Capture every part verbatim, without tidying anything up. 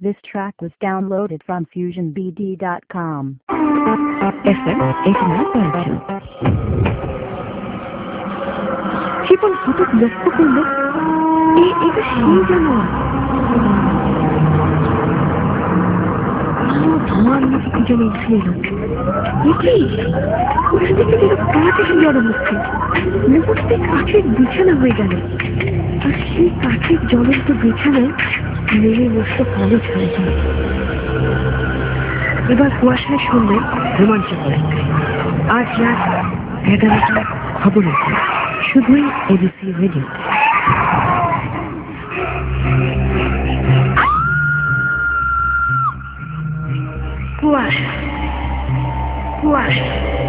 This track was downloaded from fusion b d dot com. F M eighty-nine point two Shipon হঠাৎ লক্ষ্য করল এটা সেই জানোয়ার। আলো ধোঁয়ার মতো কি যেন উঠে এলো। কোথা থেকে যেন কাঠ এসে জড়ো হচ্ছে, মুহূর্তে কাঠের বিছানা হয়ে গেল। আর সেই কাঠের জ্বলন্ত বিছানায় নেমে বসত কালো ছায়া। এবার কুয়াশায় শুনলেন রোমাঞ্চকর একটা আজ রাত এগারোটা খবর আছে, শুধুই এবিসি রেডিও। কুয়াশা কুয়াশা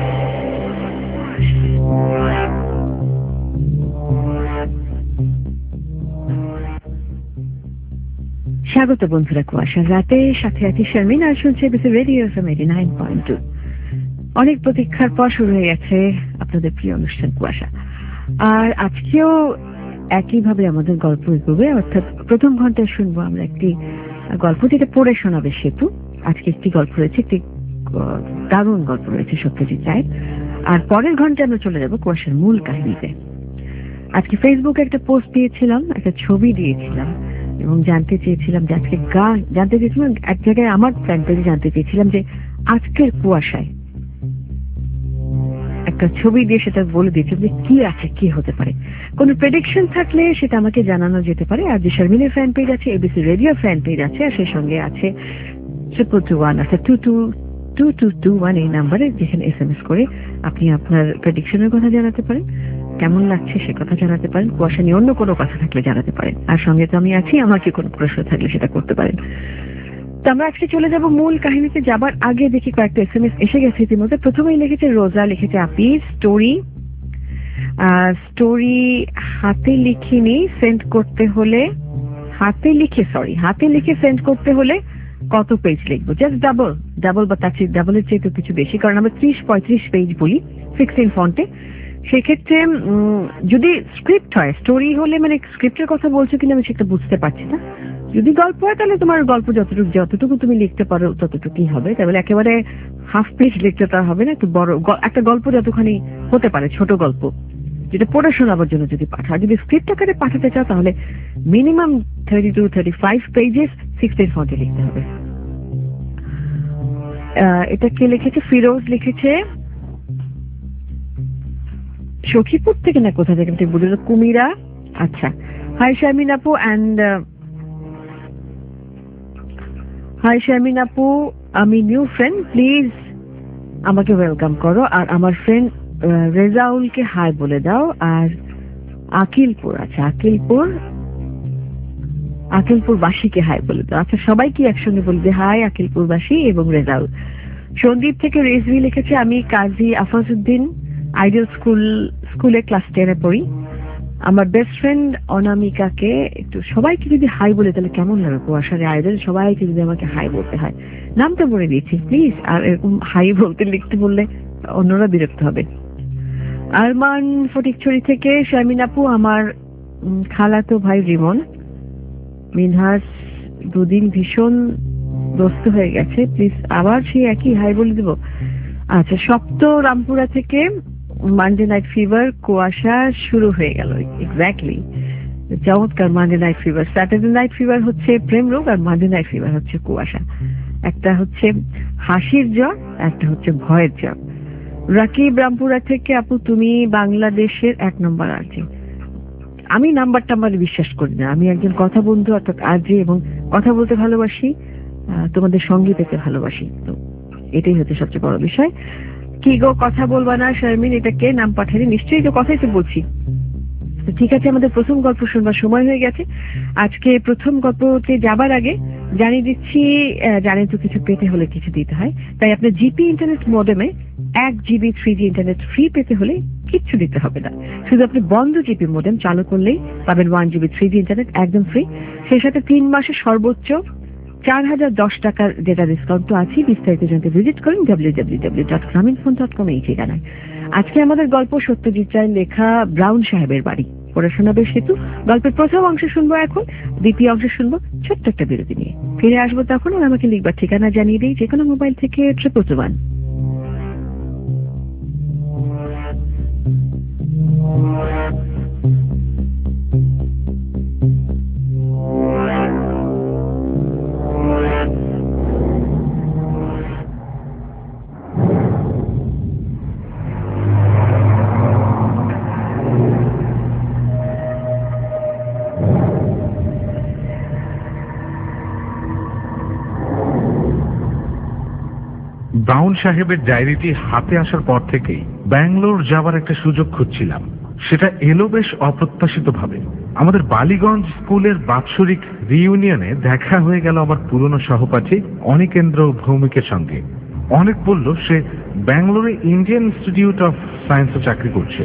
স্বাগত বন্ধুরা কুয়াশার রাতে, সাথে আছি শারমিন আর শুনছে ABC radio FM eighty nine point two. অনেক প্রতীক্ষার পর শুরু হয়ে গেছে আপনাদের প্রিয় অনুষ্ঠান কুয়াশা। আর আজকেও একইভাবে আমাদের গল্প এগোবে, অর্থাৎ প্রথম ঘন্টায় শুনবো আমরা একটি গল্প যেটা পড়ে শোনাবে সেতু। আজকে একটি গল্প রয়েছে, একটি দারুণ গল্প রয়েছে সত্যজিৎ রায়ের। আর পরের ঘন্টায় আমরা চলে যাবো কুয়াশার মূল কাহিনীতে। আজকে ফেসবুকে একটা পোস্ট দিয়েছিলাম, একটা ছবি দিয়েছিলাম এবং জানতে চেয়েছিলাম যে আজকে গান জানতে চেয়েছিলাম এক জায়গায় আমার ফ্যান পেজে জানতে চেয়েছিলাম যে আজকের কুয়াশায় একটা ছবি দিয়ে সেটা বলে দিয়েছে যে কি আছে, কি হতে পারে। কোনো প্রেডিকশন থাকলে সেটা আমাকে জানানো যেতে পারে। আর যে শারমিনের ফ্যান পেজ আছে, এবিসি রেডিও ফ্যান পেজ আছে, আর সেই সঙ্গে আছে ট্রিপল টু ওয়ান আছে two two two two two one এই নাম্বারে, যেখানে এস এম এস করে আপনি আপনার প্রেডিকশনের কথা জানাতে পারেন, কেমন লাগছে সে কথা জানাতে পারেন, কুয়াশা নিয়ে অন্য কোনো কথা থাকলে জানাতে পারেন। আর সঙ্গে তো আমি আছি, আমাকে কোনো প্রশ্ন থাকলে সেটা করতে পারেন। তো আমরা আজকে চলে যাব মূল কাহিনীতে। যাবার আগে দেখি কয়েকটা এস এম এস এসে গেছে ইতিমধ্যে। প্রথমেই লিখেছে রোজা, লিখেছে আপি স্টোরি স্টোরি হাতে লিখিনি, সেন্ড করতে হলে হাতে লিখে সরি হাতে লিখে সেন্ড করতে হলে কত পেজ লিখবো? জাস্ট ডাবল ডাবল বা তার চেয়ে ডাবলের চেয়ে তো কিছু বেশি, কারণ আমরা ত্রিশ পঁয়ত্রিশ পেজ বলি সিক্সটিন ফন্টে। সেক্ষেত্রে যদি স্ক্রিপ্ট হয়, স্টোরি হলে মানে স্ক্রিপ্টের কথা বলছো কিনা আমি সেটা বুঝতে পারছি না। যদি গল্প হয় তাহলে তোমার গল্প যতটুকু যতটুকু তুমি লিখতে পারো ততটুকুই হবে। তাহলে একেবারে হাফ পেজ লিখতে তা হবে না, একটু বড় একটা গল্প যতখানি হতে পারে, ছোট গল্প যেটা পড়ে শোনাবার জন্য যদি পাঠাও। যদি স্ক্রিপ্ট আকারে পাঠাতে চাও তাহলে minimum thirty two thirty five pages sixteen ফন্টে লিখতে হবে। এটা কে লিখেছে? ফিরোজ লিখেছে সখীপুর থেকে না কোথা থেকে ঠিক বুঝলো, কুমিরা। আচ্ছা, হাই শারমিন আপু অ্যান্ড হাই শারমিন আপু, আমি নিউ ফ্রেন্ড, প্লিজ আমাকে ওয়েলকাম করো। আর আমার ফ্রেন্ড রেজাউলকে হাই বলে দাও। আর আকিলপুর, আচ্ছা আকিলপুর আকিলপুর বাসীকে হাই বলে দাও। আচ্ছা, সবাইকে একসঙ্গে বলবে হাই আকিলপুর বাসী এবং রেজাউল। সন্দীপ থেকে রেজভি লিখেছে আমি কাজী আফাজউদ্দিন আইডিয়াল স্কুল স্কুলে ক্লাস টেনে পড়ি। আমার বেস্ট ফ্রেন্ড অনামিকাকে একটু সবাইকে যদি হাই বলে তাহলে কেমন লাগে? কুয়াশার আইডল সবাইকে যদি আমাকে হাই বলতে হয়, নামটা বলে দিয়েছি প্লিজ। আর এরকম হাই বলতে লিখতে বললে অন্যরা বিরক্ত হবে। আরমান ফটিকছড়ি থেকে শারমিন আপু, আমার খালাতো ভাই রিমন মিনহাস দুদিন ভীষণ দোস্ত হয়ে গেছে, প্লিজ আবার সেই একই হাই বলে দেব। আচ্ছা, সপ্ত রামপুরা থেকে মানডে নাইট ফিভার, কুয়াশা শুরু হয়ে গেল। এক্স্যাক্টলি, চমৎকার। Monday night fever, Saturday night fever হচ্ছে প্রেম রোগ, আর মানডে নাইট ফিভার হচ্ছে কুয়াশা। একটা হচ্ছে হাসির জ্বর, একটা হচ্ছে ভয়ের জ্বর। রাকিব রামপুরা থেকে আপু তুমি বাংলাদেশের এক নম্বর আরজি। আমি নাম্বারটা আমার বিশ্বাস করি না, আমি একজন কথা বন্ধু অর্থাৎ আরজি, এবং কথা বলতে ভালোবাসি, তোমাদের সঙ্গী পেতে ভালোবাসি। তো এটাই হচ্ছে সবচেয়ে বড় বিষয়। কি গো কথা বলবা না শারমিন? এটা কে নাম পাঠালি? নিশ্চয়ই তো কথাই তো বলছি। তো ঠিক আছে, আমাদের প্রথম গল্প শুনবার সময় হয়ে গেছে। আজকে প্রথম গল্পতে যাবার আগে জানিয়ে দিচ্ছি, জানেন তো কিছু পেতে হলে কিছু দিতে হয়। তাই আপনার জিপি ইন্টারনেট মডেমে এক GB three G internet free পেতে হলে কিচ্ছু দিতে হবে না। শুধু আপনি বন্ধ জিপি মডেম চালু করলেই পাবেন one GB three G internet একদম ফ্রি। সেই সাথে তিন মাসে সর্বোচ্চ চার হাজার দশ টাকার ডেটা ডিসকাউন্ট তো আছে। বিস্তারিত জানতে ভিজিট করুন W W W dot Grameenphone dot com এই ঠিকানায়। আজকে আমাদের গল্প সত্যজিৎ রায়ের লেখা ব্রাউন সাহেবের বাড়ি। পড়াশোনা বেশ হেতু গল্পের প্রথম অংশ শুনবো এখন, দ্বিতীয় অংশ শুনবো ছোট্ট একটা বিরতি নিয়ে। ফিরে আসবো তখন, আর আমাকে লিখবার ঠিকানা জানিয়ে দিই, যে কোনো মোবাইল থেকে ট্রিপল টু ওয়ান। ব্রাউন সাহেবের ডায়েরিটি হাতে আসার পর থেকেই ব্যাঙ্গালোর যাবার একটা সুযোগ খুঁজছিলাম। সেটা এলো বেশ অপ্রত্যাশিত ভাবে। আমাদের বালিগঞ্জ স্কুলের বাৎসরিক রিইউনিয়নে দেখা হয়ে গেল আমার পুরনো সহপাঠী অনিকেন্দ্র ভৌমিকের সঙ্গে। অনেক বলল সে ব্যাঙ্গালোরে ইন্ডিয়ান ইনস্টিটিউট অফ সায়েন্সে চাকরি করছে।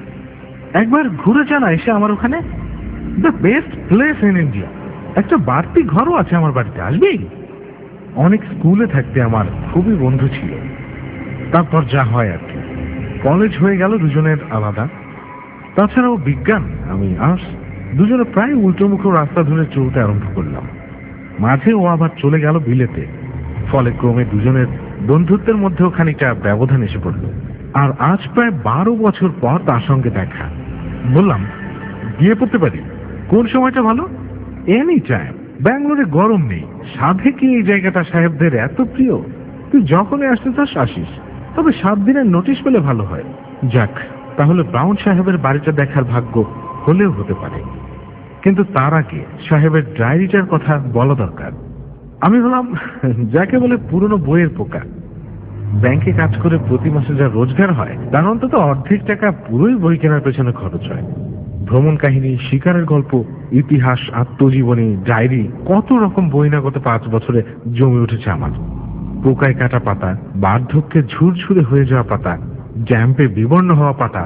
একবার ঘুরে জানা এসে আমার ওখানে, the best place in India, একটা বাড়তি ঘরও আছে আমার বাড়িতে, আসবি? অনেক স্কুলে থাকতে আমার খুবই বন্ধু ছিল। তারপর যা হয় আর কি, কলেজ হয়ে গেল দুজনের আলাদা। তাছাড়াও বিজ্ঞান, আমি আর্টস, দুজনে প্রায় উল্টোমুখো রাস্তা ধরে চলতে আরম্ভ করলাম। মাঝে ও আবার চলে গেল বিলেতে, ফলে ক্রমে দুজনের বন্ধুত্বের মধ্যেও খানিকটা ব্যবধান এসে পড়ল। আর আজ প্রায় বারো বছর পর তার সঙ্গে দেখা। বললাম, বিয়ে করতে পারি? কোন সময়টা ভালো? Any time. ব্যাঙ্গালোরে গরম নেই, সাধে কি এই জায়গাটা সাহেবদের এত প্রিয়? তুই যখনই আসতে চাস আসিস, তবে সাত দিনের নোটিশ পেলে ভালো হয়। যাক, তাহলে ব্রাউন সাহেবের বাড়িটা দেখার ভাগ্য হলেও হতে পারে। কিন্তু তার আগে সাহেবের ডায়েরিটার কথা বলা দরকার। আমি হলাম যাকে বলে পুরনো বইয়ের পোকা। ব্যাংকে কাজ করে প্রতি মাসে যা রোজগার হয় তার অন্তত অর্ধেক টাকা পুরোই বই কেনার পেছনে খরচ হয়। ভ্রমণ কাহিনী, শিকারের গল্প, ইতিহাস, আত্মজীবনী, ডায়েরি, কত রকম বই না গত পাঁচ বছরে জমে উঠেছে আমার। পোকায় কাটা পাতা, বার্ধক্যে ঝুরঝুরে হয়ে যাওয়া পাতা, জ্যাম্পে বিবর্ণ হওয়া পাতা,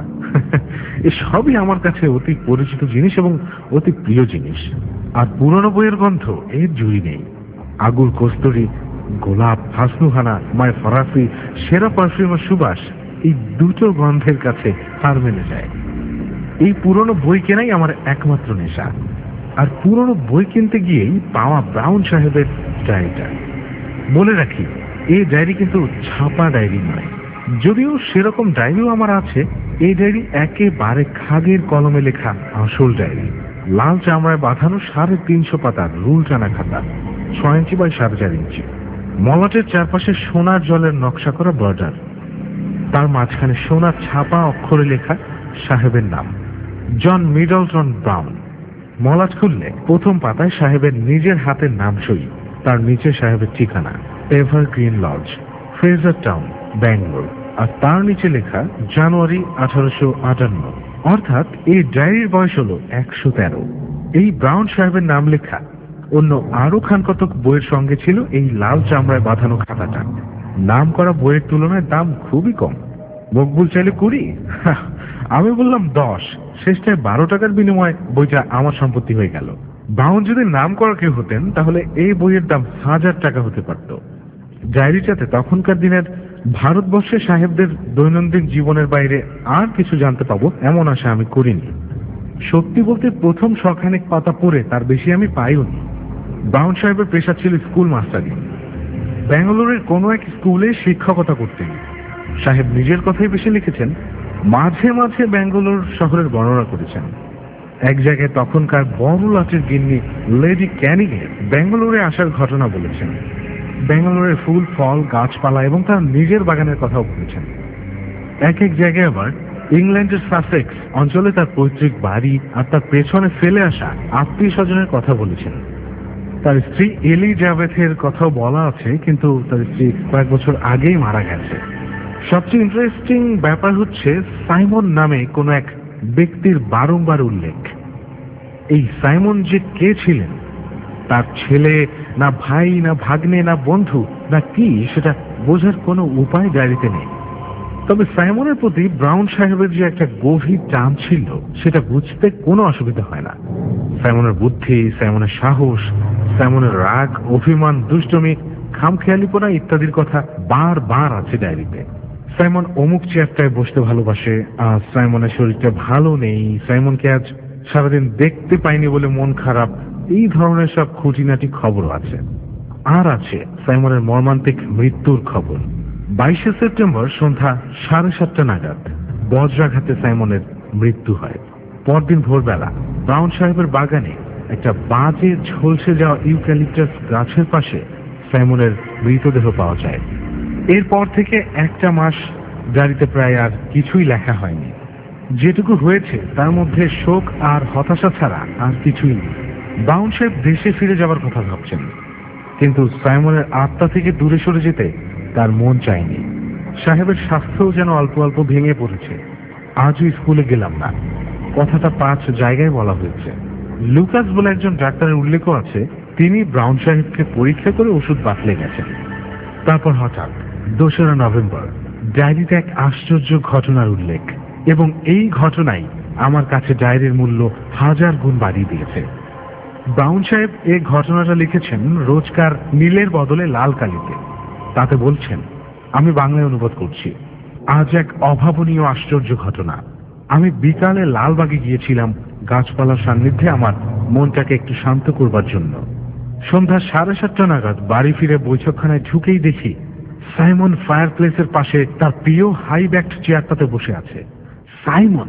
এসবই আমার কাছে অতি পরিচিত জিনিস এবং অতি প্রিয় জিনিস। আর পুরনো বইয়ের গন্ধ এর জুড়ি নেই। আগুর কস্তুরী, গোলাপ, হাসনুহানা, মায় ফরাসি, সেরা পারফিউমের সুবাস, এই দুটো গন্ধের কাছে হার মেনে যায়। এই পুরনো বই কেনাই আমার একমাত্র নেশা। আর পুরনো বই কিনতে গিয়েই পাওয়া ব্রাউন সাহেবের ডায়েরিটা। বলে রাখি, এই ডায়েরি কিন্তু ছাপা ডায়েরি নয়, যদিও সেরকম ডায়েরিও আমার আছে। এই ডায়েরি একেবারে খাগের কলমে লেখা আসল ডায়েরি। লাল চামড়ায় বাঁধানো সাড়ে তিনশো পাতার রুল টানা খাতা, ছয় ইঞ্চি বাই সাড়ে চার ইঞ্চি, মলাটের চারপাশে সোনার জলের নকশা করা বর্ডার, তার মাঝখানে সোনার ছাপা অক্ষরে লেখা সাহেবের নাম, জন মিডলটন ব্রাউন। মলাট খুললে প্রথম পাতায় সাহেবের নিজের হাতের নাম সই, তার নিচে সাহেবের ঠিকানা, evergreen lodge, Fraser Town, Bangalore, আর তার নিচে লেখা জানুয়ারি আঠারোশো আটান্ন। অর্থাৎ এই ডায়েরির বয়স হল একশো তেরো। এই ব্রাউন সাহেবের নাম লেখা অন্য আরো খানকতক বইয়ের সঙ্গে ছিল এই লাল চামড়ায় বাঁধানো খাতাটা। নাম করা বইয়ের তুলনায় দাম খুবই কম। মকবুল চাইলে কুড়ি, আমি বললাম দশ। শেষটায় বারো টাকার বিনিময়ে বইটা আমার সম্পত্তি হয়ে গেল। ব্রাউন যদি নাম করা কেউ হতেন তাহলে এই বইয়ের দাম হাজার টাকা হতে পারত। ডায়েরিটাতে তখনকার দিনের ভারতবর্ষের সাহেবদের দৈনন্দিন জীবনের বাইরে আর কিছু জানতে পাবো এমন আশা আমি করিনি। সত্যি বলতে প্রথম শখানেক পাতা পড়ে তার বেশি আমি পাইওনি। ব্রাউন সাহেবের পেশা ছিল স্কুল মাস্টারি। ব্যাঙ্গালোরের কোনো এক স্কুলে শিক্ষকতা করতেন। সাহেব নিজের কথাই বেশি লিখেছেন, মাঝে মাঝে ব্যাঙ্গালোর শহরের বর্ণনা করেছেন। এক জায়গায় তখনকার বড় লাটের গিন্নি লেডি ক্যানিংয়ের ব্যাঙ্গালোরে আসার ঘটনা বলেছেন। ব্যাঙ্গালোরের ফুল, ফল, গাছপালা এবং তার নিজের বাগানের কথাও বলেছেন। এক এক জায়গায় আবার ইংল্যান্ডের সাসেক্স অঞ্চলে তার পৈতৃক বাড়ি আর তার পেছনে ফেলে আসা আত্মীয় স্বজনের কথা বলেছেন। তার স্ত্রী এলিজাবেথের কথাও বলা আছে, কিন্তু তার স্ত্রী কয়েক বছর আগেই মারা গেছে। সবচেয়ে ইন্টারেস্টিং ব্যাপার হচ্ছে সাইমন নামে কোনো এক ব্যক্তির বারংবার উল্লেখ। এই সাইমন যে কে ছিলেন, তার ছেলে না ভাই না ভাগ্নে না বন্ধু না কি, সেটা বোঝার কোনো উপায় ডায়েরিতে নেই। তবে সাইমনের প্রতি ব্রাউন সাহেবের যে একটা গভীর টান ছিল সেটা বুঝতে কোনো অসুবিধা হয় না। সাইমনের বুদ্ধি, সাইমনের সাহস, সাইমনের রাগ, অভিমান, দুষ্টমি, খামখেয়ালিপনা ইত্যাদির কথা বার বার আছে ডায়েরিতে। সাইমন অমুক চেয়ারটায় বসতে ভালোবাসে, আজ সাইমনের শরীরটা ভালো নেই, সাইমনকে আজ সারাদিন দেখতে পাইনি বলে মন খারাপ, এই ধরনের সব খুঁটিনাটি খবরও আছে। আর আছে সাইমনের মর্মান্তিক মৃত্যুর খবর। বাইশে সেপ্টেম্বর সন্ধ্যা সাড়ে সাতটা নাগাদ বজ্রাঘাতে সাইমনের মৃত্যু হয়। পরদিন ভোরবেলা ব্রাউন সাহেবের বাগানে একটা বাজে ঝলসে যাওয়া ইউক্যালিপটাস গাছের পাশে সাইমনের মৃতদেহ পাওয়া যায়। এরপর থেকে একটা মাস ডায়েরিতে প্রায় আর কিছুই লেখা হয়নি। যেটুকু হয়েছে তার মধ্যে শোক আর হতাশা ছাড়া আর কিছুই নেই। ব্রাউন সাহেব দেশে ফিরে যাওয়ার কথা ভাবছেন, কিন্তু সাইমনের আত্মা থেকে দূরে সরে যেতে তার মন চায়নি। সাহেবের স্বাস্থ্যও যেন অল্প অল্প ভেঙে পড়েছে। আজও স্কুলে গেলাম না, কথাটা পাঁচ জায়গায় বলা হয়েছে। লুকাস বলে একজন ডাক্তারের উল্লেখও আছে, তিনি ব্রাউন সাহেবকে পরীক্ষা করে ওষুধ বাতলে গেছেন। তারপর হঠাৎ দোসরা নভেম্বর ডায়েরিতে এক আশ্চর্য ঘটনার উল্লেখ, এবং এই ঘটনাই আমার কাছে ডায়েরির মূল্য হাজার গুণ বাড়িয়ে দিয়েছে। ব্রাউন সাহেব এই ঘটনাটা লিখেছেন রোজকার নীলের বদলে লাল কালিতে। তাতে বলছেন, আমি বাংলায় অনুবাদ করছি, আজ এক অভাবনীয় আশ্চর্য ঘটনা। আমি বিকালে লালবাগে গিয়েছিলাম গাছপালার সান্নিধ্যে আমার মনটাকে একটু শান্ত করবার জন্য। সন্ধ্যা সাড়ে সাতটা নাগাদ বাড়ি ফিরে বৈঠকখানায় ঢুকেই দেখি সাইমন ফায়ার প্লেসের পাশে তার প্রিয় হাই ব্যাকড চেয়ারটাতে বসে আছে। সাইমন,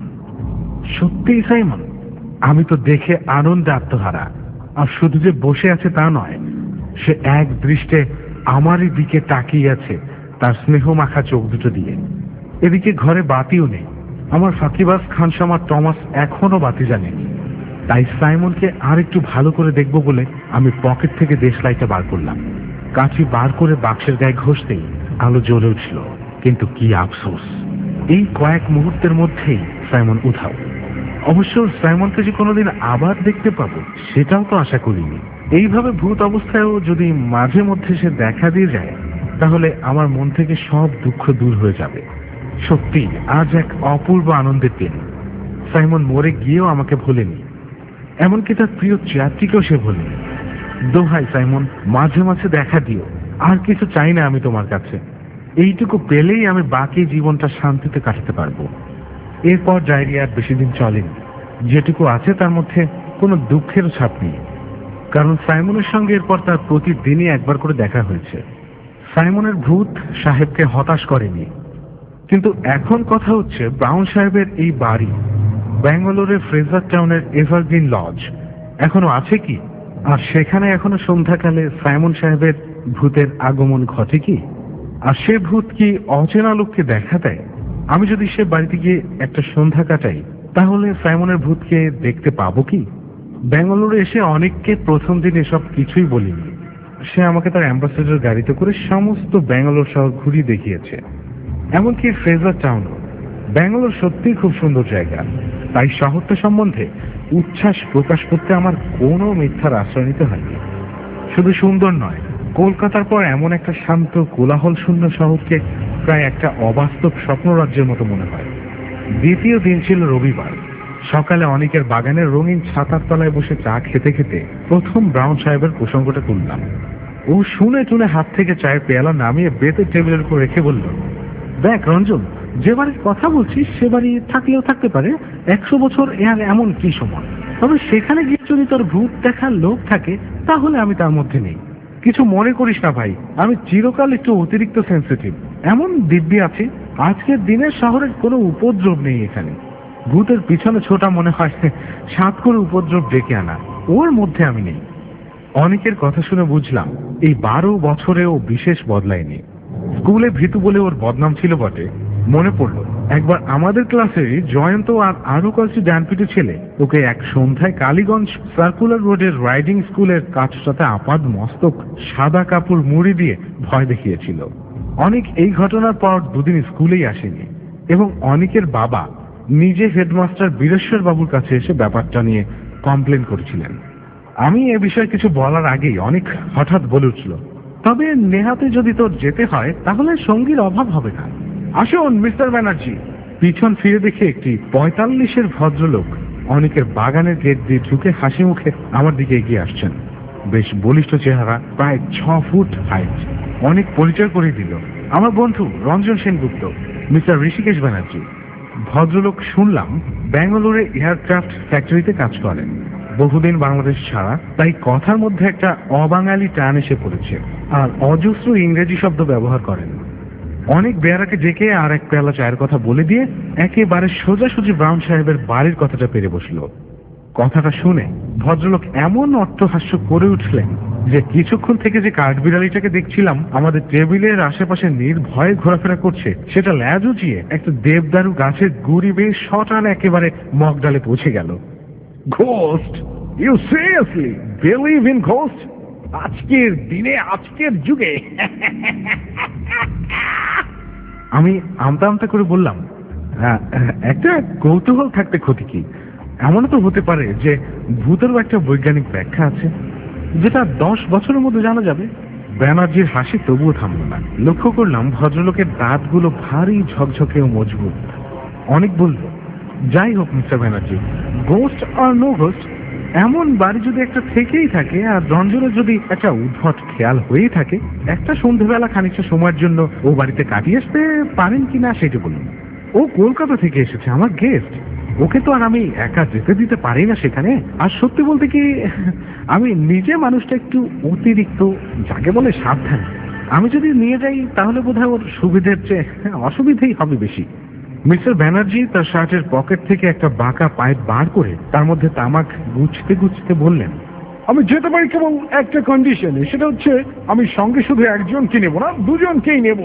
সত্যিই সাইমন। আমি তো দেখে আনন্দে আত্মহারা। আর শুধু যে বসে আছে তা নয়, সে এক দৃষ্টে আমারই দিকে তাকিয়ে আছে তার স্নেহ মাখা চোখ দুটো দিয়ে। এদিকে ঘরে বাতিও নেই। আমার ফাঁকিবাজ খানসামা টমাস এখনো বাতি জানেনি। তাই সাইমনকে আর একটু ভালো করে দেখবো বলে আমি পকেট থেকে দেশলাইটা বার করলাম। কাঠি বার করে বাক্সের গায়ে ঘষতেই আলো জ্বলে উঠল। কিন্তু কি আফসোস, এই কয়েক মুহূর্তের মধ্যেই সাইমন উধাও। অবশ্য সাইমনকে যে কোনোদিন আবার দেখতে পাবো সেটাও তো আশা করিনি। এইভাবে ভূত অবস্থায়ও যদি মাঝে মধ্যে সে দেখা দিয়ে যায়, তাহলে আমার মন থেকে সব দুঃখ দূর হয়ে যাবে। সত্যি আজ এক অপূর্ব আনন্দের দিন। সাইমন মরে গিয়েও আমাকে ভোলেনি, এমনকি তার প্রিয় চেয়ারটিকেও সে ভোলেনি। দোহাই সাইমন, মাঝে মাঝে দেখা দিও। আর কিছু চাই না আমি তোমার কাছে। এইটুকু পেলেই আমি বাকি জীবনটা শান্তিতে কাটাতে পারবো। এরপর ডায়েরি আর বেশি দিন চলেনি। যেটুকু আছে তার মধ্যে কোনো দুঃখের ছাপ নেই, কারণ সাইমনের সঙ্গে এরপর তার প্রতিদিনই একবার করে দেখা হয়েছে। সাইমনের ভূত সাহেবকে হতাশ করেনি। কিন্তু এখন কথা হচ্ছে ব্রাউন সাহেবের এই বাড়ি, ব্যাঙ্গালোরের ফ্রেজার টাউনের এভারগ্রিন লজ, এখনো আছে কি? আর সেখানে এখনো সন্ধ্যাকালে সাইমন সাহেবের ভূতের আগমন ঘটে কি? আর সে ভূত কি অচেনা লোককে দেখা দেয়? আমি যদি সে বাড়িতে গিয়ে একটা সন্ধ্যা কাটাই, তাহলে সাইমনের ভূতকে দেখতে পাবো কি? ব্যাঙ্গালোরে এসে অনেককে প্রথম দিন এসব কিছুই বলিনি। সে আমাকে তার অ্যাম্বাসেডর গাড়িতে করে সমস্ত ব্যাঙ্গালোর শহর ঘুরিয়ে দেখিয়েছে, এমনকি ফ্রেজার টাউনও। ব্যাঙ্গালোর সত্যিই খুব সুন্দর জায়গা, তাই শহরটা সম্বন্ধে উচ্ছ্বাস প্রকাশ করতে আমার কোনো মিথ্যার আশ্রয় নিতে হয়নি। শুধু সুন্দর নয়, কলকাতার পর এমন একটা শান্ত কোলাহল শূন্য শহরকে প্রায় একটা অবাস্তব স্বপ্নরাজ্যের মতো মনে হয়। দ্বিতীয় দিন ছিল রবিবার। সকালে অনেকের বাগানের রঙিন ছাতার তলায় বসে চা খেতে খেতে প্রথম ব্রাউন সাহেবের প্রসঙ্গটা তুললাম। ও শুনে টুনে হাত থেকে চায়ের পেয়ালা নামিয়ে বেতের টেবিলের উপর রেখে বলল, দেখ রঞ্জন, যে বাড়ির কথা বলছিস সে বাড়ি থাকলেও থাকতে পারে একশো বছর, এর এমন কি সময়। তবে সেখানে গিয়ে যদি তোর ভূত দেখার লোক থাকে তাহলে আমি তার মধ্যে নেই। কিছু মনে করিস না ভাই, আমি চিরকাল একটু অতিরিক্ত সেন্সিটিভ। এমন দিব্যি আছে, আজকের দিনে শহরের কোনো উপদ্রব নেই এখানে। ভূতের পিছনে ছোটা মনে হয় সাত করে উপদ্রব ডেকে আনা, ওর মধ্যে আমি নেই। অনেকের কথা শুনে বুঝলাম এই বারো বছরেও বিশেষ বদলায়নি। স্কুলে ভীতু বলে ওর বদনাম ছিল বটে। মনে পড়ল একবার আমাদের ক্লাসে জয়ন্ত আর আরো কয়েকটি ডানপিটু ছেলে ওকে এক সন্ধ্যায় কালীগঞ্জ সার্কুলার রোডের রাইডিং স্কুলের কাছটাতে আপাদ মস্তক সাদা কাপড় মুড়ি দিয়ে ভয় দেখিয়েছিল। অনেক এই ঘটনার পর দুদিন স্কুলেই আসেনি, এবং অনেকের বাবা নিজে হেডমাস্টার বীরেশ্বর বাবুর কাছে এসে ব্যাপারটা নিয়ে কমপ্লেন করেছিলেন। আমি এ বিষয়ে কিছু বলার আগেই অনেক হঠাৎ বলে উঠল, তবে নেহাতে যদি তোর যেতে হয় তাহলে সঙ্গীর অভাব হবে না। আসুন মিস্টার ব্যানার্জি। পিছন ফিরে দেখে একটি পঁয়তাল্লিশের ভদ্রলোক অনেকের বাগানের গেট দিয়ে ঢুকে হাসি মুখে আমার দিকে এগিয়ে আসছেন। বেশ বলিষ্ঠ চেহারা, প্রায় ছ ফুট হাইট। অনেক পরিচয় করে দিল, আমার বন্ধু রঞ্জন সেনগুপ্ত, মিস্টার ঋষিকেশ ব্যানার্জি। ভদ্রলোক শুনলাম ব্যাঙ্গালোরে এয়ারক্রাফট ফ্যাক্টরিতে কাজ করেন, বহুদিন বাংলাদেশ ছাড়া, তাই কথার মধ্যে একটা অবাঙালি টান এসে পড়েছে আর অজস্র ইংরেজি শব্দ ব্যবহার করেন। অনেক বেয়ারাকে ডেকে আর এক পেয়ালা চায়ের কথা বলে দিয়ে একেবারে সোজাসুজি ব্রাউন সাহেবের বাড়ির কথাটা পেরে বসলো। কথাটা শুনে ভদ্রলোক এমন অট্টহাস্য করে উঠলেন যে কিছুক্ষণ থেকে যে কাঠবিড়ালিটাকে দেখছিলাম আমাদের টেবিলের আশেপাশে নির্ভয়ে ঘোরাফেরা করছে, সেটা ল্যাজ উঁচিয়ে একটা দেবদারু গাছের গুড়ি বেয়ে শটান একেবারে মগডালে পৌঁছে গেল। Ghost? You seriously believe in ghost? আজকের দিনে, আজকের যুগে? আমি আমতা আমতা করে বললাম, হ্যাঁ, একটা কৌতূহল থাকতে ক্ষতি কি? এমনও তো হতে পারে যে ভূতেরও একটা বৈজ্ঞানিক ব্যাখ্যা আছে, যেটা দশ বছরের মধ্যে জানা যাবে। ব্যানার্জির হাসি তবুও থামল না। লক্ষ্য করলাম ভদ্রলোকের দাঁতগুলো ভারী ঝকঝকে ও মজবুত। অনেক বলল, যাই হোক মিস্টার ব্যানার্জি, গোস্ট আর নো গোস্ট, এমন বাড়ি যদি একটা থেকেই থাকে আর রঞ্জনের যদি একটা উদ্ভট খেয়াল হয়েই থাকে, একটা সন্ধ্যেবেলা খানিকটা সময়ের জন্য ও বাড়িতে কাটিয়ে আসতে পারেন কিনা সেটা বলুন। ও কলকাতা থেকে এসেছে, আমার গেস্ট, ওকে তো আর আমি একা যেতে দিতে পারি না সেখানে। আর সত্যি বলতে কি, আমি নিজে মানুষটা একটু অতিরিক্ত, যাকে বলে সাবধান। আমি যদি নিয়ে যাই তাহলে বোধহয় ওর সুবিধের চেয়ে অসুবিধেই হবে বেশি। মিস্টার ব্যানার্জি তার শার্টের পকেট থেকে একটা বাঁকা পাইপ বার করে তার মধ্যে তামাক গুছতে গুছতে বললেন, আমি যেতে পারি কেবল একটা কন্ডিশনে, সেটা হচ্ছে আমি সঙ্গে শুধু একজনকে নেব না, দুজনকেই নেব।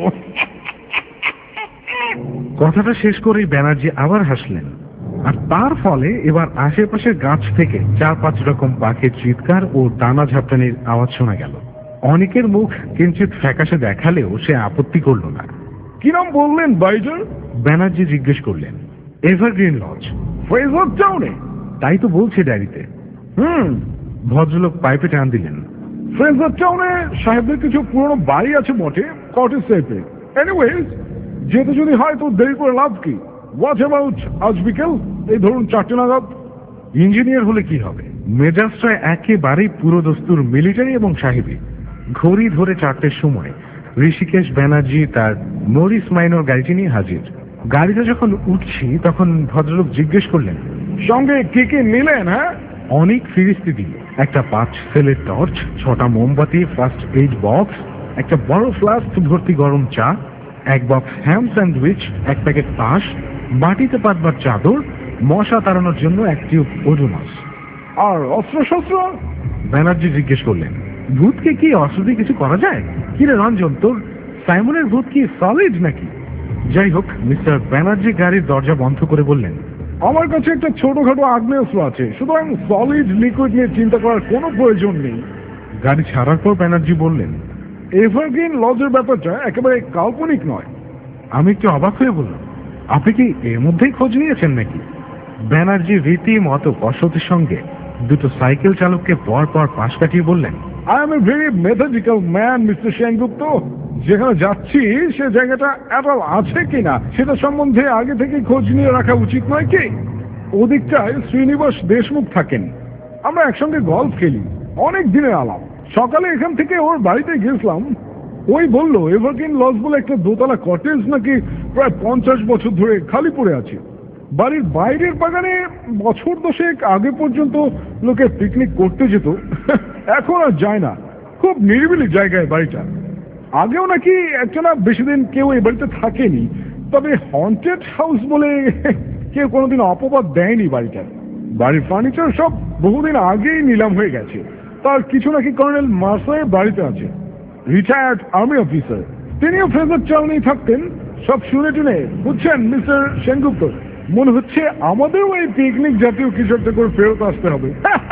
কথাটা শেষ করেই ব্যানার্জি আবার হাসলেন, আর তার ফলে এবার আশেপাশের গাছ থেকে চার পাঁচ রকম পাখির চিৎকার ও দানা ঝাপটানির আওয়াজ শোনা গেল। অনেকের মুখ কিঞ্চিত ফ্যাকাশে দেখালেও সে আপত্তি করল না। কি নাম বললেন বাইজার? ব্যানার্জি জিজ্ঞেস করলেন। Evergreen lodge. ফ্রেজার টাউনে? তাই তো বলছে ডায়েরিতে। হুম। ভদ্রলোক পাইপে টান দিলেন। ফ্রেজার টাউনে সাহেবদের কিছু পুরনো বাড়ি আছে বটে, কটেজ টাইপে। এনিওয়েজ, যেতে যদি হয় তো দেরি করে লাভ কি? হোয়াট অ্যাবাউট আজ বিকেল, এই ধরুন চারটে নাগাদ? ইঞ্জিনিয়ার হলে কি হবে, মেজাজটা একেবারেই পুরো দস্তুর মিলিটারি এবং সাহেবী। ঘড়ি ধরে চারটের সময় ঋষিকেশ ব্যানার্জি তার মরিস মাইনর গাড়িটি নিয়ে হাজির। গাড়িতে যখন উঠছি তখন ভদ্রলোক জিজ্ঞেস করলেন, সঙ্গে কে কে নিলেন? হ্যাঁ, অনেক ফিরিস্তি দিল। একটা পাঁচ সেলের টর্চ, ছটা মোমবাতি, ফার্স্ট এইড বক্স, একটা বড় ফ্লাস্ক ভর্তি গরম চা, এক বক্স হ্যাম স্যান্ডউইচ, এক প্যাকেট পাশ, মাটিতে পাতবার চাদর, মশা তাড়ানোর জন্য এক টিউব ওডোমস। আর অস্ত্রশস্ত্র? ব্যানার্জি জিজ্ঞেস করলেন, ভূতকে কি অস্ত্র দিয়ে কিছু করা যায়? কিরে রঞ্জন, তোর সাইমনের ভূত কি সলিড নাকি? যাই হোক, মিস্টার ব্যানার্জি গাড়ির দরজা বন্ধ করে বললেন, আমার কাছে একটা ছোটখাটো আগ্নেয়াস্ত্র আছে, সুতরাং সলিড লিকুইড নিয়ে চিন্তা করার কোনো প্রয়োজন নেই। গাড়ি ছাড়ার পর ব্যানার্জি বললেন, এভারগ্রিন লজের ব্যাপারটা একেবারে কাল্পনিক নয়। আমি একটু অবাক হয়ে বললাম, আপনি কি এর মধ্যেই খোঁজ নিয়েছেন নাকি? ব্যানার্জি রীতিমতো কসরতের সঙ্গে দুটো সাইকেল চালককে পর পর পাশ কাটিয়ে বললেন, I am a very methodical man mister Sengupta. যেখানে যাচ্ছি সে জায়গাটা অ্যাটাল আছে কিনা সেটা সম্বন্ধে আগে থেকে খোঁজ নিয়ে রাখা উচিত নয় কি? ওদিকটায় শ্রীনিবাস দেশমুখ থাকেন, আমরা একসঙ্গে গলফ খেলি, অনেক দিনের আলাপ। সকালে এখান থেকে ওর বাড়িতে গেছিলাম, ওই বলল এভারগ্রিন লজ বলে একটা দোতলা কটেজ নাকি প্রায় পঞ্চাশ বছর ধরে খালি পড়ে আছে। বাড়ির বাইরের বাগানে বছর দশেক আগে পর্যন্ত লোকে পিকনিক করতে যেত, এখন আর যায় না। খুব নিরিবিলি জায়গায় বাড়িটা। আগেও নাকি একটানা বেশি দিন কেউ এই বাড়িতে থাকেনি, তবে হন্টেড হাউস বলে কেউ কোনোদিন অপবাদ দেয়নি বাড়িটার। বাড়ির ফার্নিচার সব বহুদিন আগেই নিলাম হয়ে গেছে। তার কিছু নাকি কর্নেল মার্সায় বাড়িতে আছে, রিটায়ার্ড আর্মি অফিসার। তিনিও ফ্রেজার টাউনেই থাকতেন। সব শুনে টুনে, বুঝছেন মিস্টার সেনগুপ্ত, মনে হচ্ছে আমাদেরও এই পিকনিক জাতীয় কিছু একটা করে ফেরত আসতে হবে।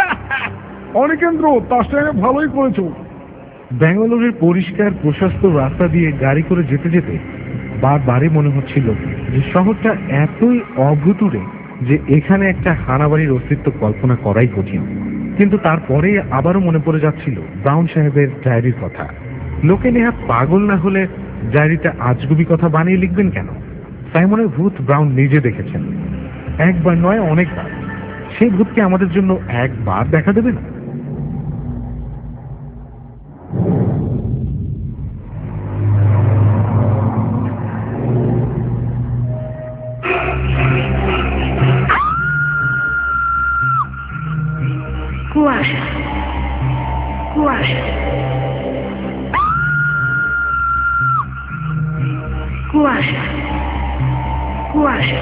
অনিকেন্দ্র, তাসটা ভালোই করেছো। ব্যাঙ্গালোরের পরিষ্কার প্রশস্ত রাস্তা দিয়ে গাড়ি করে যেতে যেতে বারবারই মনে হচ্ছিল যে শহরটা এতই অভূতুড়ে যে এখানে একটা হানাবাড়ির অস্তিত্ব কল্পনা করাই কঠিন। কিন্তু তারপরে আবারও মনে পড়ে যাচ্ছিল ব্রাউন সাহেবের ডায়েরির কথা। লোকে নেহাত পাগল না হলে ডায়েরিটা আজগুবি কথা বানিয়ে লিখবেন কেন? সাইমনের ভূত ব্রাউন নিজে দেখেছেন, একবার নয় অনেকবার। সেই ভূতকে আমাদের জন্য একবার দেখা দেবে না? কুয়াশা কুয়াশা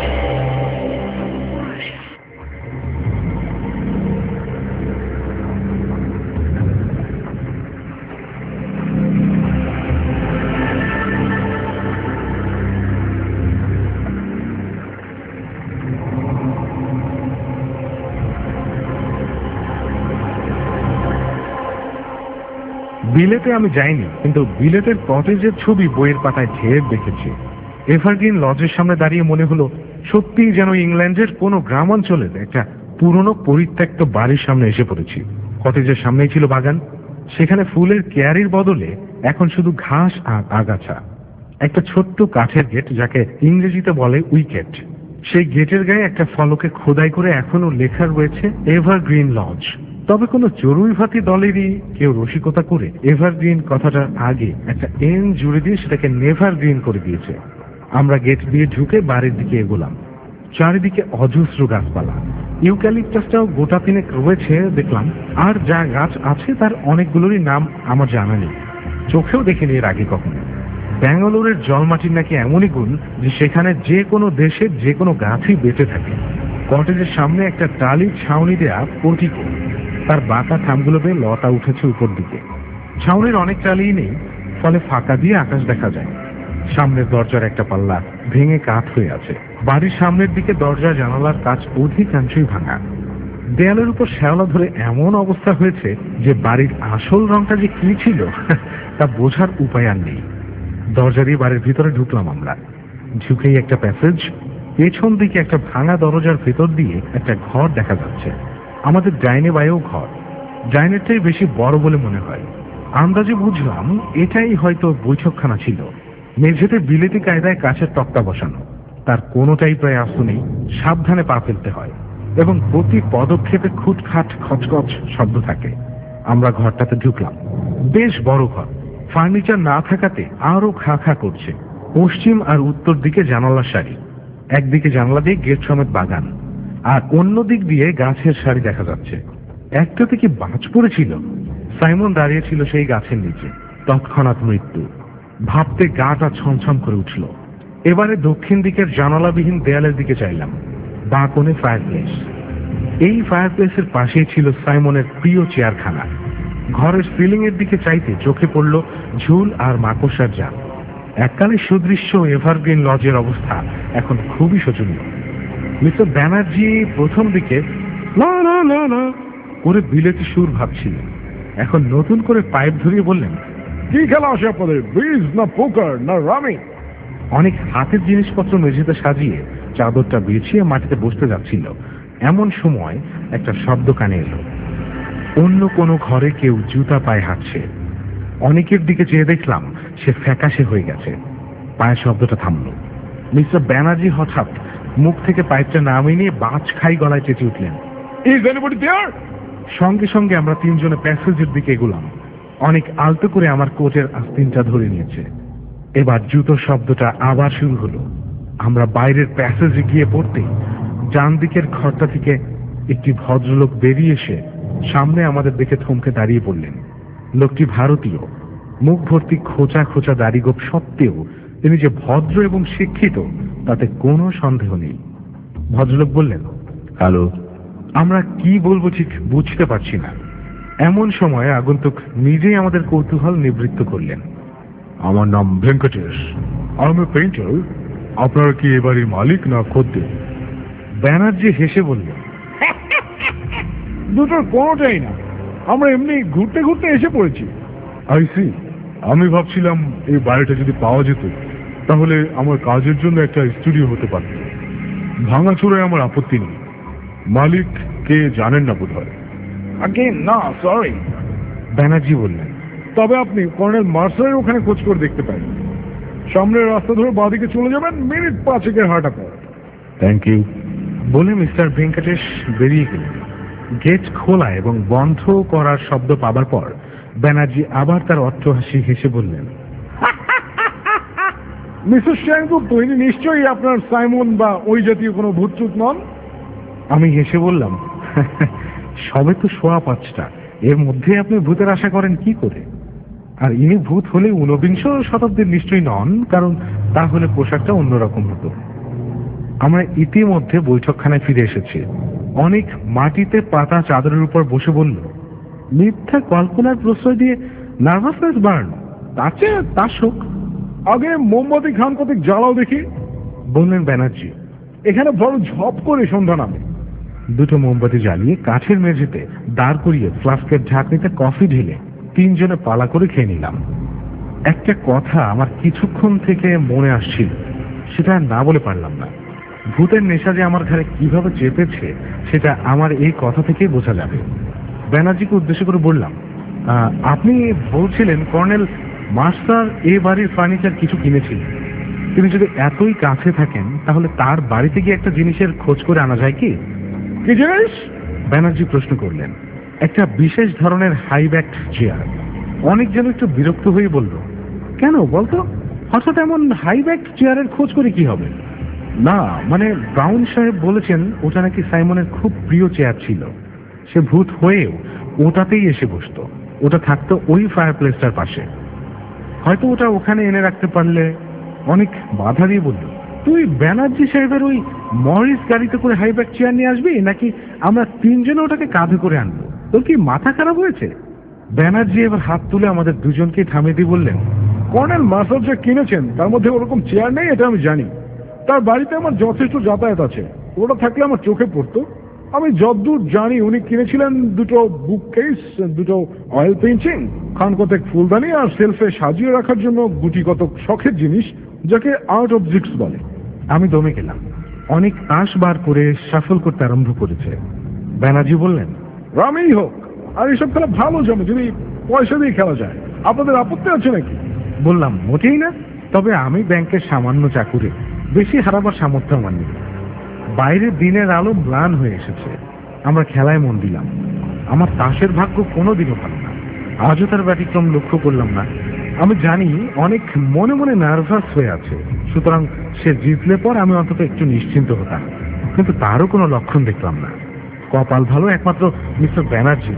বিলেতে আমি যাইনি, কিন্তু বিলেতের কটেজের ছবি বইয়ের পাতায় ঢের দেখেছি। এভারগ্রিন লজের সামনে দাঁড়িয়ে মনে হলো সত্যিই যেন ইংল্যান্ডের কোনো গ্রাম অঞ্চলের একটা পুরনো পরিত্যক্ত বাড়ির সামনে এসে পড়েছি। কটেজের সামনেই ছিল বাগান, সেখানে ফুলের কেয়ারির বদলে এখন শুধু ঘাস আর আগাছা। একটা ছোট্ট কাঠের গেট, যাকে ইংরেজিতে বলে উইকেট, সেই গেটের গায়ে একটা ফলকে খোদাই করে এখনো লেখা রয়েছে এভারগ্রিন লজ। তবে কোনো চড়ুইভাতি দলেরই কেউ রসিকতা করে এভারগ্রিন কথাটার আগে একটা এন জুড়ে দিয়ে সেটাকে নেভারগ্রিন করে দিয়েছে। আমরা গেট দিয়ে ঢুকে বাড়ির দিকে এগোলাম। চারিদিকে অজস্র গাছপালা, ইউক্যালিপটাসটাও গোটা তিনেক রয়েছে দেখলাম, আর যা গাছ আছে তার অনেকগুলোরই নাম আমার জানা নেই, চোখেও দেখিনি এর আগে কখনো। ব্যাঙ্গালোরের জলমাটির নাকি এমনই গুণ যে সেখানে যে কোনো দেশের যে কোনো গাছই বেঁচে থাকে। কটেজের সামনে একটা টালির ছাউনি দেয়া পোর্টিকো, তার বাঁকা থামগুলো বেয়ে লতা উঠেছে উপর দিকে। ছাউনির অনেক টালিই নেই, ফলে ফাঁকা দিয়ে আকাশ দেখা যায়। সামনের দরজার একটা পাল্লা ভেঙে কাঠ হয়ে আছে। বাড়ির সামনের দিকে দরজা জানালার কাচ অধিকাংশই ভাঙা। দেয়ালের উপর শ্যাওলা ধরে এমন অবস্থা হয়েছে যে বাড়ির আসল রংটা যে কি ছিল তা বোঝার উপায় আর নেই। দরজা দিয়ে বাড়ির ভিতরে ঢুকলাম আমরা। ঢুকেই একটা প্যাসেজ, পেছন দিকে একটা ভাঙা দরজার ভেতর দিয়ে একটা ঘর দেখা যাচ্ছে। আমাদের ডাইনে বায়েও ঘর, ডাইনেরটাই বেশি বড় বলে মনে হয়। আন্দাজে বুঝলাম এটাই হয়তো বৈঠকখানা ছিল। মেঝেতে বিলেতি কায়দায় কাছের তক্তা বসানো, তার কোনোটাই প্রায় আস্ত নেই, সাবধানে পা ফেলতে হয় এবং প্রতি পদক্ষেপে খুটখাট খচখচ শব্দ থাকে। আমরা ঘরটাতে ঢুকলাম। বেশ বড় ঘর, ফার্নিচার না থাকাতে আরো খা খা করছে। পশ্চিম আর উত্তর দিকে জানালার সারি, একদিকে জানালা দিয়ে গেট সমেত বাগান, আর অন্য দিক দিয়ে গাছের সারি দেখা যাচ্ছে। একটাতে কি বাজ পড়েছিল? সাইমন দাঁড়িয়েছিল সেই গাছের নিচে, তৎক্ষণাৎ মৃত্যু। ভাবতে গাটা ছমছম করে উঠল। এবারে দক্ষিণ দিকের জানালাবিহীন দেয়ালের দিকে চাইলাম। বাঁ কোণে ফায়ারপ্লেস। এই ফায়ারপ্লেসের পাশেই ছিল সাইমনের প্রিয় চেয়ারখানা। ঘরের সিলিং এর দিকে চাইতে চোখে পড়ল ঝুল আর মাকড়সার জাল। এককালে সুদৃশ্য এভারগ্রিন লজের অবস্থা এখন খুবই শোচনীয়। মিস্টার ব্যানার্জি প্রথম দিকে না না না না করে বিলেতি সুর ভাবছিলেন, এখন নতুন করে পাইপ ধরিয়ে বললেন, কি খেলা আসে আপনাদের, ব্রিজ না পোকার না রামি? অনেক হাতের জিনিসপত্র মেঝেতে সাজিয়ে চাদরটা বিছিয়ে মাটিতে বসতে যাচ্ছিল। এমন সময় একটা শব্দ কানে এলো। অন্য কোনো ঘরে কেউ জুতা পায়ে হাঁটছে। অনেকের দিকে চেয়ে দেখলাম সে ফ্যাকাশে হয়ে গেছে। পায়ের শব্দটা থামলো। মিস্টার ব্যানার্জি হঠাৎ মুখ থেকে পাইপটা নামিয়ে নিয়ে বাজ খাই গলায় চেঁচিয়ে উঠলেন, ইজ এনিবডি দেয়ার? সঙ্গে সঙ্গে আমরা তিনজনে প্যাসেজের দিকে এগোলাম। অনেক আলতো করে আমার কোটের আস্তিনটা ধরে নিয়েছে। এবার জুতোর শব্দটা আবার শুরু হলো। আমরা বাইরের প্যাসেজে গিয়ে পড়তে ডান দিকের ঘরটা থেকে একটি ভদ্রলোক বেরিয়ে এসে সামনে আমাদের দেখে থমকে দাঁড়িয়ে পড়লেন। লোকটি ভারতীয়, মুখ ভর্তি খোঁচা খোঁচা দাড়িগোপ সত্ত্বেও তিনি যে ভদ্র এবং শিক্ষিত তাতে কোনো সন্দেহ নেই। ভদ্রলোক বললেন, হ্যালো। আমরা কি বলবো ঠিক বুঝতে পারছি না। এমন সময় আগন্তুক নিজেই আমাদের কৌতূহল নিবৃত্ত করলেন। আমার নাম ভেঙ্কটেশ, আমি পেইন্টার। আপনারা কি এবারে মালিক না খদ্দের? ব্যানার্জি হেসে বললেন, দুটোর কোনোটাই না, আমরা এমনি ঘুরতে ঘুরতে এসে পড়েছি। আই সি, আমি ভাবছিলাম এই বাড়িটা যদি পাওয়া যেত তাহলে আমার কাজের জন্য একটা স্টুডিও হতে পারত। ভাঙাচোরায় আমার আপত্তি নেই। মালিক কে জানেন না বোধ হয়? আগে না, সরি। ব্যানার্জি বললেন, তবে আপনি কর্নেল মার্সারের ওখানে খোঁজ করে দেখতে পারেন। সামনের রাস্তা ধরে বাঁদিকে চলে যাবেন, মিনিট পাঁচেকের হাঁটা পর। থ্যাংক ইউ বলে মিস্টার ভেঙ্কটেশ বেরিয়ে গেলেন। গেট খোলা এবং বন্ধ করার শব্দ পাবার পর ব্যানার্জি আবার তার অট্টহাসি হেসে বললেন, মিসেস সেনগুপ্ত, ইনি নিশ্চয়ই আপনার সাইমন বা ওই জাতীয় কোনো ভূতচুত নন? আমি হেসে বললাম, সবে তো সোয়া পাঁচটা, এর মধ্যে আপনি ভূতের আশা করেন কি করে? আর ইনি ভূত হলে ঊনবিংশ শতাব্দীর নিশ্চয়ই নন, কারণ তাহলে পোশাকটা অন্যরকম হতো। আমরা ইতিমধ্যে বৈঠকখানায় ফিরে এসেছি। অনেক মাটিতে পাতা চাদরের উপর বসে বলল, মিথ্যা কল্পনার প্রশ্রয় দিয়ে নার্ভাসনেস বাড়ানো, তার চেয়ে তার শোক। আগে মোমবাতি খান কতক জ্বালাও দেখি, বললেন ব্যানার্জি। এখানে বড় ঝপ করে সন্ধ্যা নামে। দুটো মোমবাতি জ্বালিয়ে কাঠের মেঝেতে দাঁড় করিয়ে ফ্লাস্কের ঢাকনিতে কফি ঢেলে তিনজনে পালা করে খেয়ে নিলাম। একটা কথা আমার কিছুক্ষণ থেকে মনে আসছিল, সেটা না বলে পারলাম না। ভূতের নেশা যে আমার ঘরে কিভাবে চেপেছে সেটা আমার এই কথা থেকেই বোঝা যাবে। ব্যানার্জিকে উদ্দেশ্য করে বললাম, আপনি বলছিলেন কর্নেল মাস্টার এ বাড়ির ফার্নিচার কিছু কিনেছিলেন। তিনি যদি এতই কাছে থাকেন তাহলে তার বাড়িতে গিয়ে একটা জিনিসের খোঁজ করে আনা যায় কি? কি জিনিস? ব্যানার্জি প্রশ্ন করলেন। একটা বিশেষ ধরনের হাই ব্যাক চেয়ার। অনেক যেন একটু বিরক্ত হয়ে বলল, কেন বলতো, হঠাৎ এমন হাই ব্যাক চেয়ারের খোঁজ করে কি হবে? না মানে ব্রাউন সাহেব বলেছেন ওটা নাকি সাইমনের খুব প্রিয় চেয়ার ছিল। সে ভূত হয়েও ওটাতেই এসে বসতো। ওটা থাকতো ওই ফায়ার প্লেসটার পাশে। হয়তো ওটা ওখানে এনে রাখতে পারলে। অনেক বাধা দিয়ে বলল, তুই ব্যানার্জি সাহেবের ওই মরিস গাড়িতে করে হাই ব্যাক চেয়ার নিয়ে আসবি, নাকি আমরা তিনজনে ওটাকে কাঁধে করে আনবো? তোর কি মাথা খারাপ হয়েছে? ব্যানার্জি এবার হাত তুলে আমাদের দুজনকে থামিয়ে দিয়ে বললেন, কর্নেল মাস্টার যে কিনেছেন তার মধ্যে ওরকম চেয়ার নেই, এটা আমি জানি। তার বাড়িতে আমার যথেষ্ট যাতায়াত আছে, ওটা থাকলে আমার চোখে পড়তো। আমি যতদূর জানি উনি কিনেছিলেন দুটো বুক কেস, দুটো অয়েল পেইন্টিং, খান কতক ফুলদানি, আর সেলফে সাজিয়ে রাখার জন্য গুটি কতক শখের জিনিস, যাকে আর্ট অবজেক্টস বলে। আমি দমে গেলাম। অনেক তাস বার করে সাফল করতে আরম্ভ করেছে। ব্যানার্জি বললেন, রামেই হোক, আর এসব খেলা ভালো জমে যদি পয়সা দিয়ে খেলা যায়। আপনাদের আপত্তি আছে নাকি? বললাম, মোটেই না। তবে আমি ব্যাংকের সামান্য চাকুরে, বেশি হারাবার সামর্থ্য আমার নেই। বাইরে দিনের আলো ম্লান হয়ে এসেছে। আমরা খেলায় মন দিলাম। আমার তাসের ভাগ্য কোনোদিনও ভালো না। আজও তার ব্যতিক্রম লক্ষ্য করলাম না। আমি জানি অনেক মনে মনে নার্ভাস হয়ে আছে, সুতরাং সে জিতলে পর আমি অন্তত একটু নিশ্চিন্ত হতাম। কিন্তু তারও কোনো লক্ষণ দেখলাম না। কপাল ভালো একমাত্র মিস্টার ব্যানার্জি।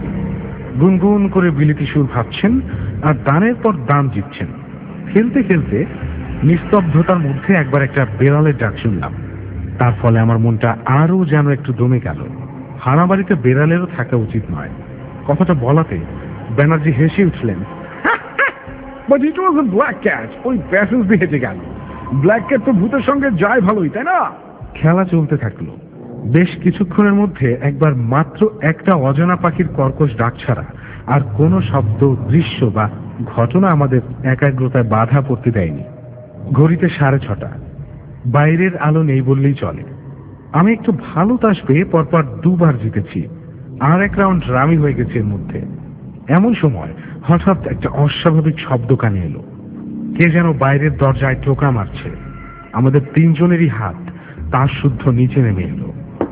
গুনগুন করে বিলিতি সুর ভাবছেন আর দানের পর দান জিতছেন। খেলতে খেলতে নিস্তব্ধতার মধ্যে একবার একটা বেড়ালের ডাক শুনলাম। তার ফলে আমার মনটা আরও যেন একটু দমে গেল। হানাবাড়িতে বেড়ালেরও থাকা উচিত নয়। কথাটা বলাতে ব্যানার্জি হেসে উঠলেন, But it was a black cat. ওই প্যাসেজ দিয়ে হেঁটে গেল। ব্ল্যাক ক্যাট তো ভূতের সঙ্গে যায় ভালোই, তাই না? খেলা চলতে থাকলো। বেশ কিছুক্ষণের মধ্যে একবার মাত্র একটা অজানা পাখির কর্কশ ডাক ছাড়া আর কোনো শব্দ, দৃশ্য বা ঘটনা আমাদের একাগ্রতায় বাধা পড়তে দেয়নি। ঘড়িতে সাড়ে ছটা। বাইরের আলো নেই বললেই চলে। আমি একটু ভালো তাস পেয়ে পরপর দুবার জিতেছি। আর এক রাউন্ড রামি হয়ে গেছে এর মধ্যে। এমন সময় হঠাৎ একটা অস্বাভাবিক শব্দ কানে এলো। কে যেন বাইরের দরজায় টোকা মারছে। আমাদের তিনজনেরই হাত তার শুদ্ধ নিচে নেমে এলো।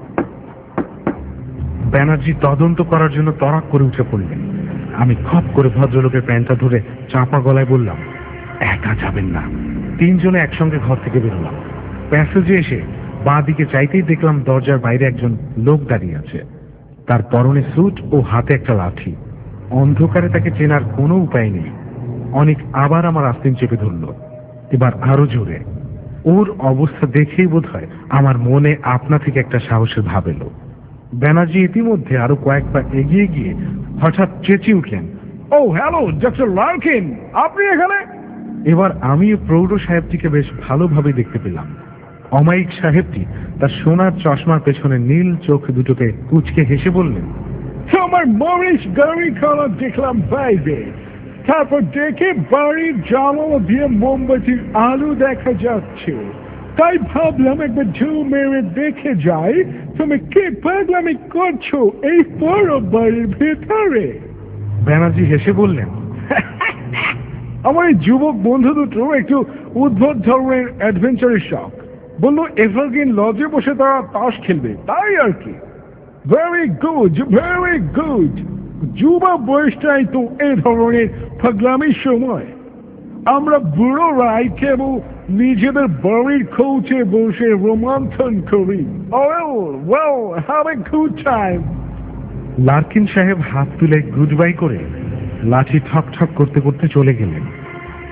ব্যানার্জি তদন্ত করার জন্য তড়াক করে উঠে পড়লেন। আমি খপ করে ভদ্রলোকের প্যান্টটা ধরে চাপা গলায় বললাম, একা যাবেন না। তিনজনে একসঙ্গে ঘর থেকে বেরোলাম। প্যাসেজে এসে বাঁ দিকে চাইতেই দেখলাম দরজার বাইরে একজন লোক দাঁড়িয়ে আছে। তার পরনে স্যুট ও হাতে একটা লাঠি। অন্ধকারে তাকে চেনার কোনো উপায় নেই। অনেক আবার আমার আস্তিন চেপে ধরল, এবার আরো জোরে। ওর অবস্থা দেখেই বোধ হয় আমার মনে আপনা থেকে একটা সাহসের ভাব এলো। ব্যানার্জি ইতিমধ্যে আরো কয়েক পা এগিয়ে গিয়ে হঠাৎ চেঁচিয়ে উঠলেন, ও হ্যালো ডক্টর লার্কিন, আপনি এখানে? এবার আমি প্রৌঢ় সাহেবটিকে বেশ ভালোভাবে দেখতে পেলাম। অমায়িক সাহেবটি তার সোনার চশমার পেছনে নীল চোখ দুটোকে কুচকে হেসে বললেন, আমার মরিস গাড়ি খাওয়া দেখলাম বাইরে, তারপর দেখে বাড়ির জানালা দিয়ে মোমবাতির আলো দেখা যাচ্ছে, তাই ভাবলাম একবার ঢু মেরে দেখে যাই তুমি কি পাগলামি করছো এই বড় বাড়ির ভেতরে। ব্যানার্জি হেসে বললেন, আমার এই যুবক বন্ধু দুটো একটু উদ্ভট ধরনের অ্যাডভেঞ্চারের শখ। বললো এভারগ্রিন লজে বসে তারা তাস খেলবে, তাই আর কি। Very good, very good. যুবা বয়সটাই তো এই ধরনের পাগলামির সময়। আমরা বুড়োরাই কেবল নিজেদের বাড়ির কৌচে বসে রোমাঞ্চন করি। Well, well, have a good time. Larkin সাহেব হাত তুলে গুড বাই করে লাঠি ঠক ঠক করতে করতে চলে গেলেন।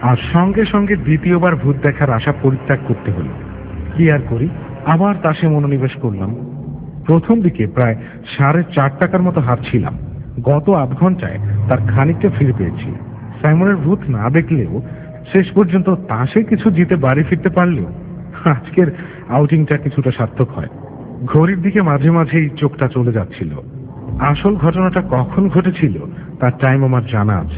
আর সঙ্গে সঙ্গে দ্বিতীয়বার ভূত দেখার আশা পরিত্যাগ করতে হলো। কি আর করি, আবার তাসে মনোনিবেশ করলাম। প্রথম দিকে প্রায় সাড়ে চার টাকার মতো হারছিলাম। গত আধ ঘন্টায় তার খানিকটা ফিরে পেয়েছি। সাইমনের ভূত না দেখলেও শেষ পর্যন্ত তাসে কিছু জিতে বাড়ি ফিরতে পারলেও আজকের আউটিংটা কিছুটা সার্থক হয়। ঘড়ির দিকে মাঝে মাঝেই চোখটা চলে যাচ্ছিল। আসল ঘটনাটা কখন ঘটেছিল তার টাইম আমার জানা আছে।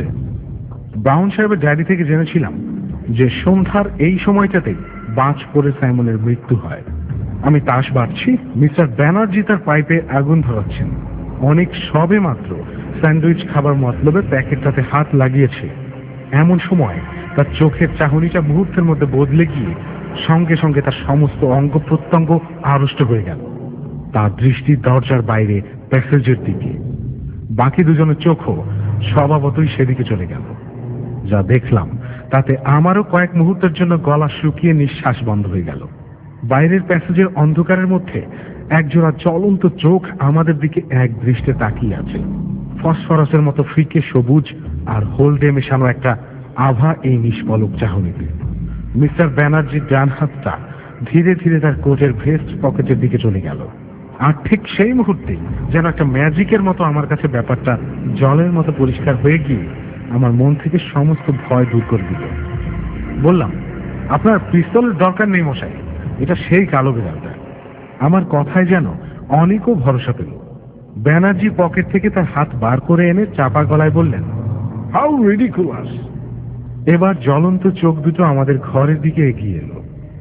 ব্রাউন সাহেবের ডায়েরি থেকে জেনেছিলাম যে সন্ধ্যার এই সময়টাতে বাজ পড়ে সাইমনের মৃত্যু হয়। আমি তাস বাড়ছি, মিস্টার ব্যানার্জি তার পাইপে আগুন ধরাচ্ছেন। অনেক সবে মাত্র স্যান্ডউইচ খাবার মতলবে প্যাকেটটাতে হাত লাগিয়েছে। এমন সময় তার চোখের চাহনিটা মুহূর্তের মধ্যে বদলে গিয়ে সঙ্গে সঙ্গে তার সমস্ত অঙ্গ প্রত্যঙ্গ আড়ষ্ট হয়ে গেল। তার দৃষ্টি দরজার বাইরে প্যাসেজের দিকে। বাকি দুজনের চোখও স্বভাবতই সেদিকে চলে গেল। যা দেখলাম তাতে আমারও কয়েক মুহূর্তের জন্য গলা শুকিয়ে নিঃশ্বাস বন্ধ হয়ে গেল। বাইরের প্যাসেজের অন্ধকারের মধ্যে একজোড়া জ্বলন্ত চোখ আমাদের দিকে এক দৃষ্টে তাকিয়ে আছে। ফসফরাসের মতো ফিকে সবুজ আর হলদে মেশানো একটা আভা এই নিষ্পলক চাহনিতে। মিস্টার ব্যানার্জির ডান হাতটা ধীরে ধীরে তার কোটের ভেস্ট পকেটের দিকে চলে গেল। আর ঠিক সেই মুহূর্তেই যেন একটা ম্যাজিকের মতো আমার কাছে ব্যাপারটা জলের মতো পরিষ্কার হয়ে গিয়ে আমার মন থেকে সমস্ত ভয় দূর করে দিল। বললাম, আপনার পিস্তলের দরকার নেই মশাই, এটা সেই কালো বিড়ালটা। আমার কথায় যেন অনেকও ভরসা পেল। ব্যানার্জি পকেট থেকে তার হাত বার করে এনে চাপা গলায় বললেন, হাউ রিডিকুলাস। এবার জ্বলন্ত চোখ দুটো আমাদের ঘরের দিকে এগিয়ে এলো।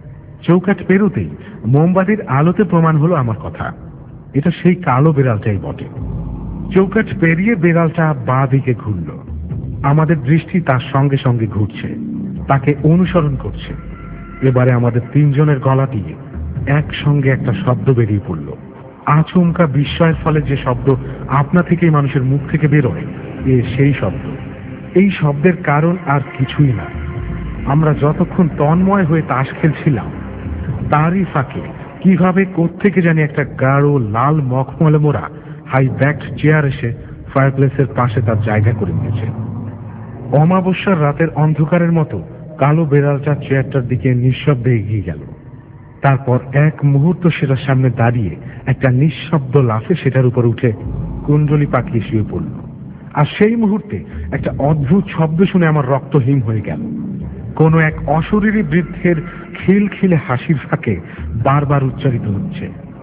চৌকাঠ পেরোতেই মোমবাতির আলোতে প্রমাণ হলো আমার কথা, এটা সেই কালো বিড়ালটাই বটে। চৌকাঠ পেরিয়ে বিড়ালটা বাঁ দিকে ঘুরল। আমাদের দৃষ্টি তার সঙ্গে সঙ্গে ঘুরছে, তাকে অনুসরণ করছে। এবারে আমাদের তিনজনের গলা দিয়ে একসঙ্গে একটা শব্দ বেরিয়ে পড়ল। আচমকা বিস্ময়ের ফলে যে শব্দ আপনা থেকেই মানুষের মুখ থেকে বেরোয়, এ সেই শব্দ। এই শব্দের কারণ আর কিছুই না। আমরা যতক্ষণ তন্ময় হয়ে তাস খেলছিলাম তারই ফাঁকে কিভাবে কোত্থেকে জানি একটা গাঢ় লাল মখমলে মোড়া হাই ব্যাকড চেয়ার এসে ফায়ারপ্লেসের পাশে তার জায়গা করে নিয়েছে। অমাবস্যার রাতের অন্ধকারের মতো কালো বেড়ালটা চেয়ারটার দিকে নিঃশব্দে এগিয়ে গেল। তারপর এক মুহূর্ত সেটার সামনে দাঁড়িয়ে একটা নিঃশব্দ লাফে সেটার উপর উঠে কুণ্ডলি পাকিয়ে শুয়ে পড়ল। আর সেই মুহূর্তে একটা অদ্ভুত শব্দ শুনে আমার রক্ত হিম হয়ে গেল। কোন এক অশরীরী বৃদ্ধের খিলখিলে হাসির ফাঁকে বারবার উচ্চারিত হচ্ছে,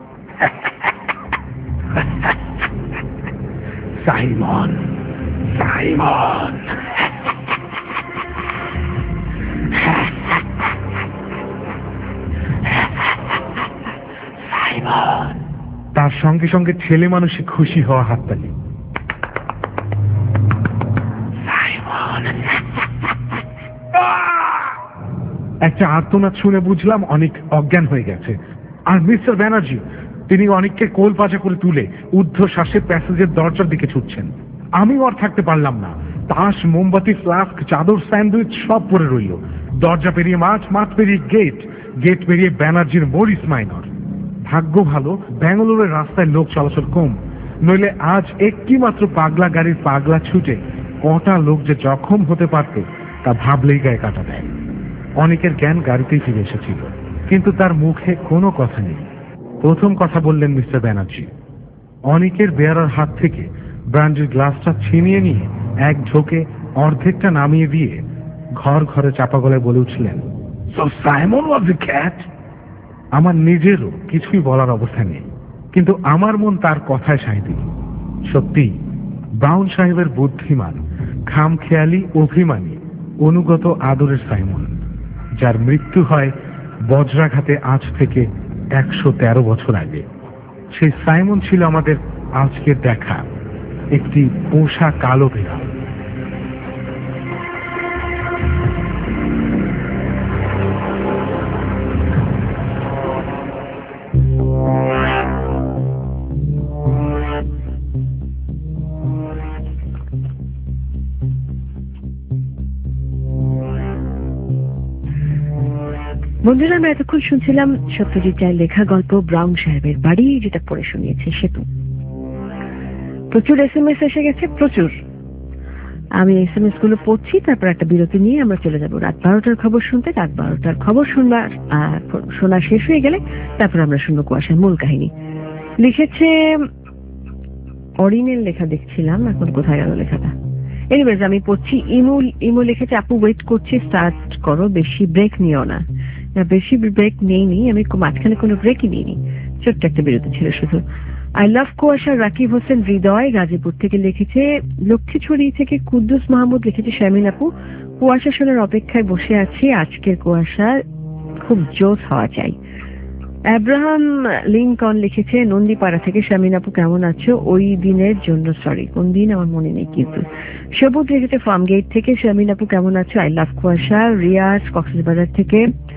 সাইমন, সাইমন। তার সঙ্গে সঙ্গে ছেলে মানুষে খুশি হওয়া হাততালি। একটা আর্তনাদ শুনে বুঝলাম অনেক অজ্ঞান হয়ে গেছে। আর মিস্টার ব্যানার্জি তিনি অনেককে কোল পাচা করে তুলে ঊর্ধ্বশ্বাসে প্যাসেজের দরজার দিকে ছুটছেন। আমি আর থাকতে পারলাম না। তাস, মোমবাতি, ফ্লাস্ক, চাদর, স্যান্ডউইচ সব পরে রইল। দরজা পেরিয়ে মাঠ, মাঠ পেরিয়ে গেট, গেট পেরিয়ে ব্যানার্জির মরিস মাইনর। ভাগ্য ভালো ব্যাঙ্গালোরের রাস্তায় লোক চলাচল কম, নইলে আজ একটি মাত্র পাগলা গাড়ির পাগলা ছুটে কটা লোক যে জখম হতে পারত তা ভাবলেই গায়ে কাটা দেয়। অনেকের জ্ঞান গাড়িতেই ফিরে এসেছিল, কিন্তু তার মুখে কোনো কথা নেই। প্রথম কথা বললেন মিস্টার ব্যানার্জি। অনেকের বেয়ারার হাত থেকে ব্র্যান্ডির গ্লাসটা ছিনিয়ে নিয়ে এক ঝোঁকে অর্ধেকটা নামিয়ে দিয়ে ঘর ঘরে চাপা গলায় বলে উঠলেন, so Simon was a cat. আমার নিজেরও কিছুই বলার অবস্থা নেই, কিন্তু আমার মন তার কথায় সায় দিল। সত্যি ব্রাউন সাহেবের বুদ্ধিমান, খামখেয়ালি, অভিমানী, অনুগত আদরের সাইমন, যার মৃত্যু হয় বজ্রাঘাতে আজ থেকে একশো তেরো বছর আগে। সেই সাইমন ছিল আমাদের আজকের দেখা একটি পোষা কালো বিড়াল। বন্ধুরা, আমরা এতক্ষণ শুনছিলাম সত্যজিৎ রায়ের লেখা গল্প ব্রাউন সাহেবের বাড়ি, যেটা পড়ে শুনিয়েছে সেতু। প্রচুর এস এম এস এসে গেছে, প্রচুর। আমি এস এম এস গুলো পড়ছি, তারপর একটা বিরতি নিয়ে আমরা চলে যাবো রাত বারোটার খবর শুনতে। রাত বারোটার খবর শুনবার শোনা শেষ হয়ে গেলে তারপর আমরা শুনবো কুয়াশার মূল কাহিনী। লিখেছে অরিনের লেখা, দেখছিলাম এখন কোথায় গেল লেখাটা। এনিওয়েজ আমি পড়ছি। ইমু ইমু লিখেছে, আপু ওয়েট করছি, স্টার্ট করো, বেশি ব্রেক নিও না। বেশি ব্রেক নেইনি আমি, মাঝখানে কোনো ব্রেকই নিইনি, ছোট্ট একটা বিরতি ছিল শুধু। আই লাভ কুয়াশা রাকিব হোসেন হৃদয় গাজীপুর থেকে লিখেছে। লক্ষ্মীছড়ি থেকে কুদ্দুস মাহমুদ লিখেছে, শারমিন আপু কুয়াশা শোনার অপেক্ষায় বসে আছি, আজকের কুয়াশা খুব জোশ হওয়া চাই। আব্রাহাম লিঙ্কন লিখেছে নন্দীপাড়া থেকে, শারমিন আপু কেমন আছো, ওই দিনের জন্য সরি, কোন দিন আমার মনে নেই কিন্তু। সবুজ লিখেছে ফার্মগেট থেকে, শারমিন আপু কেমন আছো, আই লাভ কুয়াশা। রিয়াজ কক্সবাজার থেকে।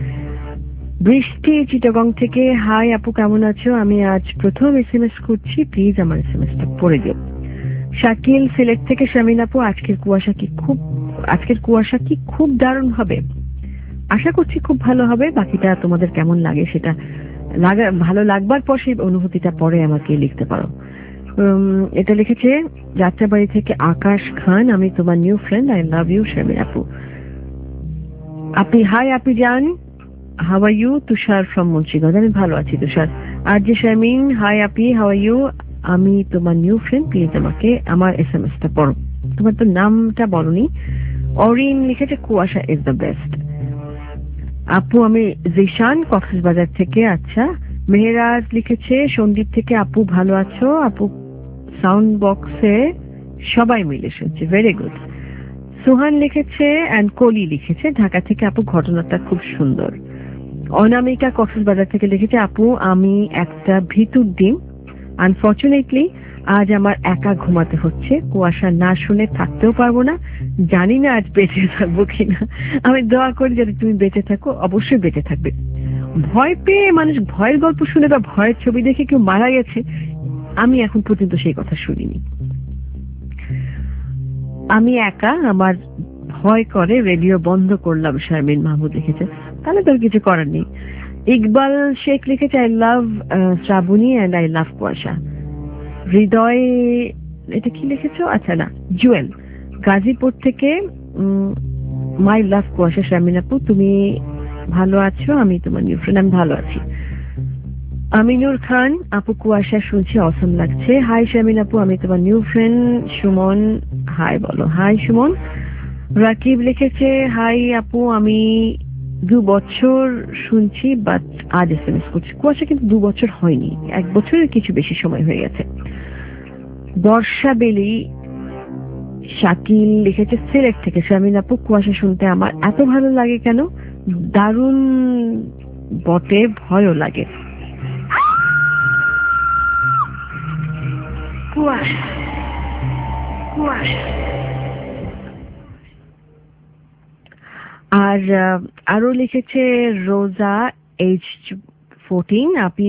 বৃষ্টি চিটাগং থেকে, হাই আপু কেমন আছো, আমি আজ প্রথম এস এম এস করছি, প্লিজ আমার এস এম এস টা পড়ে দিও। শাকিল সিলেট থেকে, শারমিন আপু আজকের কুয়াশা কি খুব আজকের কুয়াশা কি খুব দারুণ হবে, আশা করছি খুব ভালো হবে, বাকিটা তোমাদের কেমন লাগে সেটা লাগা ভালো লাগবার পর সেই অনুভূতিটা পরে আমাকে লিখতে পারো। এটা লিখেছে যাত্রাবাড়ি থেকে আকাশ খান, আমি তোমার new friend, I love you Sharmin আপু। আপনি হাই আপনি যান, how are you, Tushar from Munshiganj, আমি ভালো আছি তুষার। আর যে শারমিন, হাই আপি, হাউ আর ইউ, আমি তোমার নিউ ফ্রেন্ড, প্লিজ আমাকে আমার এস এম এস টা পড়ো। তোমার তো নামটা বলনি। অরিন লিখেছে কুয়াশা ইজ দ্য বেস্ট। আপু আমি জিশান কক্সবাজার থেকে। আচ্ছা। মেহেরাজ লিখেছে সন্দীপ থেকে, আপু ভালো আছো, আপু সাউন্ড বক্সে সবাই মিলে শুনছে, ভেরি গুড। সুহান লিখেছে অ্যান্ড কলি লিখেছে ঢাকা থেকে, আপু ঘটনাটা খুব সুন্দর। অনামিকা কক্সবাজার থেকে লিখেছে, আপু আমি একটা ভিতুর দিন, আনফর্চুনেটলি আজ আমার একা ঘুমাতে হচ্ছে, কুয়াশা না শুনে থাকতেও পারবো না, জানি না আজ বেঁচে থাকবো কিনা, আমি দোয়া করি যাতে তুমি বেঁচে থাকো, অবশ্যই বেঁচে থাকবে। ভয় পেয়ে মানুষ ভয়ের গল্প শুনে বা ভয়ের ছবি দেখে কেউ মারা গেছে, আমি এখন পর্যন্ত সেই কথা শুনিনি। আমি একা, আমার ভয় করে, রেডিও বন্ধ করলাম, শারমিন মাহমুদ লিখেছে। তাহলে তোর কিছু করার নেই। ইকবাল শেখ লিখেছে, I love Shrabani and I love Kuasha. Hridoy এটা কি লিখেছো, আচ্ছা না, জুয়েল গাজীপুর থেকে, মাই লাভ কুয়াশা শারমিন আপু তুমি ভালো আছো, আমি তোমার নিউ ফ্রেন্ড, আমি ভালো আছি। আমিনুর খান, আপু কুয়াশা শুনছি, অসম লাগছে, হাই শারমিন আপু আমি তোমার নিউ ফ্রেন্ড। সুমন হাই বলো, হাই সুমন। রাকিব লিখেছে, হাই আপু আমি দু বছর শুনছি বাট আজ এস এম এস করছি। কুয়াশা কিন্তু দু বছর হয়নি, এক বছরের কিছু বেশি সময় হয়ে গেছে। বর্ষা বেলি শাকিল লিখেছে সিলেট থেকে, শারমিন আপু কুয়াশা শুনতে আমার এত ভালো লাগে কেন, দারুণ বটে, ভয়ও লাগে। কুয়াশা কুয়াশা। আর আরো লিখেছে রোজা এইচ ফোরটিন, আপনি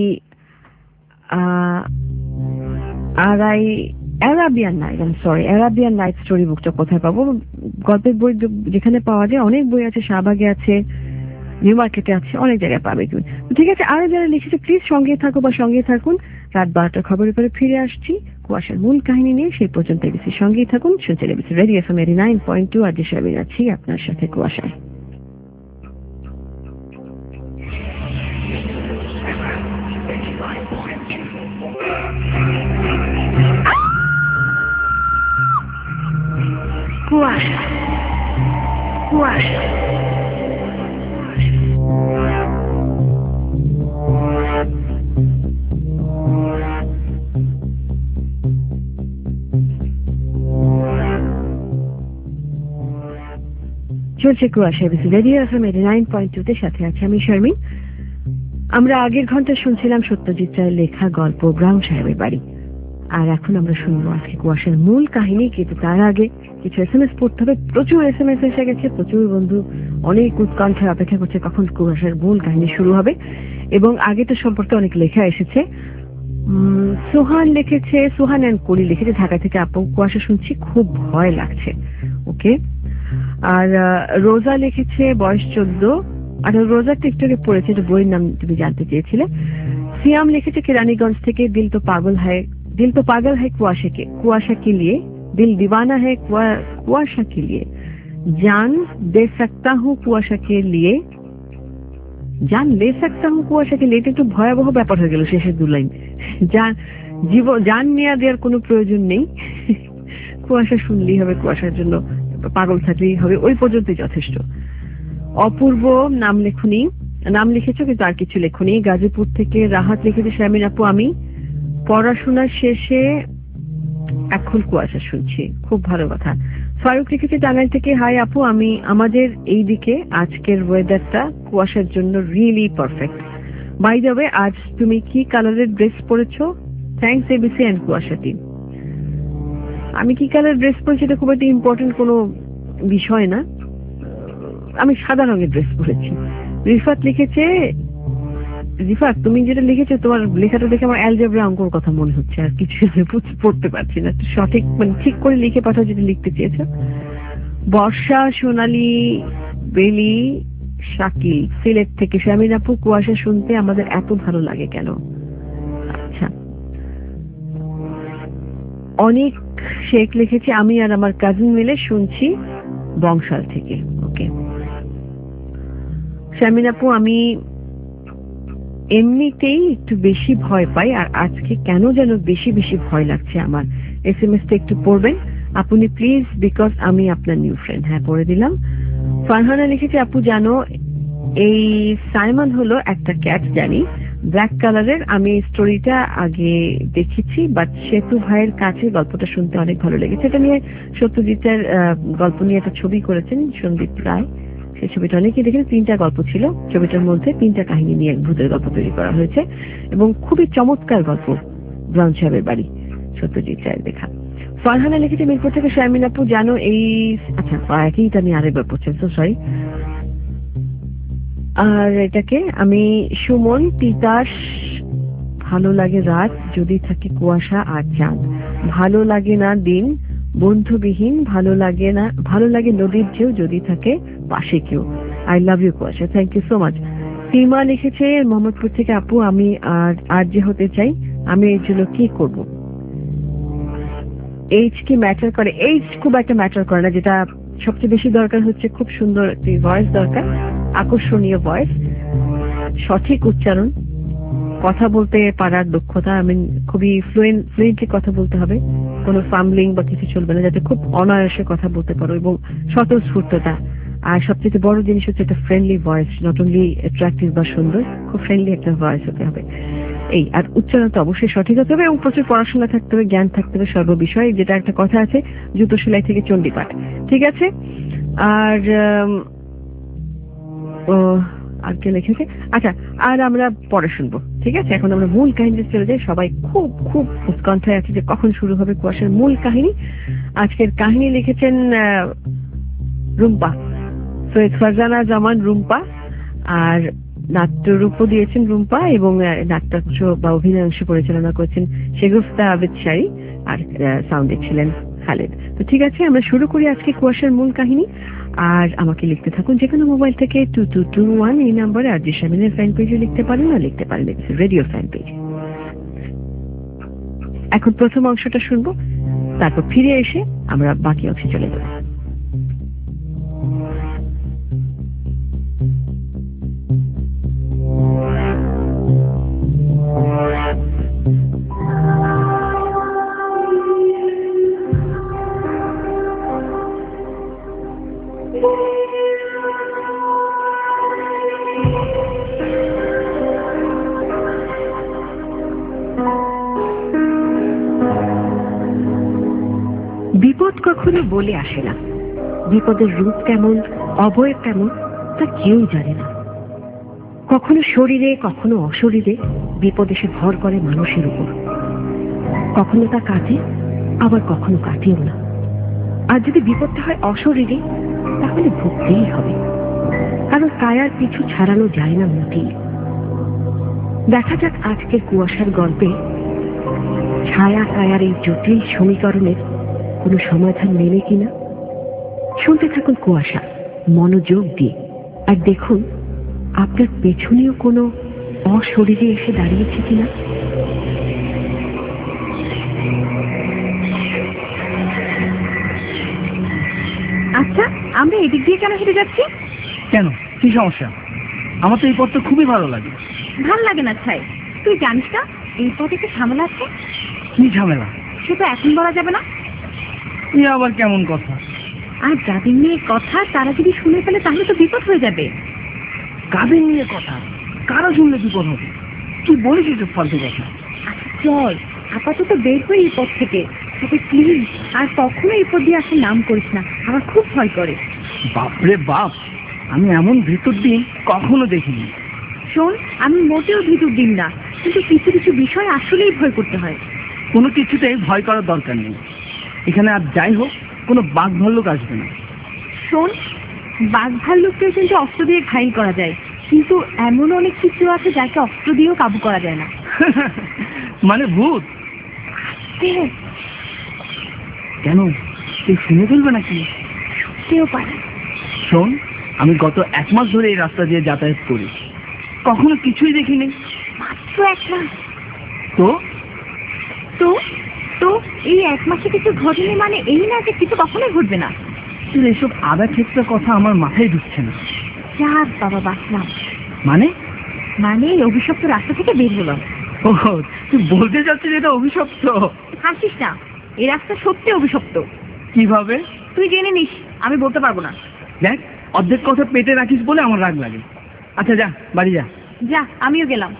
আড়াই Arabian night, I sorry Arabian night story বুকটা কোথায় পাবো? গল্পের বই যেখানে পাওয়া যায়, অনেক বই আছে, শাহবাগে আছে, নিউ মার্কেটে আছে, অনেক জায়গায় পাবে তুমি। ঠিক আছে, আরো যারা লিখেছে প্লিজ সঙ্গে থাকো বা সঙ্গে থাকুন, রাত বারোটার খবরের পরে ফিরে আসছি কুয়াশার মূল কাহিনী নিয়ে, সেই পর্যন্ত এবিসি সঙ্গেই থাকুন, শুনতে ABC radio FM eighty nine point two. আর যে শারমিন আছি আপনার সাথে কুয়াশায়। কুয়াশা কুয়াশা। চলছে Kuasha radio FM eighty nine point two তে, সাথে আছে আমি শারমিন। আমরা আগের ঘন্টা শুনছিলাম সত্যজিৎ রায়ের লেখা গল্প ব্রাউন সাহেবের বাড়ি, আর এখন আমরা শুনবো আজকে কুয়াশার মূল কাহিনী। কিন্তু তার আগে কিছু এস এম এস পড়তে হবে, প্রচুর এস এম এস এসে গেছে, প্রচুর বন্ধু অনেক উৎকণ্ঠায় অপেক্ষা করছে কখন কুয়াশার মূল কাহিনী শুরু হবে, এবং আগে তো সম্পর্কে অনেক লেখা এসেছে। সোহান লিখেছে, সোহান অ্যান্ড কলি লিখেছে ঢাকা থেকে, আপু কুয়াশা শুনছি, খুব ভয় লাগছে। ওকে। আর রোজা লিখেছে বয়স চোদ্দ, আর রোজা টিকটকে পড়েছে, এটা বইয়ের নাম তুমি জানতে চেয়েছিলে। সিয়াম লিখেছে কেরানীগঞ্জ থেকে, দিল তো পাগল হয় দিল তো পাগল হয় কুয়াশা কে কুয়াশা কে লিয়ে दिल दीवाना है कुआशा के लिए, जान दे सकता हूँ কুয়াশা के लिए, জান ले सकता हूँ কুয়াশা के लिए। এটা একটু ভয়াবহ ব্যাপার হয়ে গেল শেষের দু লাইন। জান জীবন জান নেওয়া দেওয়ার কোনো প্রয়োজন নেই, কুয়াশা শুনলেই হবে, কুয়াশার জন্য পাগল থাকলেই হবে, ওই পর্যন্তই যথেষ্ট। অপূর্ব নাম লেখনি, নাম লিখেছো কিন্তু আর কিছু লেখনি। গাজীপুর থেকে রাহাত লিখেছে, শারমিন আপু আমি পড়াশোনা শেষে এখন কুয়াশা শুনছি, খুব ভালো কথা। ফারুক লিখেছে টাঙ্গাইল থেকে, হাই আপু আমি আমাদের এই দিকে আজকের ওয়েদারটা কুয়াশার জন্য really perfect. By the way আজ তুমি কি কালারের ড্রেস পরেছো? Thanks ABC and Kuasha team. আমি কি কালার ড্রেস পরেছি এটা খুব একটা ইম্পর্টেন্ট কোনো বিষয় না, আমি সাদা রঙের ড্রেস পরেছি। রিফাত লিখেছে, রিফাত তুমি যেটা লিখেছো তোমার লেখাটা দেখে আমার অ্যালজেব্রা অঙ্কর কথা মনে হচ্ছে, আর কিছু পড়তে পারছি না, সঠিক মানে ঠিক করে লিখে পাঠাও যেটা লিখতে চেয়েছো। বর্ষা সোনালী বেলি শাকিল সিলেট থেকে, শারমিন আপু কুয়াশা শুনতে আমাদের এত ভালো লাগে কেন? আচ্ছা, অনেক শেখ লিখেছে আমি আর আমার কাজিন মিলে শুনছি বংশাল থেকে। ওকে শারমিন আপু আমি এমনিতেই একটু বেশি ভয় পাই, আর আজকে কেন যেন বেশি বেশি ভয় লাগছে আমার। এস এম এস টা একটু পড়বেন আপনি প্লিজ, বিকজ আমি আপনার নিউ ফ্রেন্ড। হ্যাঁ পড়ে দিলাম। ফারহানা লিখেছে আপু জানো এই সাইমন হলো একটা ক্যাট, জানি ব্ল্যাক কালারের। আমি স্টোরিটা আগে দেখেছি, বাট সেতু ভাইয়ের কাছে গল্পটা শুনতে অনেক ভালো লেগেছে। এটা নিয়ে সত্যজিতের গল্প নিয়ে একটা ছবি করেছেন সন্দীপ রায়, সেই ছবিটা অনেকেই দেখেন। তিনটা গল্প ছিল ছবিটার মধ্যে, তিনটা কাহিনী নিয়ে ভূতের গল্প তৈরি করা হয়েছে এবং খুবই চমৎকার গল্প। ব্রাউন সাহেবের বাড়ি, সত্যজিৎ রায়ের লেখা। ফারহানা লিখেছে মিরপুর থেকে, শারমিন আপু জানো এই, আচ্ছা একইটা আমি আরেকবার পড়ছেন, সো সরি। আর এটাকে আমি সুমন তিতাস, ভালো লাগে রাত যদি থাকে কুয়াশা আর চাঁদ, ভালো লাগে না দিন বন্ধুবিহীন, ভালো লাগে না, ভালো লাগে নদীর ঢেউ যদি থাকে পাশে কেউ। I love you Kuasha, thank you so much. Seema লিখেছে মোহাম্মদপুর থেকে, আপু আমি আর আর যে হতে চাই, আমি এর জন্য কি করব? এইজ কি ম্যাটার করে? এইজ খুব একটা ম্যাটার করে না, যেটা সবচেয়ে বেশি দরকার হচ্ছে খুব সুন্দর একটি ভয়েস দরকার, আকর্ষণীয় ভয়েস, সঠিক উচ্চারণ, কথা বলতে পারার দক্ষতা। আমি খুবই ফ্লুয়েন্ট ফ্লুয়েন্টলি কথা বলতে হবে, কোনো ফাম্বলিং বা কিছু চলবে না, যাতে খুব অনায়াসে কথা বলতে পারো, এবং স্বতঃস্ফূর্ততা। আর সবচেয়ে বড় জিনিস হচ্ছে একটা friendly voice, not only attractive বা সুন্দর, খুব ফ্রেন্ডলি একটা ভয়েস হতে হবে। এই আর উচ্চারণ তো অবশ্যই সঠিক হতে হবে, এবং প্রচুর পড়াশোনা থাকতে হবে, জ্ঞান থাকতে হবে সর্ববিষয়ে, যেটা একটা কথা আছে জুতো সেলাই থেকে চণ্ডীপাঠ। ঠিক আছে। আর ও আর কে লিখেছে, আচ্ছা আর আমরা পরে শুনবো, ঠিক আছে? এখন আমরা মূল কাহিনীতে চলে যাই। সবাই খুব খুব উৎকণ্ঠায় আছে যে কখন শুরু হবে কুয়াশার মূল কাহিনী। আজকের কাহিনী লিখেছেন রুম্পা, সৈয়দ ফারজানা জামান রুম্পা, আর নাট্যরূপও দিয়েছেন রুম্পা, এবং নাট্যাংশ বা অভিনয় অংশ পরিচালনা করেছেন শেগুফতা আবেদ শাড়ি, আর সাউন্ডে ছিলেন খালেদ। তো ঠিক আছে, আমরা শুরু করি আজকে কুয়াশার মূল কাহিনী। আর আমাকে লিখতে থাকুন যে কোনো মোবাইল থেকে টু টু টু ওয়ান এই নাম্বারে, আর যে শারমিনের ফ্যান পেজে লিখতে পারেন, না লিখতে পারেন রেডিও ফ্যান পেজে। এখন প্রথম অংশটা শুনবো, তারপর ফিরে এসে আমরা বাকি অংশে চলে যাব। বিপদ কখনো বলে আসে না, বিপদের রূপ কেমন, অবয়ব কেমন তা কেউ জানে না। কখনো শরীরে কখনো অশরীরে বিপদ এসে ভর করে মানুষের উপর, কখনো তা কাটে আবার কখনো কাটেও না। আর যদি বিপদটা হয় অশরীরে, তাহলে ভুগতেই হবে, কারণ কায়ার পিছু ছাড়ানো যায় না মোটেই। দেখা যাক আজকের কুয়াশার গল্পে ছায়া কায়ার এই জটিল সমীকরণের কোনো সমাধান মেলে কিনা। শুনতে থাকুন কুয়াশা মনোযোগ দিয়ে, আর দেখুন আপনার পেছনেও কোনো অশরীরে এসে দাঁড়িয়েছে কিনা। আচ্ছা, আমরা এদিক দিয়ে কেন হেঁটে যাচ্ছি? কেন, কি সমস্যা? আমার তো এই পথটা খুবই ভালো লাগে। ভাল লাগে না ছাই, তুই জানিস না এই পথে একটা ঝামেলা আছে। কি ঝামেলা? সে তো এখন বলা যাবে না। এ আবার কেমন কথা? আর যাদের নিয়ে কথা তারা যদি শুনে ফেলে তাহলে তো বিপদ হয়ে যাবে। কাদের নিয়ে কথা? কারা শুনলে বিপদ হবে? তুই বলিস এসব ফালতু কথা। আচ্ছা চল, আপাতত বের হই এই পথ থেকে। তবে প্লিজ আর কখনো এই পথ দিয়ে আসার নাম করিস না, আমার খুব ভয় করে। বাপরে বাপ, আমি এমন ভিতর দিন কখনো দেখিনি। শোন, আমি মোটেও ভিতর দিন না, কিন্তু কিছু কিছু বিষয় আসলেই ভয় করতে হয়। কোনো কিছুতেই ভয় করার দরকার নেই। এখানে আর যাই হোক, কোনো বাঘ ভাল্লুক আসবে না। শোন, বাঘ ভাল্লুককেও কিন্তু অস্ত্র দিয়ে ঘাইল করা যায়, কিন্তু এমন অনেক কিছু আছে যাকে অস্ত্র দিয়েও কাবু করা যায় না। মানে ভূত? দেখ, কেন, তুই শুনে ফেলবে নাকি? কেউ পারে। শোন, আমি গত এক মাস ধরে এই রাস্তা দিয়ে যাতায়াত করি, কখনো কিছুই দেখিনি। মাত্র এক মাস? তো তো তো এই এক মাসে কিছু ঘটেনি মানে এই না যে কিছু কখনোই ঘটবে না। তোর এসব আদা ক্ষেত্রে কথা আমার মাথায় ঢুকছে না। যাক বাবা, বাঁচলাম। মানে মানে এই অভিশপ্ত রাস্তা থেকে বের হলাম। ও, তুই বলতে চাচ্ছিস এটা অভিশপ্ত? হাসিস না, এই রাস্তা সত্যি অভিশপ্ত। কিভাবে? তুই জেনে নিস, আমি বলতে পারবো না। দেখ, অর্ধেক কথা পেটে রাখিস বলে আমার রাগ লাগে। আচ্ছা যা, বাড়ি যা। যা, আমিও গেলাম।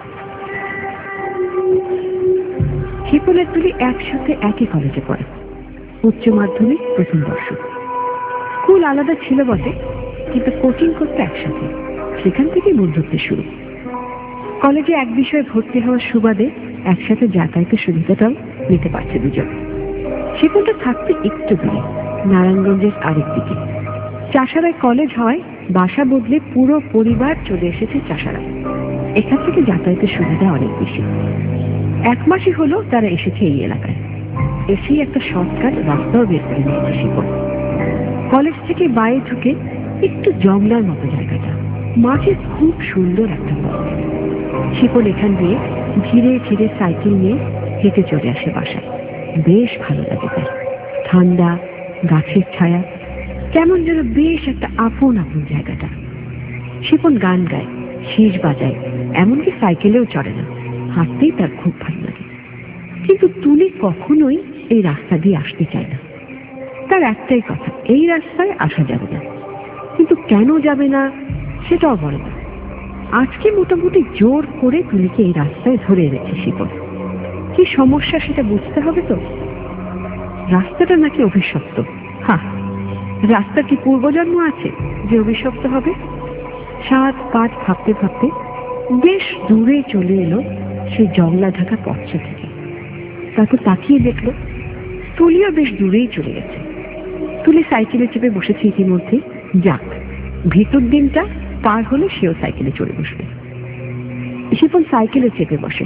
শিপনের তুলি একসাথে একই কলেজে পড়ে, উচ্চ মাধ্যমিক প্রথম বর্ষ। স্কুল আলাদা ছিল বটে, কিন্তু কোচিং করতে একসাথে, সেখান থেকেই বন্ধুত্বের শুরু। কলেজে এক বিষয়ে ভর্তি হওয়ার সুবাদে একসাথে যাতায়াতের সুবিধাটাও নিতে পারছে দুজন। শিপনটা থাকতে একটু দূরে, নারায়ণগঞ্জের আরেক দিকে। চাষারায় কলেজ হয়, বাসা বদলে পুরো পরিবার চলে এসেছে চাষারায়। এখান থেকে যাতায়াতের সুবিধা অনেক বেশি। এক মাসই হলো তারা এসেছে এই এলাকায়। এসেই একটা শর্টকাট রাস্তাও বের করে নিয়েছে শিপন। কলেজ থেকে বাইরে ঢুকে একটু জংলার মতো জায়গাটা, মাঠের খুব সুন্দর একটা পথ। শিপন এখান দিয়ে ধীরে ধীরে সাইকেল নিয়ে হেঁটে চলে আসে বাসায়। বেশ ভালো লাগে তার, ঠান্ডা, গাছের ছায়া, কেমন যেন বেশ একটা আপন আপন জায়গাটা। শিপন গান গায়, শীষ বাজায়, এমনকি সাইকেলেও চড়ে না, হাঁটতেই তার খুব ভালো লাগে। কিন্তু তুলি কখনোই এই রাস্তা দিয়ে আসতে চায় না। তার একটাই কথা, এই রাস্তায় আসা যাবে না। কিন্তু কেন যাবে না সেটাও বলে না। আজকে মোটামুটি জোর করে তুলিকে এই রাস্তায় ধরে এনেছে শিপন। কি সমস্যা সেটা বুঝতে হবে তো। রাস্তাটা নাকি অভিশপ্ত। হ্যাঁ, রাস্তা কি পূর্বজন্ম আছে যে অভিশপ্ত হবে? সাত পাঁচ ভাবতে ভাবতে বেশ দূরে চলে এলো সেই জংলা ঢাকা পথটা থেকে। তারপর তাকিয়ে দেখলো তুলিও বেশ দূরেই চলে গেছে। তুলি সাইকেলে চেপে বসেছে ইতিমধ্যে। যাক, ভিতর দিনটা পার হলে সেও সাইকেলে চড়ে বসবে। শিপন সাইকেলে চেপে বসে,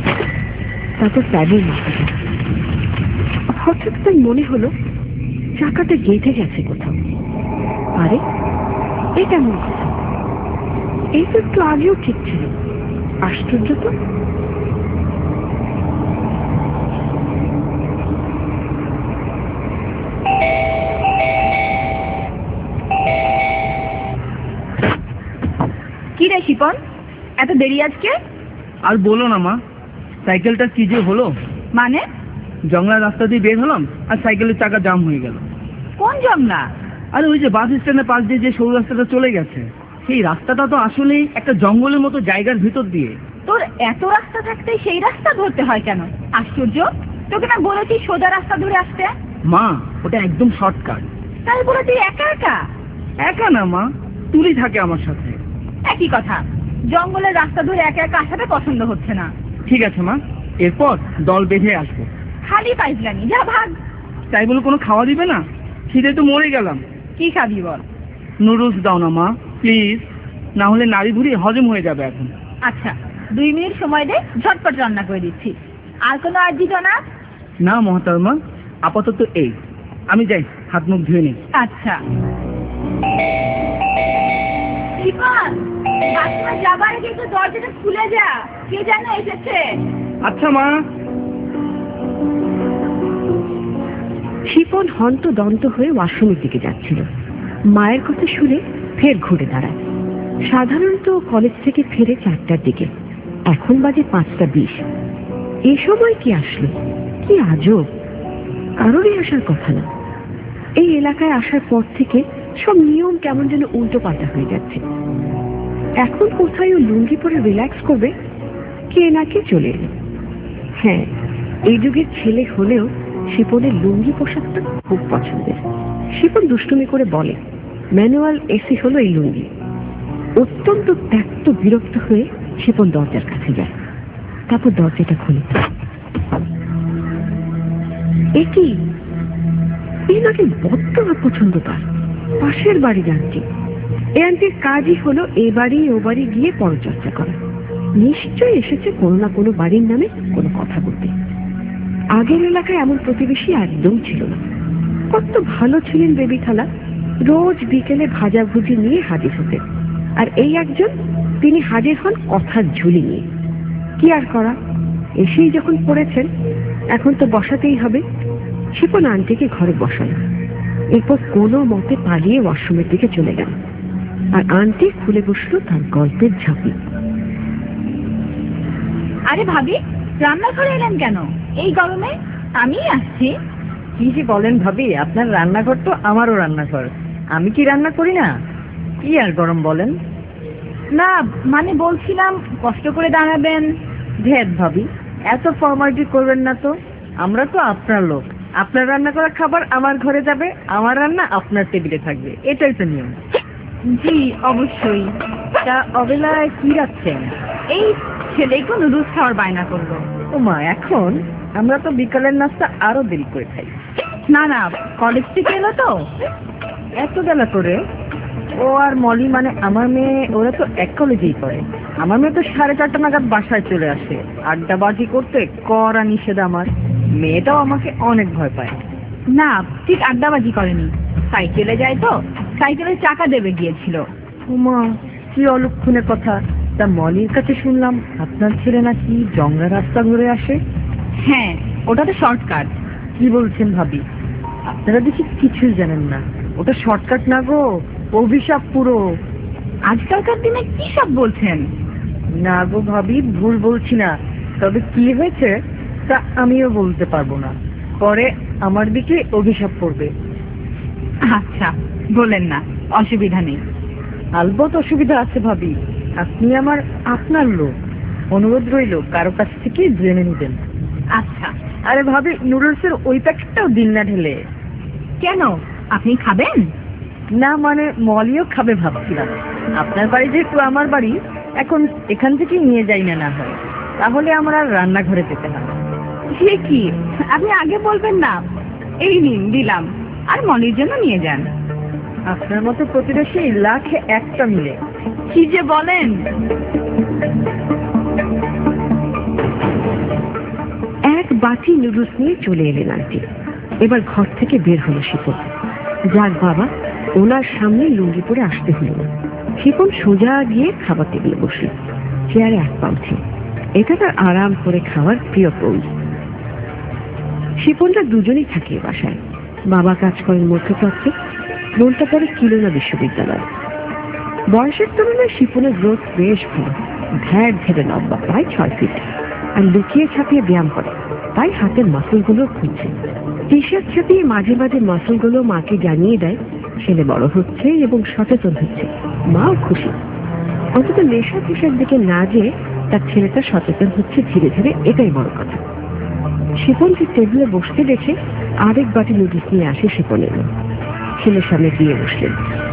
তারপর প্যাডেল মারতে থাকে। হঠাৎ তার মনে হলো চাকাটা গেঁথে গেছে কোথাও। আরে, এই কেমন কথা? এই তো একটু আগেও ঠিক ছিল। আশ্চর্য তো। কি রে শিপন, এত দেরি আজকে? আর বলো না মা, সাইকেলটা কি যে হলো। মানে? জংলা রাস্তা দিয়ে বের হলাম আর সাইকেলের চাকা জাম হয়ে গেল। কোন জংলা? আর ওই যে বাস স্ট্যান্ডের পাশ দিয়ে যে সরু রাস্তাটা চলে গেছে, সেই রাস্তাটা তো আসলেই একটা জঙ্গলের মতো জায়গার ভিতর দিয়ে। তোর এত রাস্তা থাকতে সেই রাস্তা ধরতে হয় কেন? আশ্চর্য, তোকে না বলেছি সোজা রাস্তা ধরে আসতে। মা, ওটা একদম শর্টকাট। তাই বলে তুই একা একা? একা না মা, তুলি থাকে আমার সাথে। একই কথা, জঙ্গলের রাস্তা ধরে একা একা আসাতে পছন্দ হচ্ছে না। ঠিক আছে মা, এরপর দল বেঁধে আসবো। খালি পাইজলামি, যা ভাগ। তাই বলে কোনো খাওয়া দিবে না? খিদে তো মরে গেলাম। কি খাবি বল? নুডলস দাও না মা, প্লিজ, না হলে নাড়ি ভুড়ি হজম হয়ে যাবে এখন। আচ্ছা, দুই মিনিট সময় দে, ঝটপট রান্না করে দিচ্ছি। আর কোনো আর্জি না? না মহাতারমা, আপাতত এই। আমি যাই, হাত মুখ ধুয়ে নিই। আচ্ছা। শিপন, বাথরুমে যাবার আগে একটু দরজাটা খুলে যা, কে যেন এসেছে। আচ্ছা মা। শিপন হন্তদন্ত হয়ে ওয়াশরুমের দিকে যাচ্ছিল। মায়ের কথা শুনে ফের ঘুরে দাঁড়ায়। সাধারণত কলেজ থেকে ফিরে চারটার দিকে, এখন বাজে পাঁচটা বিশ। এ সময় কি আসলো? কি আজব, কারোরই আসার কথা না। এই এলাকায় আসার পর থেকে সব নিয়ম কেমন যেন উল্টো পাল্টা হয়ে যাচ্ছে। এখন কোথায় ও লুঙ্গি পরে রিল্যাক্স করবে, কে না কে চলে এলো। হ্যাঁ, এই যুগের ছেলে হলেও শিপনের লুঙ্গি পোশাকটা খুব পছন্দের। শিপন দুষ্টুমি করে বলে, ম্যানুয়াল এসি হলো এই লুঙ্গি। অত্যন্ত ত্যক্ত বিরক্ত হয়ে শিপন দরজার কাছে যায়, তারপর দরজাটা খুলে। এ কি, এই নাকি বড্ড পছন্দ তার। পাশের বাড়ি আন্টি, এই আন্টির কাজই হলো এ বাড়ি ও বাড়ি গিয়ে পরচর্চা করা। নিশ্চয়ই এসেছে কোনো না কোনো বাড়ির নামে কোনো কথা বলতে। আগের এলাকায় এমন প্রতিবেশী একদম ছিল না। কত ভালো ছিলেন বেবি খালা, রোজ বিকেলে ভাজাভুজি নিয়ে হাজির হতেন। আর এই একজন, তিনি হাজির হন কথার ঝুলি নিয়ে। কি আর করা, এসেই যখন পড়েছেন এখন তো বসাতেই হবে। শিপন আন্টিকে ঘরে বসাল, এরপর কোনো মতে পালিয়ে ওয়াশরুমের দিকে চলে গেল। আর আন্টি খুলে বসলো তার গল্পের ঝাঁপি। আরে ভাবি, রান্নাঘরে এলেন কেন এই গরমে? আমি আসছি। কি যে বলেন ভাবি, আপনার রান্নাঘর তো আমারও রান্নাঘর। আমি কি রান্না করি না? কি আর গরম বলেন। না মানে বলছিলাম কষ্ট করে দাঁড়াবেন। ধ্যাত ভাবি, এত ফর্মালিটি করবেন না তো। আমরা তো আপনার লোক, আপনার রান্না করা খাবার আমার ঘরে যাবে, আমার রান্না আপনার টেবিলে থাকবে, এটাই তো নিয়ম। জি অবশ্যই। তা অবেলায় কি রাখছেন? এই ছেলেই তো নুডলস খাওয়ার বায়না করলো। ও মা, এখন আমরা তো বিকালের নাস্তা আরো দেরি করে খাই। না না, কলেজ থেকে এলো তো। এত বেলা করে? ও আর মলি মানে আমার মেয়ে, ওরা তো এক কলেজেই পড়ে। আমার মেয়ে তো সাড়ে চারটা নাগাদ বাসায় চলে আসে। আড্ডাবাজি করতে কড়া নিষেধ আমার। মেয়েটাও আমাকে অনেক ভয় পায়। না, ঠিক আড্ডাবাজি করেনি, সাইকেলে যায় তো, সাইকেলের চাকা দেবে গিয়েছিল। ওমা, কি অলক্ষণের কথা। তা মলির কাছে শুনলাম আপনার ছেলে নাকি জংলা রাস্তা ঘুরে আসে। হ্যাঁ, ওটা তো শর্টকাট। কি বলছেন ভাবি, আপনারা দেখি কিছুই জানেন না। ওটা শর্টকাট না গো, অভিশাপ পুরো। আজকালকার দিনে কি সব বলছেন? না গো ভাবি, ভুল বলছি না, তবে কি হয়েছে তা আমিও বলতে পারবো না। পরে আমার দিকে অভিশাপ পড়বে। আচ্ছা বলেন না, অসুবিধা নেই। আলবত অসুবিধা আছে ভাবি, আপনি আমার আপনার লোক, অনুরোধ রইল কারো কাছ থেকে জেনে নিবেন। আচ্ছা। আরে ভাবি, নুডলসের ওই প্যাকেটটাও দিন না ঢেলে। কেন, আপনি খাবেন? না মানে মলিও খাবে ভাবছিলাম। আপনার বাড়ি যেহেতু আমার বাড়ি, এখন এখান থেকেই নিয়ে যাই না না হয়, তাহলে আমরা রান্নাঘরে যেতে হবে। সে কি, আপনি আগে বলবেন না। এই নিন দিলাম, আর মলির জন্য নিয়ে যান। আপনার মতো প্রতিবেশী লাখে একটা মিলে। কি যে বলেন। এক বাটি নুডলস নিয়ে চলে এলেন আন্টি। এবার ঘর থেকে বের হলো শিপন। যাক বাবা, ওনার সামনে লুঙ্গি পরে আসতে হলো না। শিপন সোজা গিয়ে খাবার টেবিলে বসল, চেয়ারে এক পা উঠে। এটা তার আরাম করে খাওয়ার প্রিয় পৌঁছ। শিপনরা দুজনেই থাকে বাসায়। বাবা কাজ করেন মধ্যপ্রাচ্যে, বোনটা পড়ে কিলোনা বিশ্ববিদ্যালয়। বয়সের তুলনায় শিপনের গ্রোথ বেশ ভালো। ধ্যার ধেরে লম্বা, প্রায় ছয় ফিট, আর লুকিয়ে ছাপিয়ে ব্যায়াম করে, তাই হাতের মাসলগুলো খুঁজছে। টি শার্ট ছাপিয়ে মাঝে মাঝে মাসলগুলো মাকে জানিয়ে দেয় ছেলে বড় হচ্ছে এবং সচেতন হচ্ছে। মাও খুশি, অন্তত নেশা পেশার দিকে না যেয়ে তার ছেলেটা সচেতন হচ্ছে ধীরে ধীরে, এটাই বড় কথা। শিপনকে টেবিলে বসতে দেখে আরেক বাটি নুডলস নিয়ে আসে শিপন। এলো, ছেলের সামনে দিয়ে বসলেন।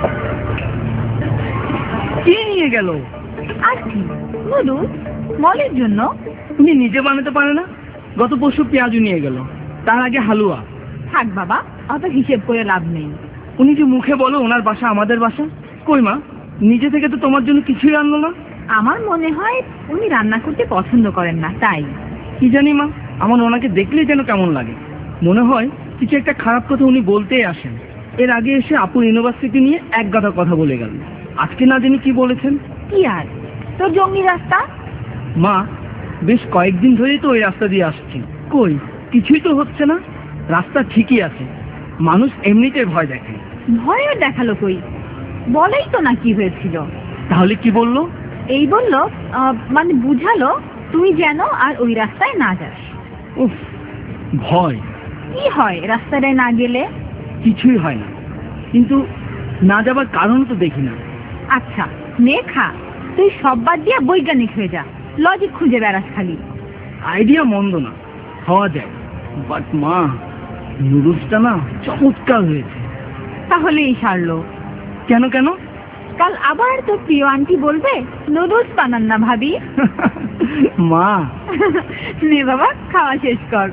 কে নিয়ে গেল? আর কি, নুডলস মলির জন্য। উনি নিজে বানাতে পারে না? গত পরশু পেঁয়াজু নিয়ে গেল, তার আগে হালুয়া। থাক বাবা, অত হিসেব করে লাভ নেই। উনি যে মুখে বলো ওনার বাসা আমাদের বাসা, কই মা, নিজে থেকে তো তোমার জন্য কিছুই আনলো না। আমার মনে হয় উনি রান্না করতে পছন্দ করেন না, তাই। কি জানি মা, আমার ওনাকে দেখলেই যেন কেমন লাগে। মনে হয় কিছু একটা খারাপ কথা উনি বলতেই আসেন। এর আগে এসে আপুর ইউনিভার্সিটি নিয়ে এক গাদা কথা বলে গেল। আজকে না জানি কি বলেছেন। কি আর, তোর জঙ্গি রাস্তা। মা, বেশ কয়েকদিন ধরেই তো ওই রাস্তা দিয়ে আসছি, কই কিছুই তো হচ্ছে না। রাস্তা ঠিকই আছে, মানুষ এমনিতে ভয় দেখে, ভয়ও দেখালো কই, বলেই তো না কি হয়েছিল। তাহলে কি বললো? এই বললো, মানে বুঝালো তুই যেন আর ওই রাস্তায় না যাস। উফ, ভয় কি হয় রাস্তায় না গেলে? কিছুই হয় না, কিন্তু না যাবার কারণ তো দেখি না। আচ্ছা নে খা, তুই সব বাদ দিয়া বৈজ্ঞানিক হয়ে যা, লজিক খুঁজে বেড়াস খালি। আইডিয়া মন্দ না, হওয়া যায়, বাট মা নুডলসটা না চমৎকার হয়েছে। তাহলেই সারলো। কেন কেন? কাল আবার তোর প্রিয় আন্টি বলবে নুডলস বানান না ভাবি। মা নে বাবা, খাওয়া শেষ কর।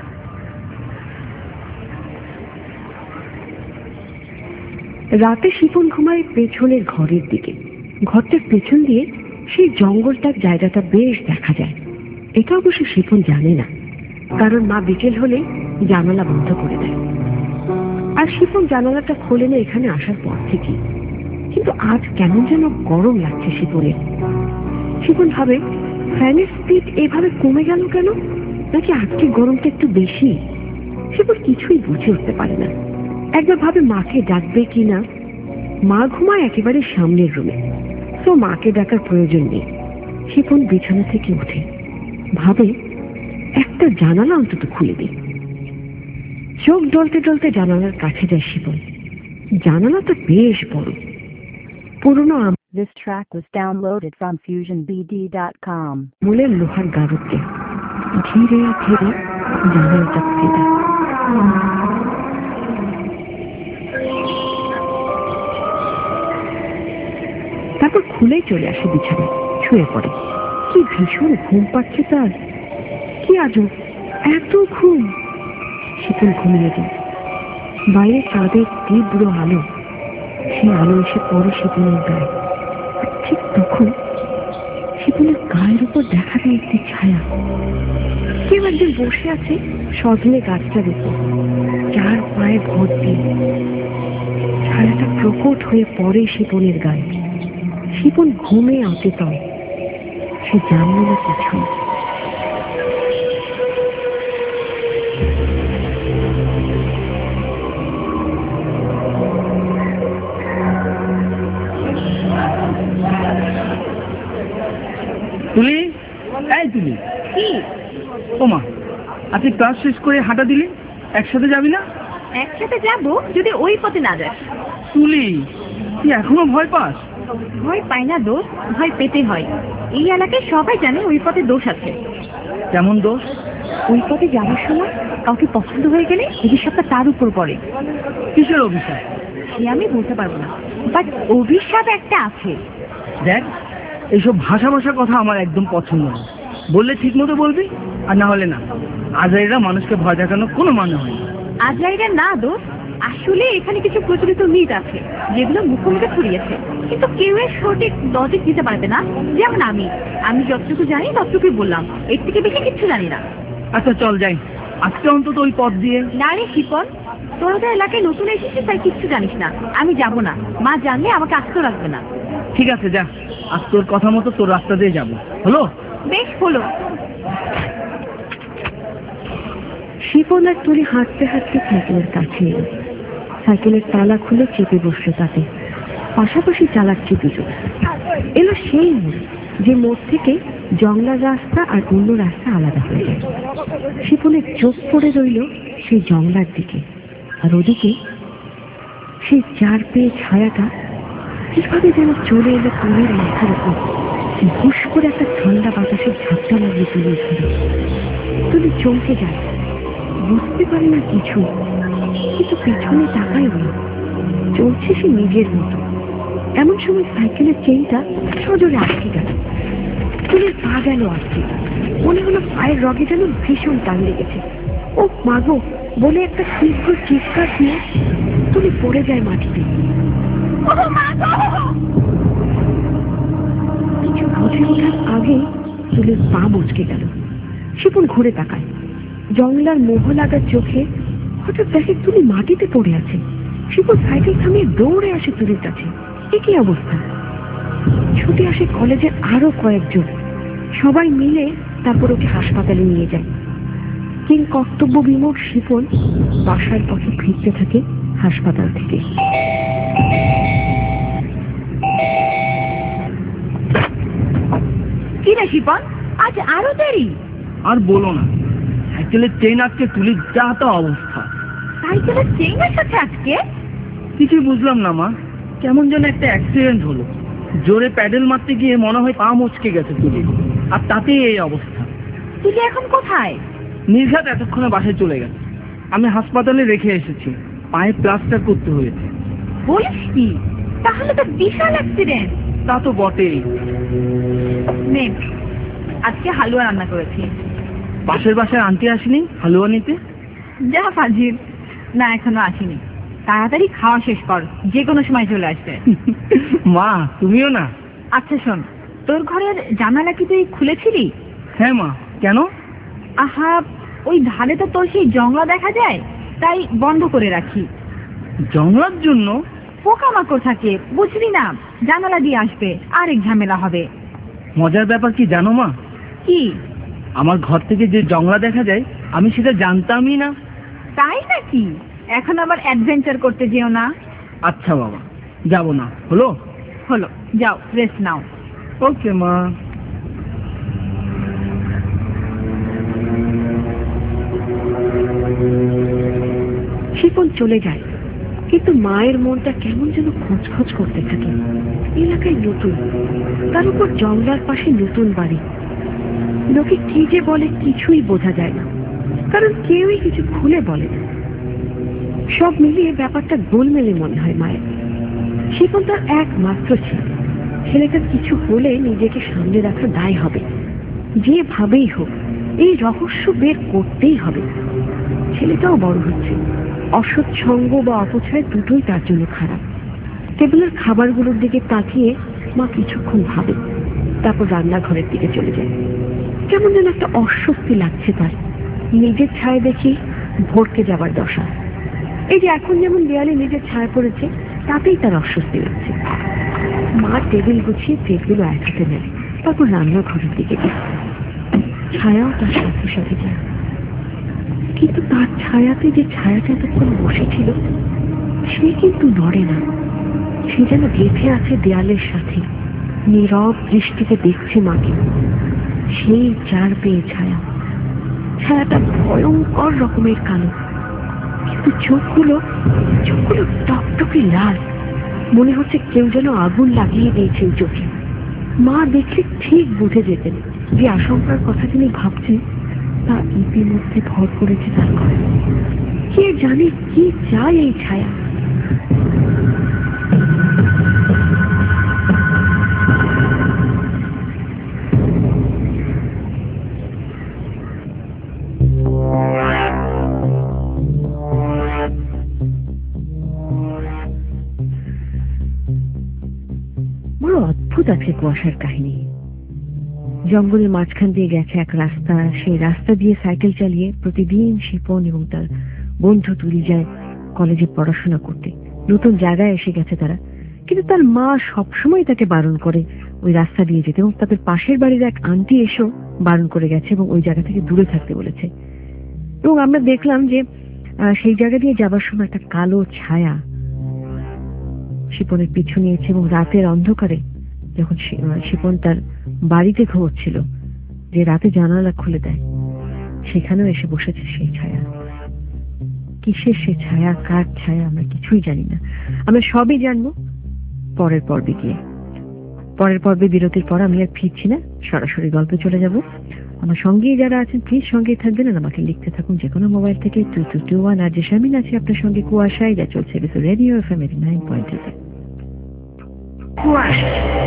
রাতে শিপন ঘুমায় পেছনের ঘরের দিকে। ঘরটার পেছন দিয়ে সেই জঙ্গলটার জায়গাটা বেশ দেখা যায়। এটা অবশ্য শিপন জানে না, কারণ মা বিকেল হলে জানালা বন্ধ করে দেয়। আর শিপন জানালাটা খোলে না এখানে আসার পর থেকে। কিন্তু আজ কেমন যেন গরম লাগছে শিপনের। শিপন ভাবে ফ্যানের স্পিড এভাবে কমে গেল কেন, নাকি আজকে গরমটা একটু বেশি। শিপন কিছুই বুঝে উঠতে পারে না। একবার ভাবে মাকে ডাকবে কিনা। মা ঘুমায় একেবারে সামনের রুমে, তো মাকে ডাকার প্রয়োজন নেই। শিপন বিছানা থেকে উঠে ভাবে একটা জানালা অন্তত খুলে দিই। চোখ ডলতে ডলতে জানালার কাছে যায় শিপন। জানালাটা বেশ বড়, পুরনো This track was downloaded from fusion b d dot com. আমলের লোহার গারদে ধীরে ধীরে জানালাটা খুলে দেয়। তারপর খুলেই চলে আসে বিছানায়, শুয়ে পড়ে। কি ভীষণ ঘুম পাচ্ছে তার, কি আজব এত ঘুম। শিপন ঘুমিয়ে যায়। বাইরে চাঁদের তীব্র আলো, সে আলো এসে পড়ে শিপনের গায়ে। ঠিক তখন শিপনের গায়ের উপর দেখা যায় একটি ছায়া। কেউ একজন বসে আছে সজনে গাছটার উপর, চার পায়ে ভর দিয়ে। ছায়াটা প্রকট হয়ে পড়ে শিপনের গায়ে। শিপন ঘুমে অচেতন, সে জানল না কিছু। তুলি, এই তুলি, কি ওমা আজকে ক্লাস শেষ করে হাঁটা দিলি, একসাথে যাবি না? একসাথে যাবো যদি ওই পথে না যাস। তুলি, তুই এখনো ভয় পাস? ভয় পাই না দোষ, ভয় পেতে হয়। এই এলাকায় সবাই জানে ওই পথে দোষ আছে। কেমন দোষ? ওই পথে যাওয়ার সময় কাউকে পছন্দ হয়ে গেলে অভিশাপটা তার উপর পড়ে। কিসের অভিশাপ? সে আমি বলতে পারবো না, বাট অভিশাপ একটা আছে। দেখ, এইসব ভাষা ভাষা কথা আমার একদম পছন্দ না। বললে ঠিক মতো বলবি, আর না হলে না। আজরাইরা মানুষকে ভয় দেখানো কোনো মানে হয় না। আজরাইরা না দোষ, আসলে এখানে কিছু প্রচলিত মিথ আছে যেগুলো মুখে মুখে ছড়িয়েছে, কিন্তু কেউ এর সঠিক লজিক দিতে পারবে না। যেমন আমি আমি যতটুকু জানি ততটুকুই বললাম, এর থেকে বেশি কিচ্ছু জানি না। আচ্ছা চল যাই, আজকে অন্তত ওই পথ দিয়ে। না রে শিপন, তোরা তো এলাকায় নতুন এসেছিস, তাই কিচ্ছু জানিস না। আমি যাব না, মা জানলে আমাকে আসতে রাখবে না। ঠিক আছে যা, আজ তোর কথা মতো তোর রাস্তা দিয়ে যাবো, হলো? বেশ হলো। শিপন আর তুলি হাঁটতে হাঁটতে সাইকেলের কাছে এলো। সাইকেলের তালা খুলে চেপে বসলো তাতে। পাশাপাশি চালাচ্ছে দুজন। এলো সেই মোড়, যে মোড় থেকে জংলার রাস্তা আর অন্য রাস্তা আলাদা হয়ে যায়। শিপনের চোখ পড়ে রইল সেই জংলার দিকে, আর ওদিকে সেই চার পেয়ে ছায়াটা কিভাবে যেন চলে এলো তুলির মাথার উপর। হুশ করে একটা ঠান্ডা বাতাসের ঝাপটা লাগিয়ে তুলি ধরে। তুলি চমকে যায়, বুঝতে পারে না কিছু, কিন্তু পিছনে তাকায় না, চলছে সে নিজের মতো। এমন সময় সাইকেলের চেইনটা সজোরে আটকে গেল। তুলির পা গেল আটকে, মনে হলো পায়ের রগে যেন ভীষণ টান লেগেছে। ও মাগো বলে একটা তীব্র চিৎকার দিয়ে তুলি পড়ে যায় মাটিতে। কিছু বুঝে ওঠার আগে তুলির পা মুচকে গেল। শিপন ঘুরে তাকায়, জংলার মোহ লাগার চোখে হঠাৎ দেখে তুলি মাটিতে পড়ে আছে। শিপন সাইকেল থামিয়ে দৌড়ে আসে তুলির কাছে। একই অবস্থা। ছুটে আসে কলেজের আরো কয়েকজন, সবাই মিলে তারপর ওকে হাসপাতালে নিয়ে যায়। কিং কর্তব্য বিমূঢ় শিপন বাসার পথে ফিরতে থাকে হাসপাতাল থেকে। কি রে শিপন, আজ আরো দেরি? আর বলো না, সাইকেলের চেইন আজকে তুলি যা তা অবস্থা। সাইকেলের চেইনের সাথে আজকে? কিছুই বুঝলাম না মা, কেমন যেন একটা অ্যাক্সিডেন্ট হলো। জোরে প্যাডেল মারতে গিয়ে মনে হয় পা মচকে গেছে তুলি, আর তাতে এই অবস্থা। তুই এখন কোথায়? নির্ঘাত এতক্ষণে বাসায় চলে গেছে। আমি হাসপাতালে রেখে এসেছি, পায়ে প্লাস্টার করতে হয়েছে। বলিস কি? তাহলে তো বিশাল অ্যাক্সিডেন্ট। তা তো বটেই। নে, আজকে হালুয়া রান্না করেছি। পাশের বাসায় আন্টি আসেনি হালুয়া নিতে? যা ফাজিল, না এখনো আসেনি। তাড়াতাড়ি খাওয়া শেষ কর, যে কোনো সময় চলে আসবে। মা তুমিও না? আচ্ছা শোন, তোর ঘরের জানালা কি তুই খুলেছিলি? হ্যাঁ মা, কেন? আহা, ওই ধারে তো তোর সেই জংলা দেখা যায়, তাই বন্ধ করে রাখি। জংলার জন্য? পোকামাকড় থাকে, বুঝলি না, জানালা দিয়ে আসবে, আরেক ঝামেলা হবে। মজার ব্যাপার কি জানো মা? কি? আমার ঘর থেকে যে জংলা দেখা যায় আমি সেটা জানতামই না। তাই নাকি? এখন আবার অ্যাডভেঞ্চার করতে যেও না। আচ্ছা বাবা, যাব না। হলো হলো, যাও রেস্ট নাও। ওকে মা। শিপন চলে যায়, কিন্তু মায়ের মনটা কেমন যেন খোঁজখোঁজ করতে থাকে। এলাকায় নতুন, তার উপর জঙ্গলার পাশে নতুন বাড়ি। লোকে কি যে বলে কিছুই বোঝা যায় না, কারণ কেউই কিছু খুলে বলে না। সব মিলিয়ে ব্যাপারটা গোলমেলে মনে হয় মায়ের। শিপন তার একমাত্র ছেলে, ছেলেটার কিছু হলে নিজেকে সামনে রাখা দায় হবে। যেভাবেই হোক এই রহস্য বের করতেই হবে। ছেলেটাও বড় হচ্ছে, অসৎ সঙ্গ বা অপচয় দুটোই তার জন্য খারাপ। টেবিলের খাবারগুলোর দিকে তাকিয়ে মা কিছুক্ষণ ভাবে, তারপর রান্নাঘরের দিকে চলে যায়। কেমন যেন একটা অস্বস্তি লাগছে তার। নিজের ছায়া দেখি ভরকে যাবার দশা। এই যে এখন যেমন দেয়ালে নিজের ছায়া পড়েছে, তাতেই তার অস্বস্তি লাগছে। মা টেবিল গুছিয়ে প্লেটগুলো এক হাতে নেয়, তারপর রান্নাঘরের দিকে যায়। ছায়াও তার সাথে সাথে যায়, কিন্তু তার ছায়াতে যে ছায়াটা এতক্ষণ বসেছিল সে কিন্তু নড়ে না। সে যেন গেঁথে আছে দেয়ালের সাথে, নীরব দৃষ্টিতে দেখছে মাকে। সেই চার পেয়ে ছায়া, ছায়াটা ভয়ঙ্কর রকমের কালো, কিন্তু চোখগুলো চোখগুলো টকটকে লাল। মনে হচ্ছে কেউ যেন আগুন লাগিয়ে দিয়েছে চোখে। মা দেখলে ঠিক বুঝে যেতেন যে আশঙ্কার কথা তিনি ভাবছেন তা ইতিমধ্যে ভর করেছে তার ঘরে। কে জানে কি চায় এই ছায়া। বড় অদ্ভুত আছে কুয়াশার কাহিনী। জঙ্গলের মাঝখান দিয়ে গেছে এক রাস্তা, সেই রাস্তা দিয়ে সাইকেল চালিয়ে প্রতিদিন শিপন এবং তার বন্ধু তুলি যায় কলেজে পড়াশোনা করতে। নতুন জায়গায় এসে গেছে তারা, কিন্তু তার মা সবসময় তাকে বারণ করে ওই রাস্তা দিয়ে যেতে, এবং তাদের পাশের বাড়ির এক আন্টি এসেও বারণ করে গেছে এবং ওই জায়গা থেকে দূরে থাকতে বলেছে। এবং আমরা দেখলাম যে সেই জায়গা দিয়ে যাবার সময় একটা কালো ছায়া শিপনের পিছু নিয়েছে, এবং রাতের অন্ধকারে যখন শিপন তার বাড়িতে ঘুমোচ্ছিল, যে রাতে জানালা খুলে দেয়, সেখানেও এসে বসেছে সেই ছায়া। কিসের সে ছায়া, কার ছায়া, আমরা কিছুই জানি না। আমরা সবই জানবো পরের পর্বে গিয়ে। পরের পর্বে বিরতির পর আমি আর ফিরছি না, সরাসরি গল্পে চলে যাব। আমার সঙ্গেই যারা আছেন প্লিজ সঙ্গেই থাকবেন, আর আমাকে লিখতে থাকুন যে কোনো মোবাইল থেকে টু টু টু ওয়ান। আর যে শামিন আছে আপনার সঙ্গে কুয়াশায়, যা চলছে radio F M eighty nine point eight. Kuasha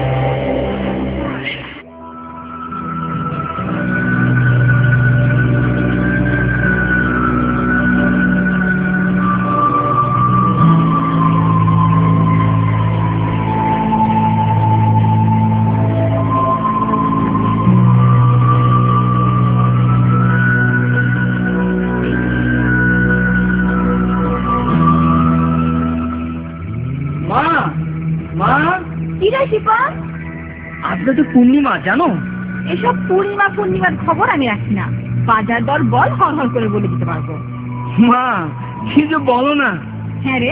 আজকে তো পূর্ণিমা, জানো? এসব পূর্ণিমা পূর্ণিমার খবর আমি রাখি না। বাজার দর বল, হর হর করে বলে দিতে পারবো। মা কি যে বলো না। হ্যাঁ রে,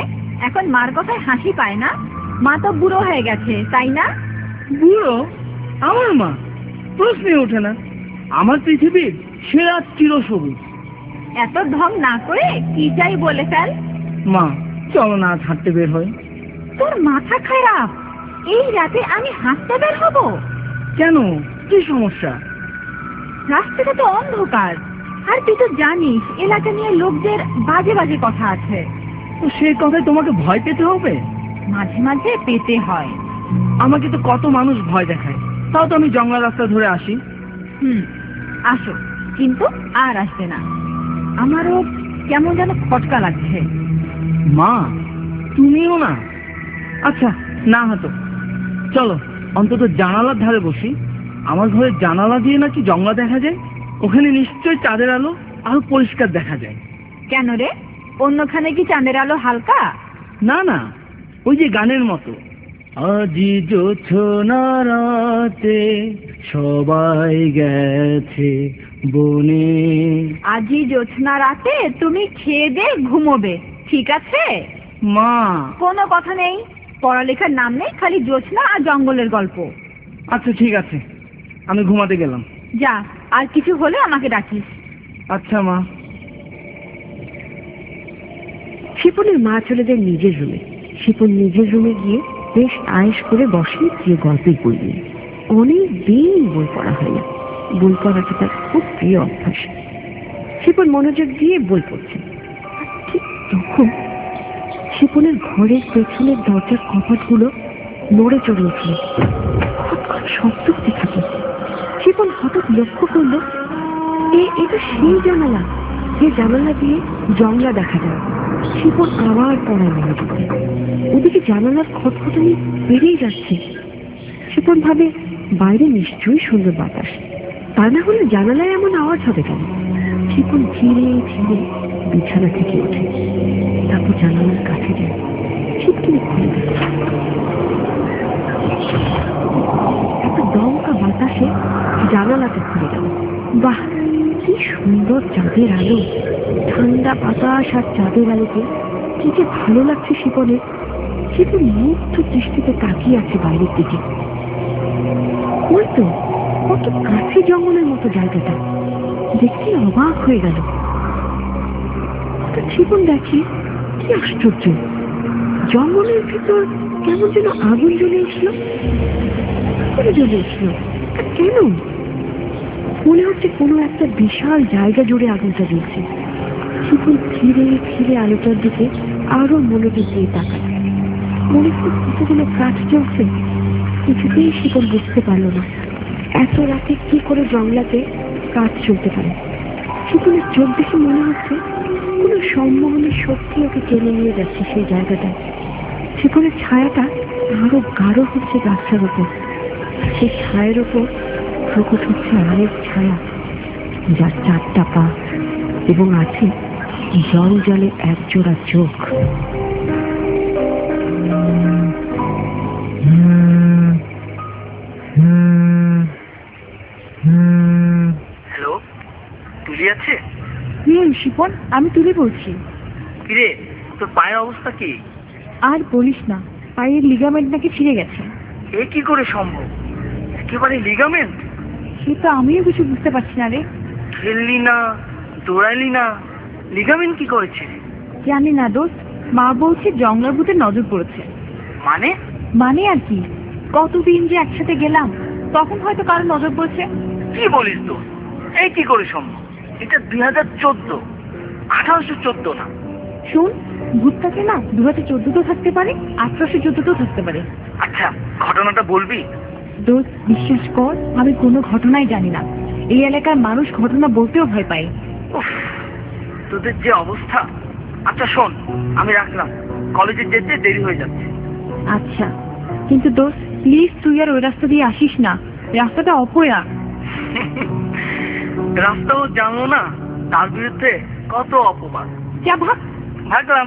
এখন মার কথায় হাসি পায় না? মা তো বুড়ো হয়ে গেছে, তাই না? বুড়ো? আমার মা? প্রশ্নই ওঠে না। আমার পৃথিবীর সেরা চিরসবুজ। এত ঢং না করে কি চাই বলে ফেল। মা চলো না হাঁটতে বের হয়। তোর মাথা খারাপ? এই রাতে আমি হাঁটতে বের হব? কেন, কি সমস্যা? রাস্তাটা তো অন্ধকার, আর তুই তো জানিস এলাকা নিয়ে লোকদের বাজে বাজে কথা আছে। তো সেই কথায় তোমাকে ভয় পেতে হবে? মাঝে মাঝে পেতে হয়। আমাকে তো কত মানুষ ভয় দেখায়, তাও তো আমি জঙ্গল রাস্তা ধরে আসি। হুম, আসো, কিন্তু আর আসবে না। আমারও কেমন যেন খটকা লাগছে। মা তুমিও না? আচ্ছা না হাঁটো, চলো অন্তত জানালার ধারে বসি। আমার ঘরের জানালা দিয়ে নাকি জঙ্গলা দেখা যায়। ওখানে নিশ্চয়ই চাঁদের আলো আরো পরিষ্কার দেখা যায়। কেন রে, অন্যখানে কি চাঁদের আলো হালকা? না না, ওই যে গানের মতো, আজি জোছনা রাতে সবাই গেছে বনে। আজি জোছনা রাতে তুমি খেয়ে দে ঘুমোবে, ঠিক আছে? মা কোনো কথা নেই, পড়ালেখার নাম নেই, খালি জোছনা আর জঙ্গলের গল্প। আচ্ছা ঠিক আছে, আমি ঘুমাতে গেলাম। যা, আর কিছু হলে আমাকে ডাকিস। আচ্ছা মা। শিপনের মা চলে যায় নিজের রুমে। শিপন নিজের রুমে গিয়ে বেশ আয়েশ করে বসে যে গল্পের বই নিয়ে। অনেক দিন বই পড়া হয় না। বই পড়াটা তার খুব প্রিয় অভ্যাস। শিপন মনোযোগ দিয়ে বই পড়ছে। ঠিক তখন শিপনের ঘরের পেছনের দরজার কপাটগুলো নড়ে চড়ে উঠল। খটখট শব্দ হতে থাকে। শিপন হঠাৎ লক্ষ্য করল এটা সেই জানালা যে জানালা দিয়ে জঙ্গলা দেখা যায়। শিপন আবার পড়ায় মনোযোগ দেয়। ওদিকে জানালার খটখটানি বেরিয়ে যাচ্ছে। শিপন ভাবে বাইরে নিশ্চয়ই সুন্দর বাতাস, তা না হলে জানালায় এমন আওয়াজ হবে কেন? শিপন ধীরে ধীরে বিছানা থেকে ওঠে, তারপর জানালার কাছে যায়, ছিটকিনি খুলে দেয়। একটা দমকা বাতাসে জানালাটা খুলে গেল। বাহ, কি সুন্দর চাঁদের আলো! ঠান্ডা বাতাস আর চাঁদের আলোতে কি যে ভালো লাগছে শিপনের। শিপন মুগ্ধ দৃষ্টিতে তাকিয়ে আছে বাইরের দিকে। ওই তো কত কাছে জঙ্গলের মতো জায়গাটা, দেখতে অবাক হয়ে গেল। শিপন দেখে কি আশ্চর্য, জঙ্গলের ভিতর কেমন যেন আগুন জ্বলে উঠল। করে জ্বলে উঠল কেন? মনে হচ্ছে কোনো একটা বিশাল জায়গা জুড়ে আগুনটা জ্বলছে। শিপন ধীরে ধীরে আলোটার দিকে আরো মনোযোগ দিয়ে তাকায়। মনে হচ্ছে কতগুলো কাঠ জ্বলছে। কিছুতেই শিপন বুঝতে পারল না এত রাতে কি করে জঙ্গলাতে কাঠ চলতে পারে। শিপনের চোখ দেখে মনে হচ্ছে কোনো সম্মোহনের শক্তি ওকে টেনে নিয়ে যাচ্ছে সেই জায়গাটায়। শিপনের ছায়াটা আরো গাঢ় হচ্ছে গাছটার উপর। সেই ছায়ের উপর প্রকট হচ্ছে আরেক ছায়া, যার চারটা পা এবং আছে জল জলে এক জোড়া চোখ। হ্যালো, তুলি আছে? হুম শিপন, আমি তুলে বলছি। কিরে, তোর পায়ের অবস্থা কি? আর বলিস না, পায়ের লিগামেন্ট নাকি ছিঁড়ে গেছে। এ কি করে সম্ভব? একেবারে লিগামেন্ট? সে তো আমিও কিছু বুঝতে পারছি না রে। খেললি না, দৌড়াইলি না, লিগামেন্ট কি করেছে? জানি না দোস্ত, মা বলছে জঙ্গলার ভূতে নজর পড়েছে। মানে? মানে আর কি, কতদিন যে একসাথে গেলাম, তখন হয়তো কারো নজর পড়েছে। কি বলিস তো? এই কি করে সম্ভব? এটা দুই হাজার চোদ্দ, আঠারোশো চোদ্দ না। শোন, ভূতটাকে না দু হাজার চোদ্দতেও থাকতে পারে, আঠারোশো চোদ্দতেও থাকতে পারে। আচ্ছা, ঘটনাটা বলবি? দোস্ত বিশ্বাস কর, আমি কোনো ঘটনাই জানি না। এই এলাকার মানুষ ঘটনা বলতেও ভয় পায়। উফ, তোদের যে অবস্থা। আচ্ছা শোন, আমি রাখলাম, কলেজে যেতে দেরি হয়ে যাচ্ছে। আচ্ছা, কিন্তু দোস্ত প্লিজ তুই আর ওই রাস্তা দিয়ে আসিস না, রাস্তাটা অপয়া। রাস্তাও জানো না, তার বিরুদ্ধে কত অপবাদ। যা ভাগ। ভাগলাম।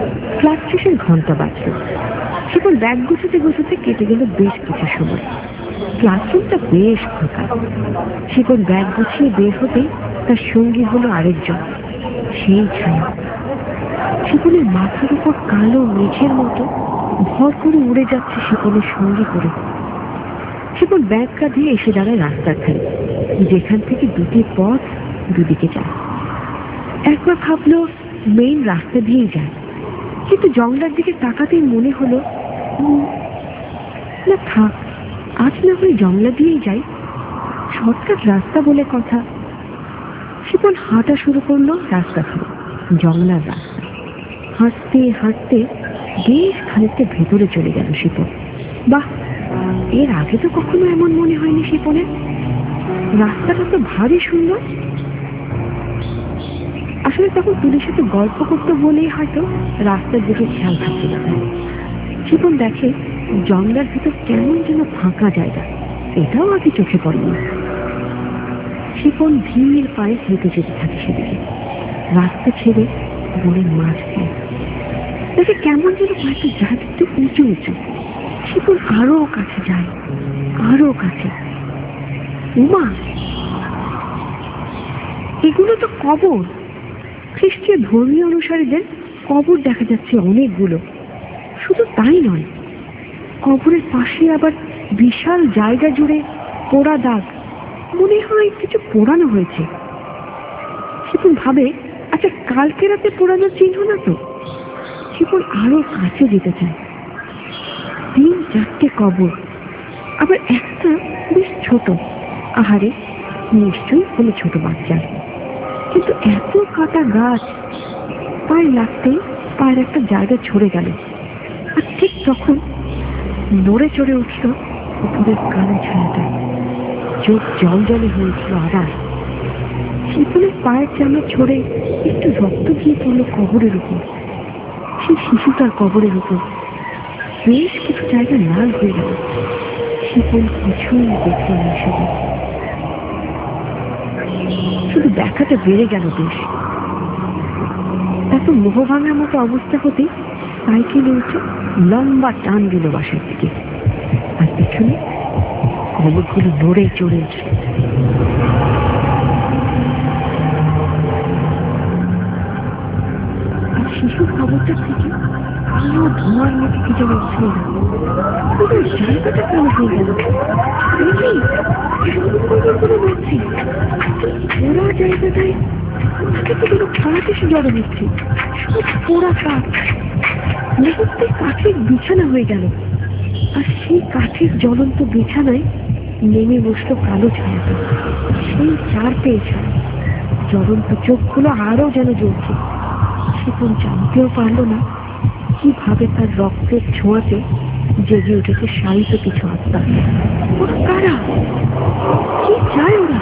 ক্লাস শেষের ঘন্টা বাজল। শিপন ব্যাগ গুছাতে গুছাতে কেটে গেল বেশ কিছু সময়। ক্লাসরুমটা বেশ ফাঁকা। শিপন ব্যাগ গুছিয়ে বের হতেই তার সঙ্গী হলো আরেকজন, সেই ছায়া। শিপনের মাথার উপর কালো মেঘের মতো ভর করে উড়ে যাচ্ছে শিপনের সঙ্গী করে। শিপন ব্যাগ কাঁধিয়ে এসে দাঁড়ায় রাস্তার ধারে, যেখান থেকে দুটি পথ দুদিকে যায়। একবার ভাবলো মেইন রাস্তা দিয়েই যায়, কিন্তু জঙ্গলার দিকে তাকাতেই মনে হলো না থাক, আজ না হয়ে জঙ্গলা দিয়েই যাই, শর্টকাট রাস্তা বলে কথা। শিপন হাঁটা শুরু করলো রাস্তা ধরে, জঙ্গলার রাস্তা। হাঁটতে হাঁটতে বেশ খানিকটা ভেতরে চলে গেল শিপন। বাহ, এর আগে তো কখনো এমন মনে হয়নি শিপনের। রাস্তাটা তো ভারী সুন্দর। আসলে তখন তুলির সাথে গল্প করতে বলেই হয়তো রাস্তার দিকে খেয়াল থাকছিল। শিপন দেখে জঙ্গলার ভিতর কেমন যেন ফাঁকা জায়গা, এটাও আগে চোখে পড়েনি। শিপন ধীর পায়ে হেঁটে যেতে থাকে সেদিকে, রাস্তা ছেড়ে বনের মাঝ দিয়ে। দেখে কেমন যেন কয়েকটা জায়গা একটু উঁচু উঁচু। শিপন আরো কাছে যায়, আরো কাছে। উমা, এগুলো তো কবর। খ্রিস্টীয় ধর্মীয় অনুসারীদের কবর দেখা যাচ্ছে অনেকগুলো। শুধু তাই নয়, কবরের পাশে আবার বিশাল জায়গা জুড়ে পোড়া দাগ, মনে হয় কিছু পোড়ানো হয়েছে। শিপন ভাবে, আচ্ছা কালকে রাতে পোড়ানোর চিহ্ন না তো? শিপন আরো কাছে যেতে চায়। তিন চারটে কবর, আবার একটা বেশ ছোট। আহারে, নিশ্চয়ই কোনো ছোট বাচ্চা। কিন্তু এত কাটা গাছ, পায়ে লাগতেই পায়ের একটা জায়গা ছড়ে গেল। আর ঠিক তখন নড়ে চড়ে উঠল উপরের কালো ছায়াটা। চোখ জল জলে হয়েছিল আবার। শিপনের পায়ের চামড়া ছড়ে একটু রক্ত গিয়ে পড়লো কবরের উপর, সেই শিশুটার কবরের উপর। বেশ কিছু জায়গা লাল হয়ে গেল। শিপন কিছুই দেখল না, শুধু শুধু দেখাটা বেড়ে গেল বেশ। এত মোহ ভাঙার মতো অবস্থা হতে সাইকেলে উঠে লম্বা টান দিল বাসার দিকে। আর পিছনে কবরগুলো নড়ে চড়ে উঠল। আর শিশুর কবরটা থেকে কালো ধোঁয়ার মতো কি যেন উঠল না। পুরো জায়গাটা কালো হয়ে গেল। ওরা জায়গাটায় কতগুলো কাঠ এসে জড়ো হচ্ছে, সব পোড়া কাঠ। মুহূর্তে কাঠের বিছানা হয়ে গেল। আর সেই কাঠের জ্বলন্ত বিছানায় নেমে বসলো কালো ছায়াটা। সেই চার পেয়ে ছায়া, জ্বলন্ত চোখগুলো আরো যেন জ্বলছে। শিপন জানতেও পারল না কিভাবে তার রক্তের ছোঁয়াতে জেগে উঠেছে শায়িত কিছু আত্মা। ওরা কারা? কি চায় ওরা?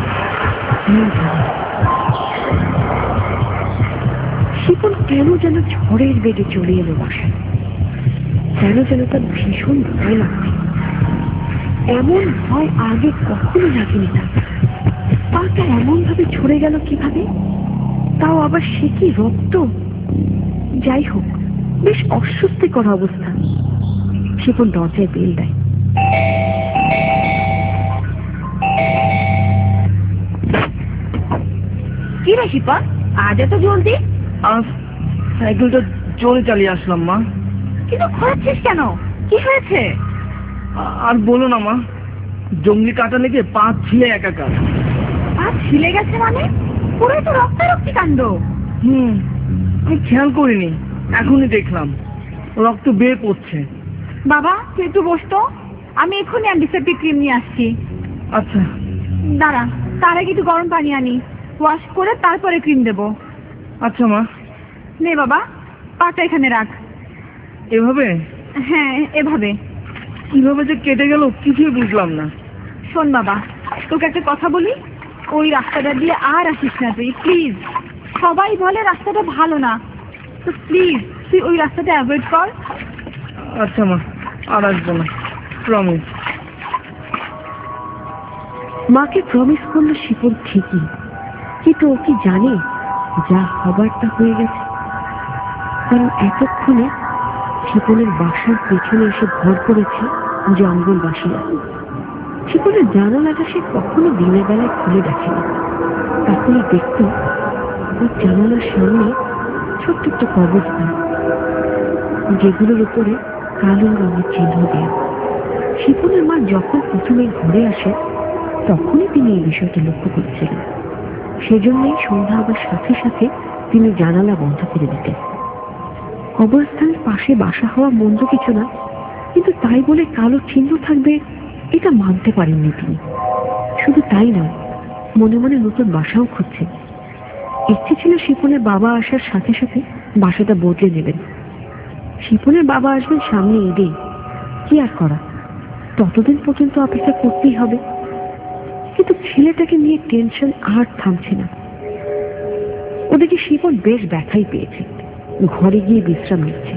শিপন কেন যেন ঝড়ের বেগে চলে এলো বাসায়। কেন যেন তার ভীষণ ভয় লাগছে। এমন ভয় আগে কখনো লাগেনি তার। পাটা এমন ভাবে ছড়ে গেল কিভাবে? তাও আবার সে কি রক্ত! যাই হোক, বেশ অস্বস্তিকর অবস্থা। শিপন দরজায় বেল দেয়। কি রে শিপন, আজ এত জলদি? আজ সাইকেলটা জোরে চালিয়ে আসলাম মা। কিন্তু খোঁড়াচ্ছিস কেন? কি হয়েছে? আর বলো না মা, জঙ্গলি কাটা লেগে পা ছিলে একাকার। পা ছিলে গেছে মানে? পুরো তো রক্তারক্তি কাণ্ড। হুম, আমি খেয়াল করিনি, এখনই দেখলাম রক্ত বের পড়ছে। বাবা, তুই একটু বসতো, আমি এক্ষুনি অ্যান্টিসেপ্টিক ক্রিম নিয়ে আসছি। আচ্ছা দাঁড়া, তার আগে একটু গরম পানি আনি, ওয়াশ করে তারপরে ক্রিম দেবো। আচ্ছা মা। নে বাবা, পাটা এখানে রাখ। এভাবে? হ্যাঁ, এভাবে। কিভাবে যে কেটে গেল কিছুই বুঝলাম না। শোন বাবা, তোকে একটা কথা বলি, ওই রাস্তাটা দিয়ে আর আসিস না তুই, প্লিজ। সবাই বলে রাস্তাটা ভালো না, তো প্লিজ তুই ওই রাস্তাটা অ্যাভয়েড কর। আচ্ছা মা, আর আসবো না, প্রমিস। মাকে প্রমিস করলো শিপন ঠিকই, কিন্তু ও কি জানে যা হবার তা হয়ে গেছে? কারণ এতক্ষণে শিপনের বাসার পেছনে এসে ভর করেছে জঙ্গলবাসীরা। শিপনের জানালাটা সে কখনো দিনের বেলায় খুলে দেখেনি। তাহলে দেখত ওর জানালার সামনে ছোট্ট একটা কবরস্থান, যেগুলোর উপরে কালো রঙের চিহ্ন দেয়া। শিপনের মা যখন প্রথমে ঘুরে আসে তখনই তিনি এই বিষয়টা লক্ষ্য করেছিলেন। সেজন্যই সন্ধ্যা হবার সাথে সাথে তিনি জানালা বন্ধ করে দিতেন। কবরস্থানের পাশে বাসা হওয়া মন্দ কিছু না, কিন্তু তাই বলে কালো চিহ্ন থাকবে এটা মানতে পারেননি তিনি। শুধু তাই নয়, মনে মনে নতুন বাসাও খুঁজছেন। ইচ্ছে ছিল শিপনের বাবা আসার সাথে সাথে বাসাটা বদলে নেবেন। শিপনের বাবা আসবেন সামনে ঈদে, কি আর করা, ততদিন পর্যন্ত অপেক্ষা করতেই হবে। কিন্তু ছেলেটাকে নিয়ে টেনশন আর থামছে না। ওদিকে শিপন বেশ ব্যথাই পেয়েছে, ঘরে গিয়ে বিশ্রাম নিচ্ছে।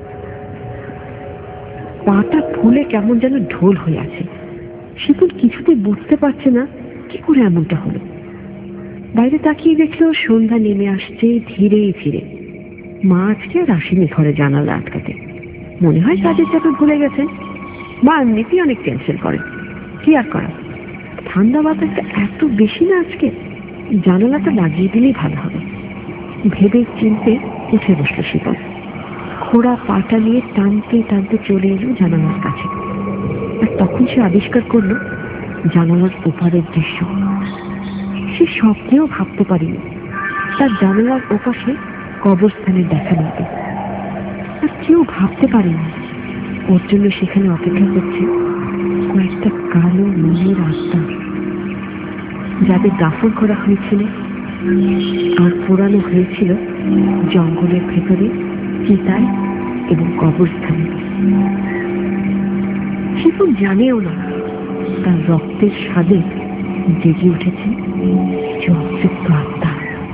পাটা ফুলে কেমন যেন ঢোল হয়ে আছে। শিপন কিছুতে বুঝতে পারছে না কি করে এমনটা হলো। বাইরে তাকিয়ে দেখলো সন্ধ্যা নেমে আসছে ধীরে ধীরে। মা আজকে আর আসেনি ঘরে জানালা আটকাতে। মনে হয় কাজের চাপে ভুলে গেছেন, বা এমনিতেই অনেক টেনশন করেন। কি আর করা, ঠান্ডা বাতাসটা এত বেশি না আজকে, জানালাটা লাগিয়ে দিলেই ভালো হবে ভেবে চিনতে উঠে বসলো শিপন। খোড়া পাটা নিয়ে টানতে টানতে চলে এলো জানালার কাছে। আর তখন সে আবিষ্কার করলো জানালার ওপারের দৃশ্য। সে স্বপ্নেও ভাবতে পারিনি তার জানালার ওপাশে কবরস্থানের দেখা মিলবে। আর কেউ ভাবতে পারেনি ওর জন্য সেখানে অপেক্ষা করছে কয়েকটা কালো মনের আত্মা, যাদের দাফন করা হয়েছিল আর পোড়ানো হয়েছিল জঙ্গলের ভেতরে, চিতায় এবং কবরস্থানে। শিপন জানেও না তার রক্তের স্বাদে জেগে উঠেছে অতৃপ্ত আত্মা।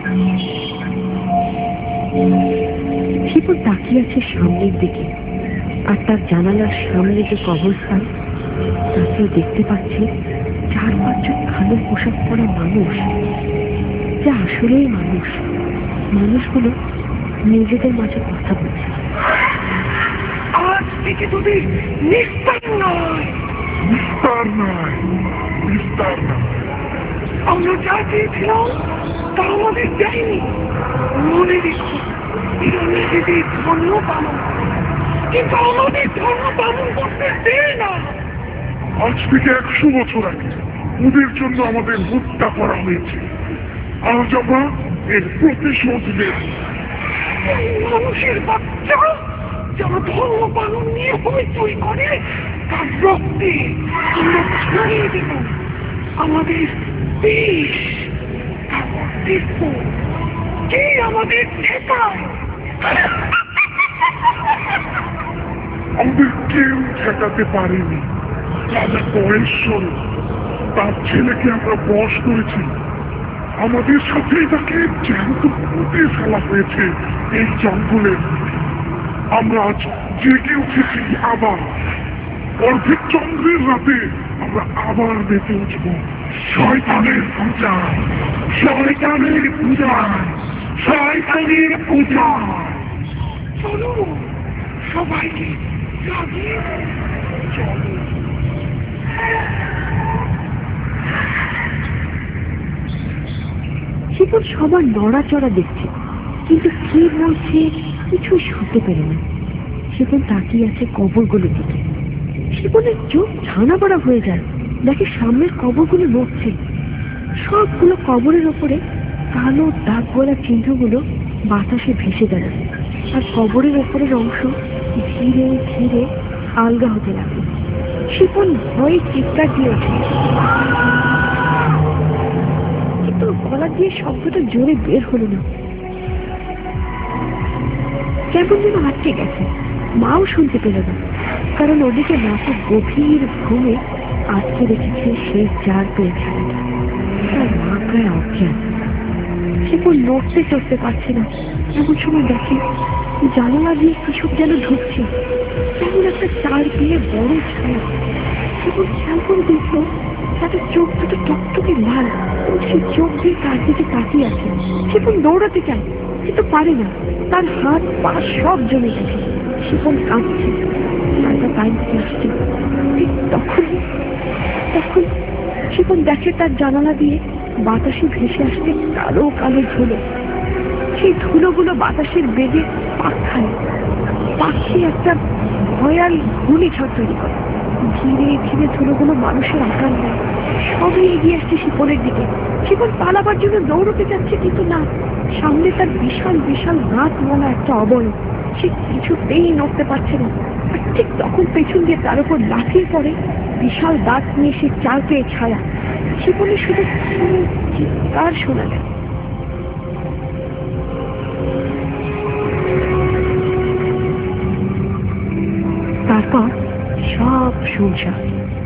শিপন তাকিয়ে আছে সামনের দিকে, আর তার জানালার সামনে যে কবরস্থান তাকে দেখতে পাচ্ছে চার পাঁচজন কালো পোশাক পরা মানুষ, যা আসলেই মানুষ। মানুষগুলো নিজেদের মাঝে কথা বলছে। আজ থেকে তোদের নিস্তার নয়, নিস্তার নয়, নিস্তার নয়। আমরা যা চেয়েছিলাম তা আমাদের দেয়নি। মনে রেখো, এরা নিজেদের ধর্ম পালন করে, কিন্তু আমাদের ধর্ম পালন করতে দেয় না। আজ থেকে একশো বছর আগে ওদের জন্য আমাদের হত্যা করা হয়েছে। আজ আমরা এর প্রতিশোধ নেব। মানুষের বাচ্চা যারা ধর্ম পালন নিয়ে হইচই করে, তার রক্তে আমরা ছড়িয়ে দেব আমাদের বিষ। তারপর দেখব কে আমাদের ঠেকায়। আমাদের কেউ ঠেকাতে পারেনি। রাজা পরেশ্বর তার ছেলেকে আমরা বশ করেছি। আমাদের সাথে তাকে জ্যান্ত পুঁতে ফেলা হয়েছে এই জঙ্গলের। আমরা আজ জেগে উঠেছি আবার। অর্ধেক চন্দ্রের রাতে আমরা আবার বেঁচে উঠব শয়তানের পূজা, শয়তানের পূজা, শয়তানের পূজা। চলো সবাইকে জাগিয়ে চলো। শিপন সবার নড়াচড়া দেখছে, কিন্তু কি বলছে কিছু শুনতে পেরে না। শিপন তাকিয়ে আছে কবরগুলোর দিকে। শিপনের চোখ ছানা পড়া হয়ে যায়, দেখে সামনের কবরগুলো নড়ছে। সবগুলো কবরের ওপরে কালো দাগ গলা চিহ্নগুলো বাতাসে ভেসে বেড়াচ্ছে, আর কবরের ওপরের অংশ ধীরে ধীরে আলগা হতে লাগে। শিপন ভয়ে চিৎকার দিয়ে ওঠে, কিন্তু গলা দিয়ে শব্দটা জোরে বের হলো না। কেমন যেন আটকে গেছে। মাও শুনতে পেল না, কারণ ওদিকে মাকে গভীর ঘুমে আটকে রেখেছে সেই চার পেয়ে ছাড়াটা। তার মা প্রায় অজ্ঞান। শিপন নড়তে চড়তে পারছে না। এমন সময় দেখে জানালা দিয়ে কিছু যেন ঢুকছে, তেমন একটা চার পেয়ে বড় ছায়া। শিপন খেয়াল করে দেখলো তাদের চোখ দুটো টকটকে লাল, সে চোখ দিয়ে তার দিকে তাকিয়ে আছে। শিপন দৌড়াতে চায় কিন্তু পারে না, তার হাত পা সব জমে গেছে। শিপন কাঁদছে, ছায়াটা তাই দিকে আসছে। ঠিক তখনই তখন শিপন দেখে তার জানালা দিয়ে বাতাসে ভেসে আসছে কালো কালো ধুলো। সেই ধুলোগুলো বাতাসের বেগে পাক খায়, পাখি একটা ভয়াল ঘূর্ণিঝড় তৈরি করে। ধীরে ধীরে ধুলোগুলো মানুষের আকার নেয়, সবই এগিয়ে আসছে শিপনের দিকে। শিপন পালাবার জন্য দৌড়তে যাচ্ছে, কিন্তু না, সামনে তার বিশাল বিশাল গাছওয়ালা একটা অবয়ব। সে কিছুতেই নড়তে পারছে না। আর ঠিক তখন পেছন দিয়ে তার উপর লাফিয়ে পড়ে বিশাল দাঁত নিয়ে সে চার পেয়ে ছায়া। শিপনের শুধু চিৎকার শোনা যায়। তারপর সব শুনশান।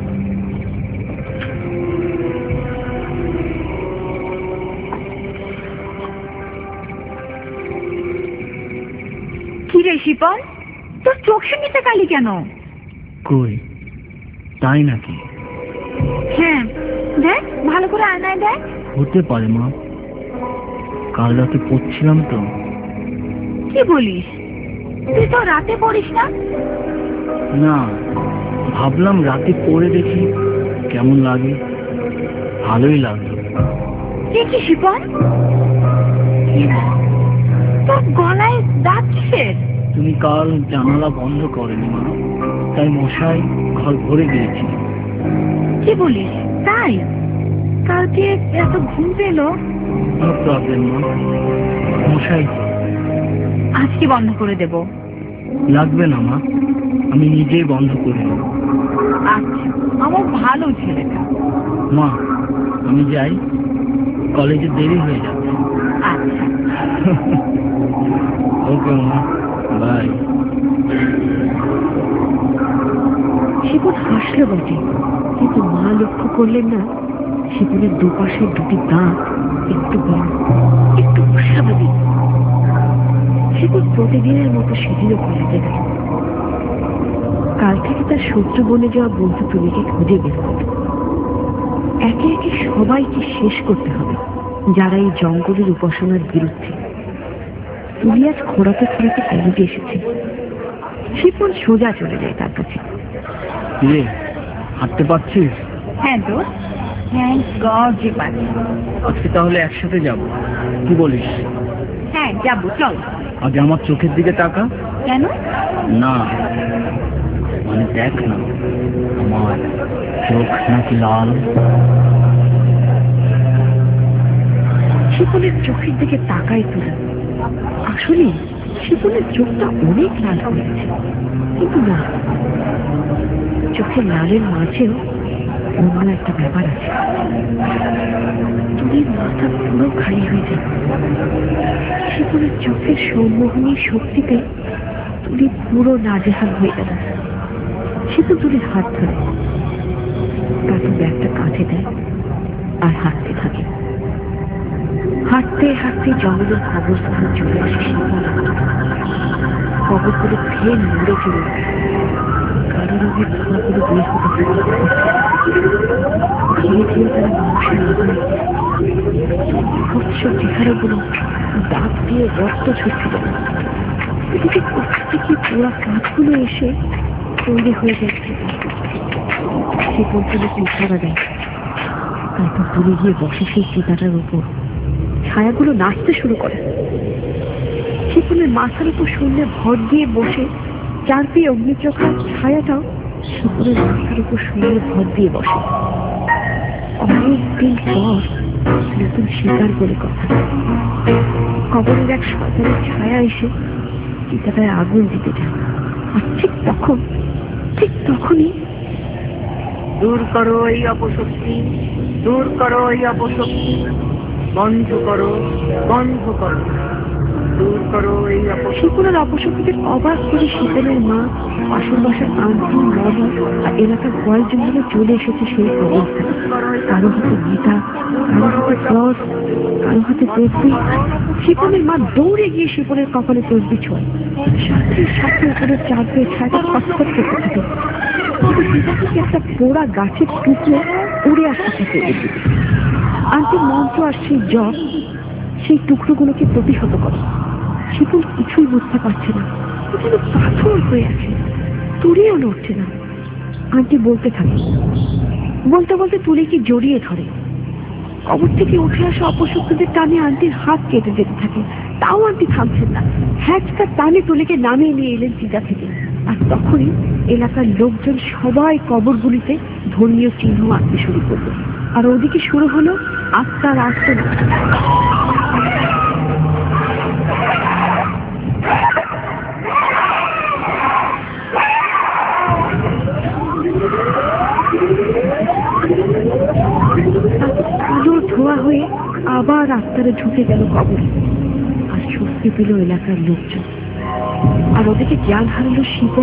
কিরে শিপন, তোর চোখের নিচে কালি কেন? কই, তাই নাকি? হ্যাঁ, দেখ ভালো করে আয়নায় দেখ। হতে পারে মা, কাল রাতে পড়ছিলাম তো। কি বলিস? তুই তো রাতে পড়িস না? না, ভাবলাম রাতে পড়ে দেখি কেমন লাগে। ভালোই লাগলো। কি কি শিপন, তোর গলায় দাঁত কিসের? তুমি কাল জানালা বন্ধ করেনি মা, তাই মশাই ঘর ভরে গিয়েছিল। কি বলিস? তাই কালকে এত ঘুম পেল? নো প্রবলেম মা, মশাই আজকে বন্ধ করে দেব। লাগবে না মা, আমি নিজেই বন্ধ করে দেব। আচ্ছা, আমার ভালো ছেলেটা। মা আমি যাই, কলেজে দেরি হয়ে যাচ্ছে। আচ্ছা ওকে মা, বাই। শিপন হাসলো বটে, কিন্তু মা লক্ষ্য করলেন না শিপনের দুপাশের দুটি দাঁত একটু বড়, একটু অস্বাভাবিক। শিপন প্রতিদিনের মতো সেদিনও কলেজে গেল। কাল থেকে তার শত্রু বনে যাওয়া বন্ধু তুমিকে খুঁজে বের করল। একে একে সবাইকে শেষ করতে হবে যারা এই জঙ্গলের উপাসনার বিরুদ্ধে। তুমি আজ খোঁড়াতে খোঁড়াতে কলেজে এসেছে। শিপন সোজা চলে যায় তার কাছে। রে, হাঁটতে পারছিস? হ্যাঁ তো, থ্যাংক গড যে পাচ্ছি। আজকে তাহলে একসাথে যাব, কি বলিস? হ্যাঁ যাবো, চল। আগে আমার চোখের দিকে তাকা। কেন? না মানে দেখ না, আমার চোখ নাকি লাল। শিপনের চোখের দিকে তাকাই তুলে। আসলে শিপনের চোখটা অনেক লাল হয়েছে, কিন্তু না, চোখের লালের মাঝেও অন্য একটা ব্যাপার আছে। তুলির মাথা পুরো খালি হয়ে যায়। শিপনের চোখের সম্মোহনী শক্তিতে তুলি পুরো নাজেহাল হয়ে গেল। শিপন তুলির হাত ধরে তারপর ব্যাগটা কাঁধে দেয় আর হাঁটতে থাকে। হাঁটতে হাঁটতে জঙ্গলের কবরস্থানে চলে আসে শিপন। কবরগুলো ফের নড়ে চলে কালো রঙের ধোঁয়াগুলো বের হতে থাকে। ধীরে ধীরে তারা মানুষের আগুনে বিভৎস চেহারাগুলো দাঁত দিয়ে রক্ত ঝরছিল। এদিকে কোথা থেকে পোড়া কাঁচগুলো এসে তৈরি হয়ে যাচ্ছে। শিপন তুলে চিৎকার দেয়। তারপর তুলে গিয়ে বসে সেই চিতাটার উপর। ছায়াগুলো নাচতে শুরু করে। শিপনের মাথার উপর শূন্যে ভর দিয়ে বসে চার পেয়ে অগ্নিচক্রার ছায়াটাও শিপনের মাথার উপর শূন্যে ভর দিয়ে বসে। অনেকদিন পর নতুন শিকার বলে কথা। কবরের এক শয়তানের ছায়া এসে চিতাটায় আগুন দিতে যায়। আর ঠিক তখন ঠিক তখনই দূর করো এই অপশক্তি, দূর করো এই অপশক্তি, বন্ধ করো, বন্ধ করো, দূর করো এই অপশক্তি। শিপনের অপশক্তিতে অবাক করে শিপনের মা, পাশের বাসার আন্টি, নদী আর এলাকার কয়েকজনগুলো চলে এসেছে সেই অবস্থায়। কারো হাতে গীতা, কারো হাতে ক্রস, কারো হাতে তসবি। শিপনের মা দৌড়ে গিয়ে শিপনের কপালে তসবি ছোঁয়। সাথে সাথে উপরের চার পেয়ে ছায়াটা খটখট করতে থাকে। একটা পোড়া গাছের টুকরো উড়ে আসতে থাকে। আন্টির মন্ত্র আর সেই জল সেই টুকরোগুলোকে প্রতিহত করে। শিপন কিছুই বুঝতে পারছে না, যেন পাথর হয়ে আছে, তুড়িও নড়ছে না। আন্টি বলতে থাকে, বলতে বলতে তুলিকে জড়িয়ে ধরে। কবর থেকে উঠে আসা অপশক্তিদের টানে আন্টির হাত কেটে যেতে থাকে, তাও আন্টি থামছেন না। হ্যাচকার টানে তুলিকে নামিয়ে নিয়ে এলেন চিতা থেকে। আর তখনই এলাকার লোকজন সবাই কবরগুলিতে ধর্মীয় চিহ্ন আঁকতে শুরু করলো। আর ওদিকে শুরু হলো আত্মার আর্তনাদ। আলো ধোয়া হয়ে আবার আত্মারে ঢুকে গেল কবরে। আর স্বস্তি পেল এলাকার লোকজন। আর ওদিকে জ্ঞান হারালো শিপন।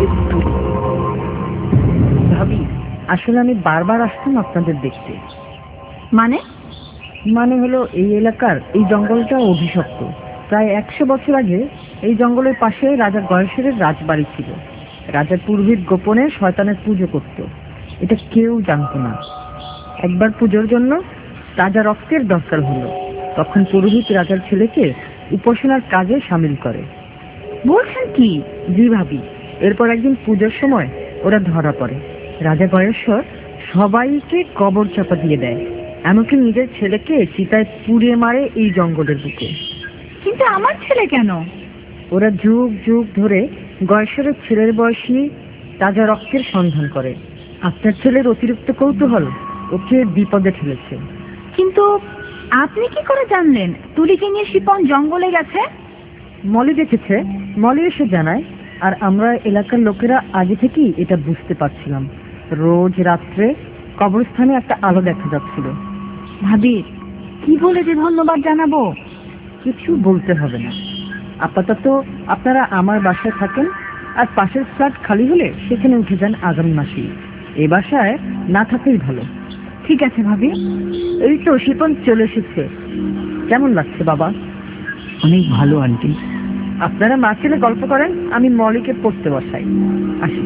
ভাবি, আসলে আমি বারবার আসতাম আপনাদের দেখতে। মানে মানে হলো এই এলাকার এই জঙ্গলটা অভিশপ্ত। প্রায় একশো বছর আগে এই জঙ্গলের পাশে রাজা গয়েশ্বরের রাজবাড়ি ছিল। রাজার পুরোহিত গোপনে শয়তানের পুজো করত, এটা কেউ জানতো না। একবার পুজোর জন্য রাজা রক্তের দরকার হলো, তখন পুরোহিত রাজার ছেলেকে উপাসনার কাজে সামিল করে। বলছেন কি? জি ভাবি। এরপর একদিন পুজোর সময় ওরা ধরা পড়ে। রাজা গয়েশ্বর সবাইকে কবর চাপা দিয়ে দেয়, এমনকি নিজের ছেলেকে চিতায় পুড়িয়ে মারে এই জঙ্গলের বুকে। কিন্তু আমার ছেলে কেন? ওরা যুগ যুগ ধরে গয়েশ্বরের ছেলের বয়সী তাজা রক্তের সন্ধান করে। আপনার ছেলের অতিরিক্ত কৌতূহল ওকে বিপদে ঠেলেছে। কিন্তু আপনি কি করে জানলেন তুলিকে নিয়ে শিপন জঙ্গলে গেছে? মলি দেখেছে, মলি এসে জানায়। আর আমরা এলাকার লোকেরা আগে থেকেই এটা বুঝতে পারছিলাম। রোজ রাত্রে কবরস্থানে একটা আলো দেখা যাচ্ছিল। ভাবি, কি বলে যে ধন্যবাদ জানাবো? কিছু বলতে হবে না। আপাতত আপনারা আমার বাসায় থাকেন, আর পাশের ফ্ল্যাট খালি হলে সেখানে উঠে যান আগামী মাসেই। এ বাসায় না থাকাই ভালো। ঠিক আছে ভাবি। এই তো শিপন চলে এসেছে। কেমন লাগছে বাবা? অনেক ভালো আন্টি। আপনারা মা ছেলে গল্প করেন, আমি মলিকে পড়তে বসাই। আসি।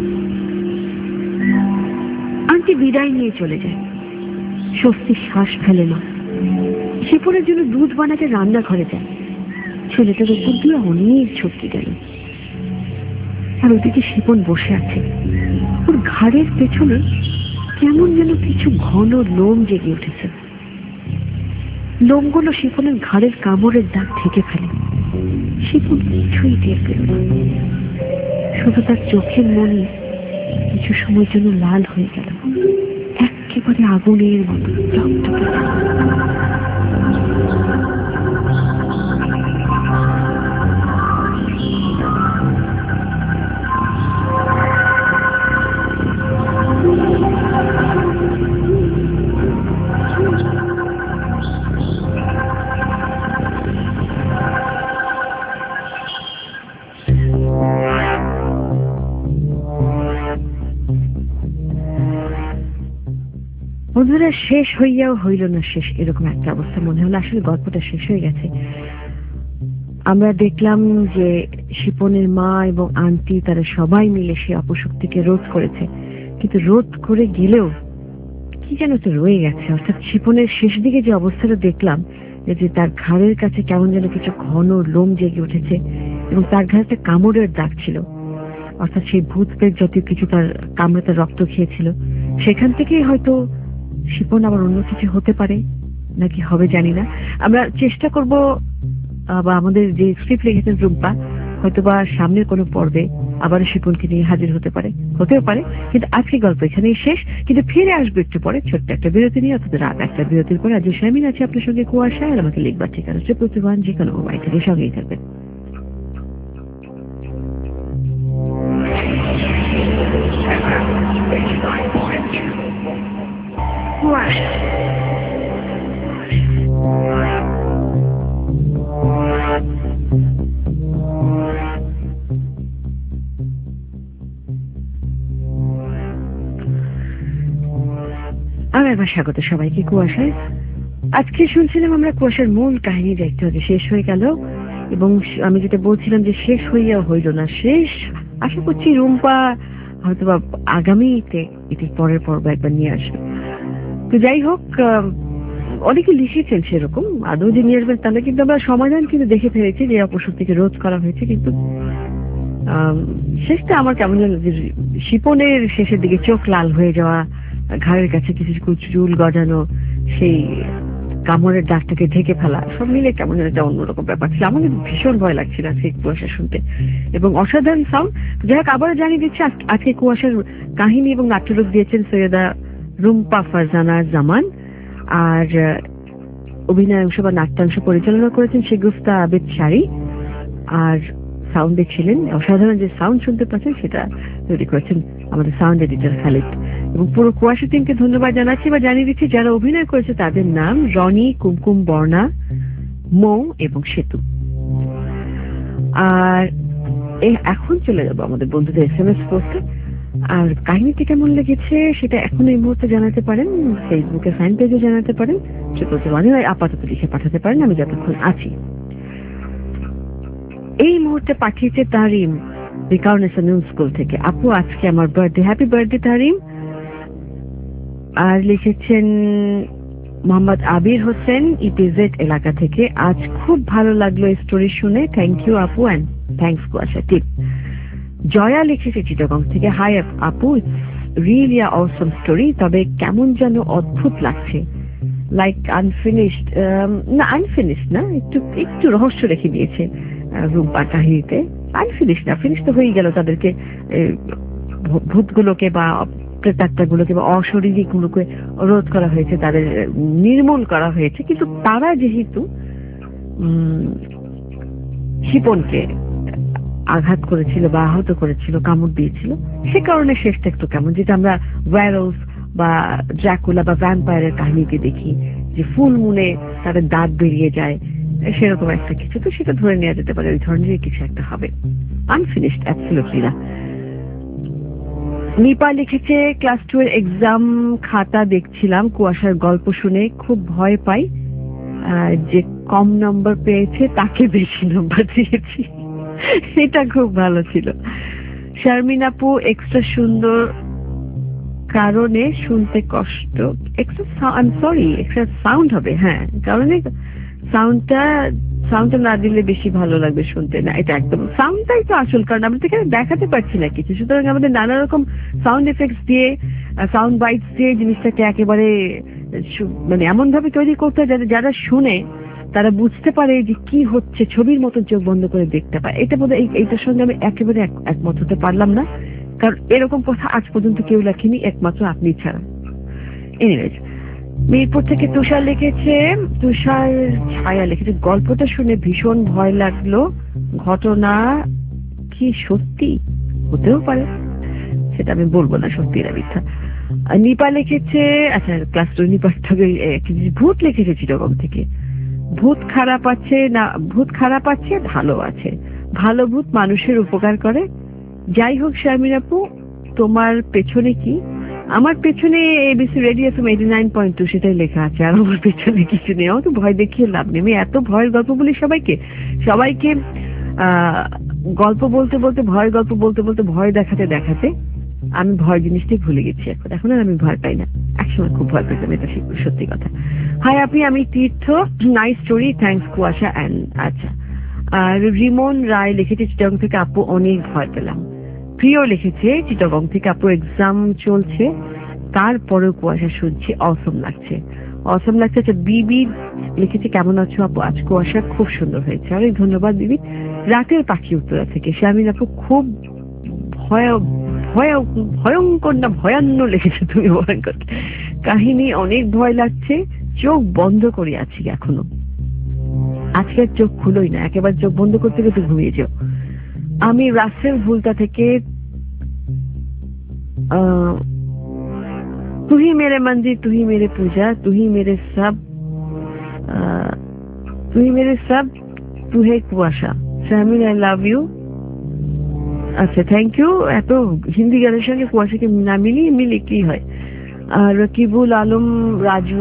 আন্টি বিদায় নিয়ে চলে যায়। স্বস্তির শ্বাস ফেলে না। শিপনের জন্য দুধ বানাতে রান্নাঘরে যায়। ছেলেটার উপর দিয়ে অনেক ছটকে গেল। আর ওদিকে শিপন বসে আছে। ওর ঘাড়ের পেছনে কেমন যেন কিছু ঘন লোম জেগে উঠেছে। লোমগুলো শিপনের ঘাড়ের কামড়ের দাগ ঢেকে ফেলে। শিপন কিছুই টের পেল না। শুধু তার চোখের মনে কিছু সময়ের জন্য লাল হয়ে গেল, একেবারে আগুনের মতো চকচকে। বন্ধুরা, শেষ হইয়াও হইল না শেষ, এরকম একটা অবস্থা মনে হলো। আসলে গল্পটা শেষ হয়ে গেছে। আমরা দেখলাম যে শিপনের মা এবং আন্টি তারা সবাই মিলে সে অপশক্তিকে রোধ করেছে, কিন্তু রোধ করে গেলেও কি যেন তো রয়ে গেছে। অর্থাৎ শিপনের শেষ দিকে যে অবস্থাটা দেখলাম, যে তার ঘাড়ের কাছে কেমন যেন কিছু ঘন লোম জেগে উঠেছে এবং তার ঘাড়ে একটা কামড়ের দাগ ছিল। অর্থাৎ সেই ভূত প্রেত জাতীয় কিছু তার কামড়ে তার রক্ত খেয়েছিল। সেখান থেকেই হয়তো শিপন আবার অন্য কিছু হতে পারে, নাকি হবে জানি না। আমরা চেষ্টা করব, বা আমাদের যে স্ক্রিপ্ট লিখেছেন রুম্পা, হয়তো বা সামনের কোনো পর্বে আবার শিপনকে নিয়ে হাজির হতে পারে, হতেও পারে। কিন্তু আজকে গল্প এখানেই শেষ, কিন্তু ফিরে আসবে একটু পরে ছোট্ট একটা বিরতি নিয়ে, অর্থাৎ রাত একটা বিরতির পরে। আজ শামিন আছে আপনার সঙ্গে কুয়াশা, আর আমাকে লিখবার ঠিকানা হচ্ছে প্রতিবান যে কোনো মোবাইল থেকে, সঙ্গেই থাকবেন। আমি একবার স্বাগত সবাইকে কুয়াশায়। আজকে শুনছিলাম আমরা কুয়াশার মূল কাহিনী দেখতে হচ্ছে শেষ হয়ে গেল, এবং আমি যেটা বলছিলাম যে শেষ হইয়া হইল না শেষ। আশা করছি রুম্পা হয়তো বা আগামীতে এটি পরের পর্ব একবার নিয়ে আসবে। তো যাই হোক, অনেকে লিখেছেন সেরকম, আদৌ যে নিয়ে আসবেন তাহলে কিন্তু আমরা সমাধান কিন্তু দেখে ফেলেছি যে অপশক্তিকে রোধ করা হয়েছে। কিন্তু শেষটা আমার কেমন যেন শিপনের শেষের দিকে চোখ লাল হয়ে যাওয়া, ঘাড়ের কাছে কিছু চুল গজানো, সেই কামড়ের দাগটাকে ঢেকে ফেলা, সব মিলে কেমন একটা অন্যরকম ব্যাপার ছিল। আমার কিন্তু ভীষণ ভয় লাগছিল আজকে কুয়াশা শুনতে, এবং অসাধারণ সাউন্ড। যাই হোক, আবার জানিয়ে দিচ্ছি আজকে কুয়াশার কাহিনী এবং নাট্যরূপ দিয়েছেন সৈয়দা রুম্পা ফারজানা জামান, আর অভিনয়াংশ বা নাট্যাংশ পরিচালনা করেছেন শেগুফতা আবেদ শাড়ি, আর সাউন্ডে ছিলেন অসাধারণ যে সাউন্ড শুনতে পাচ্ছেন সেটা তৈরি করেছেন আমাদের সাউন্ড এডিটর খালিদ। এবং পুরো কুয়াশা টিমকে ধন্যবাদ জানাচ্ছি বা জানিয়ে দিচ্ছি যারা অভিনয় করেছে তাদের নাম রনি, কুমকুম, বর্ণা, মৌ এবং সেতু। আর এখন চলে যাবো আমাদের বন্ধুদের এস এম এস করতে, আর কাহিনীটি কেমন লেগেছে সেটা এখন এই মুহূর্তে জানাতে পারেন, ফেসবুকে ফ্যান পেজে জানাতে পারেন, আপাতত লিখে পাঠাতে পারেন, আমি যতক্ষণ আছি। এই মুহূর্তে পাঠিয়েছে তারিম বিকাউনেসা নিউ স্কুল থেকে। আপু আজকে আমার বার্থডে, হ্যাপি বার্থডে তারিম। আর লিখেছেন মোহাম্মদ আবির হোসেন ইপিজেড এলাকা থেকে, আজ খুব ভালো লাগলো এই স্টোরি শুনে, থ্যাংক ইউ আপু and thanks Kuasha tip. Joya লিখেছে চিটাগং থেকে, হাই আপু, it's really a awesome story, তবে কেমন যেন অদ্ভুত লাগছে, লাইক আনফিনিশড, না আনফিনিশড না, একটু একটু রহস্য রেখে দিয়েছে রূপবার কাহিনীতে। আনফিনিশ না, ফিনিশ তো হয়ে গেল, তাদেরকে ভূতগুলোকে বা প্রেতাত্মাগুলোকে বা অশরীরী গুলোকে রোধ করা হয়েছে, তাদের নির্মূল করা হয়েছে, কিন্তু তারা যেহেতু শিপনকে আঘাত করেছিল বা আহত করেছিল, কামড় দিয়েছিল, সে কারণে শেষটা একটু কেমন, যেটা আমরা ওয়্যারউলফ বা ড্রাকুলা বা ভ্যাম্পায়ারের কাহিনীতে দেখি যে ফুল মুনে তাদের দাঁত বেরিয়ে যায়, সেরকম একটা কিছু, তো সেটা ধরে নেওয়া যেতে পারে ওই ধরনের কিছু একটা হবে। আনফিনিশড অ্যাবসলিউটলি না। নিপা লিখেছে, ক্লাস টু এর এক্সাম খাতা দেখছিলাম, কুয়াশার গল্প শুনে খুব ভয় পাই, যে কম নম্বর পেয়েছে তাকে বেশি নম্বর দিয়েছি, এটা খুব ভালো ছিল। শারমিন আপু, এক্সট্রা সুন্দর কারণে শুনতে কষ্ট, extra I am sorry extra sound হবে, হ্যাঁ কারণে সাউন্ডটা সাউন্ডটা না দিলে বেশি ভালো লাগবে শুনতে, না এটা একদম সাউন্ডটাই তো আসল কারণ, আমরা তো এখানে দেখাতে পারছি না কিছু, সুতরাং আমাদের নানা রকম সাউন্ড এফেক্টস দিয়ে, সাউন্ড বাইটস দিয়ে জিনিসটাকে একেবারে মানে এমন ভাবে তৈরি করতে হয় যাতে যারা শুনে তারা বুঝতে পারে যে কি হচ্ছে, ছবির মতো চোখ বন্ধ করে দেখতে পায়। এটা বোধহয় এইটার সঙ্গে আমি একেবারে একমত হতে পারলাম না, কারণ এরকম কথা আজ পর্যন্ত কেউ লেখেনি একমাত্র আপনি ছাড়া। এনিওয়েজ, মিরপুর থেকে তুষার লিখেছে, তুষার ছায়া লিখেছে, গল্পটা শুনে ভীষণ ভয় লাগলো, ঘটনা কি সত্যি হতেও পারে, সেটা আমি বলবো না সত্যি না মিথ্যা। নিপা লিখেছে, আচ্ছা ক্লাস টু নিপা থেকে ভূত লিখেছে চিটাগং থেকে, ভূত খারাপ আছে না, ভূত খারাপ আছে ভালো আছে, ভালো ভূত মানুষের উপকার করে। যাই হোক শারমিন আপু, তোমার পেছনে কি? আমার পেছনে ABC radio FM eighty nine point two সেটাই লেখা আছে, আর আমার পেছনে কিছু নেই। আমাকে ভয় দেখিয়ে লাভ নেই, আমি এত ভয়ের গল্প বলি সবাইকে সবাইকে আহ গল্প বলতে বলতে ভয়ের গল্প বলতে বলতে ভয় দেখাতে দেখাতে আমি ভয় জিনিসটাই ভুলে গেছি এখন এখন আর আমি ভয় পাই না, একসময় খুব ভয় পেতাম, এটা সত্যি কথা। হাই আপনি, আমি Tirtho, nice story, thanks Kuasha and. আচ্ছা, আর রিমন রায় লিখেছে চিটাগং থেকে, আপু অনেক ভয় পেলাম। প্রিয় লিখেছে চিটাগং থেকে, আপু এক্সাম চলছে তারপরেও কুয়াশা শুনছি, অসম লাগছে অসম লাগছে। আচ্ছা, বিবি লিখেছে, কেমন আছো আপু, আজ কুয়াশা খুব সুন্দর হয়েছে, অনেক ধন্যবাদ বিবি। রাতের পাখি উত্তরা থেকে শারমিন আপু, খুব ভয় ভয়ঙ্কর না ভয়ান্ন লিখেছে তুমি, ভয়ঙ্কর কাহিনী, অনেক ভয় লাগছে, চোখ বন্ধ করে আছি এখনো, আজকে চোখ খুলোই না, একেবারে চোখ বন্ধ করতে করতে ঘুমিয়ে যাও। আমি রাসেল ভুলতা থেকে, তুহি মেরে মন্দির, তুহি মেরে পূজা, তুহি মেরে সব, তুহি মেরে সব, তুহে Kuasha, Sharmin I love you. আচ্ছা, থ্যাংক ইউ। এত হিন্দি গানের সঙ্গে কুয়াশাকে না মিলিয়ে মিলে কি হয়। আর রকিবুল আলম রাজু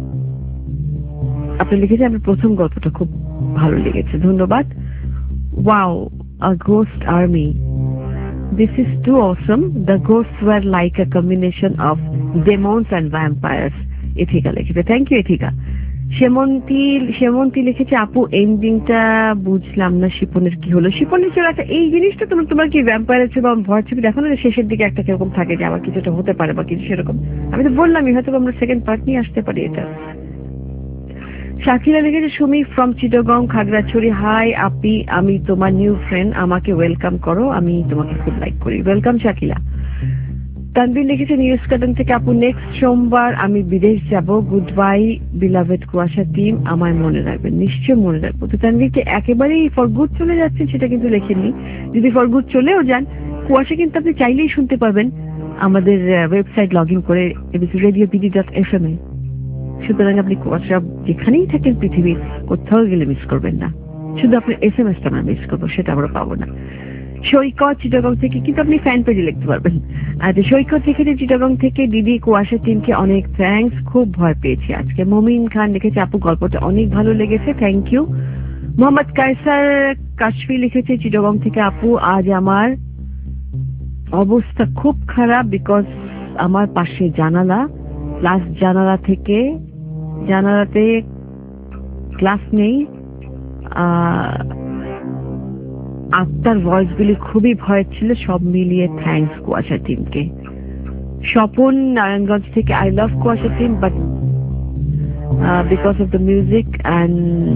আপনি লিখেছেন, আপনার প্রথম গল্পটা খুব ভালো লেগেছে, ধন্যবাদ। Wow, a ghost army, this is too awesome, the ghosts were like a combination of demons and vampires. Ethika লিখেছে, থ্যাংক ইউ এথিকা। সেমন্তী সেমন্তী লিখেছে, আপু এন্ডিংটা বুঝলাম না, শিপনের কি হলো? শিপনের ছিল একটা এই জিনিসটা, তোমার তোমার কি ভ্যাম্পায়ার আছে বা ভয় ছবি দেখো না, শেষের দিকে একটা কিরকম থাকে যে আবার কিছুটা হতে পারে বা কিছু সেরকম। আমি তো বললামই হয়তো আমরা সেকেন্ড পার্ট নিয়ে আসতে পারি এটা। শাকিলা লিখেছে, সুমি ফ্রম চিটাগং খাগড়াছড়ি, হাই আপি, আমি তোমার নিউ ফ্রেন্ড, আমাকে ওয়েলকাম করো, আমি তোমাকে খুব লাইক করি। ওয়েলকাম শাকিলা। তানভীর লিখেছে, নিউজ কার্টন থেকে, আপু নেক্সট সোমবার আমি বিদেশ যাব, goodbye beloved Kuasha team, আমায় মনে রাখবেন। নিশ্চয় মনে রাখবো। তো তানভীরকে একেবারেই ফর গুড চলে যাচ্ছে সেটা কিন্তু লেখেননি, যদি ফর গুড চলেও যান কুয়াশা কিন্তু আপনি চাইলেই শুনতে পারবেন আমাদের ওয়েবসাইট লগ ইন করে ABC radio BD dot F M এ। সুতরাং আপনি কুয়াশা যেখানেই থাকেন পৃথিবীর কোথাও গেলে মিস করবেন না, শুধু আপনার এস এম এসটা আমরা মিস করবো, সেটা আমরা পাবো না। সৈকত চিটাগং থেকে, কিন্তু আপনি ফ্যান পেজে লিখতে পারবেন। আচ্ছা, সৈকত লিখেছে চিটাগং থেকে, দিদি কুয়াশা টিমকে অনেক থ্যাঙ্কস, খুব ভয় পেয়েছি আজকে। মমিন খান লিখেছে, আপু গল্পটা অনেক ভালো লেগেছে, থ্যাংক ইউ। মোহাম্মদ কায়সার কাশফি লিখেছে চিটাগং থেকে, আপু আজ আমার অবস্থা খুব খারাপ, বিকজ আমার পাশে জানালা, প্লাস জানালা থেকে জানালাতে গ্লাস নেই, আহ আত্মার ভয়েস গুলি খুবই ভয় ছিল, সব মিলিয়ে থ্যাঙ্কস কুয়াশা টিমকে। স্বপন নারায়ণগঞ্জ থেকে, I love Kuasha team but because of the music and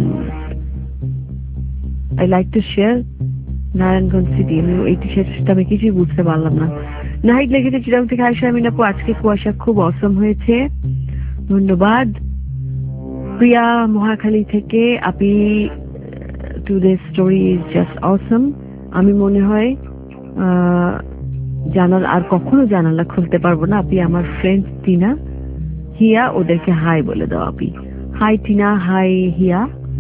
I like to share Narayanganj city. আমি এইটি সেটা আমি কিছুই বুঝতে পারলাম না। নাহিদ লিখেছে চিরাং থেকে, হাই শারমিন আপু, আজকে কুয়াশা খুব অসম হয়েছে, ধন্যবাদ। প্রিয়া মহাখালী থেকে, আপনি today's story is just awesome. আমি মনে হয় জানালা আর কখনো জানালা খুলতে পারবো না। আপনি আমার ফ্রেন্ড টিনা, হিয়া, ওদেরকে হাই বলে দাও আপনি। Hi Tina, hi Hiya.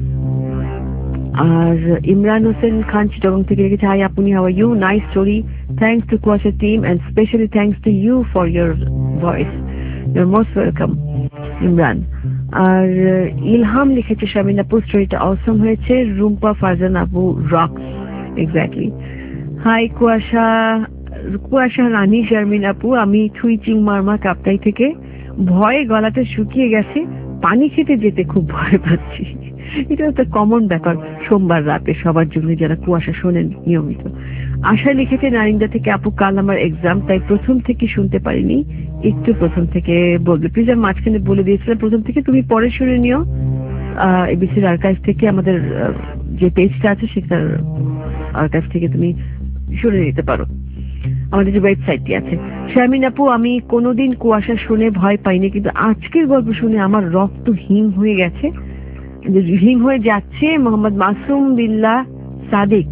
আর ইমরান হোসেন খান চিটাগং থেকে লিখেছে, হাই আপনি, how are you, nice story, thanks to Kuasha team and specially thanks to you for your voice, your most welcome Imran. আর ইলহাম লিখেছে, শারমিন আপু স্টোরিটা অসম হয়েছে, রুম্পা ফারজান আপু রক্স, এক্স্যাক্টলি। হাই কুয়াশা কুয়াশা রানী, শারমিন আপু আমি থুই চিং মারমা কাপ্তাই থেকে, ভয়ে গলাটা শুকিয়ে গেছে, পানি খেতে যেতে খুব ভয় পাচ্ছি। এটা একটা কমন ব্যাপার সোমবার রাতে সবার জন্য যারা কুয়াশা শোনেন নিয়মিত। আশা লিখেছে নারিন্দা থেকে, আপু কাল আমার এক্সাম, তাই প্রথম থেকে শুনতে পারিনি, একটু প্রথম থেকে বলবে প্লিজ। আমি মাঝখানে বলে দিয়েছিলাম প্রথম থেকে, তুমি পরে শুনে নিও এবিসির আর্কাইভ থেকে, আমাদের যে পেজটা আছে সেটার আর্কাইভ থেকে তুমি শুনে নিতে পারো, আমাদের যে ওয়েবসাইটটি আছে। শারমিন আপু, আমি কোনোদিন কুয়াশা শুনে ভয় পাইনি, কিন্তু আজকের গল্প শুনে আমার রক্ত হিম হয়ে গেছে, হিম হয়ে যাচ্ছে। মোহাম্মদ মাসুম বিল্লাহ সাদিক,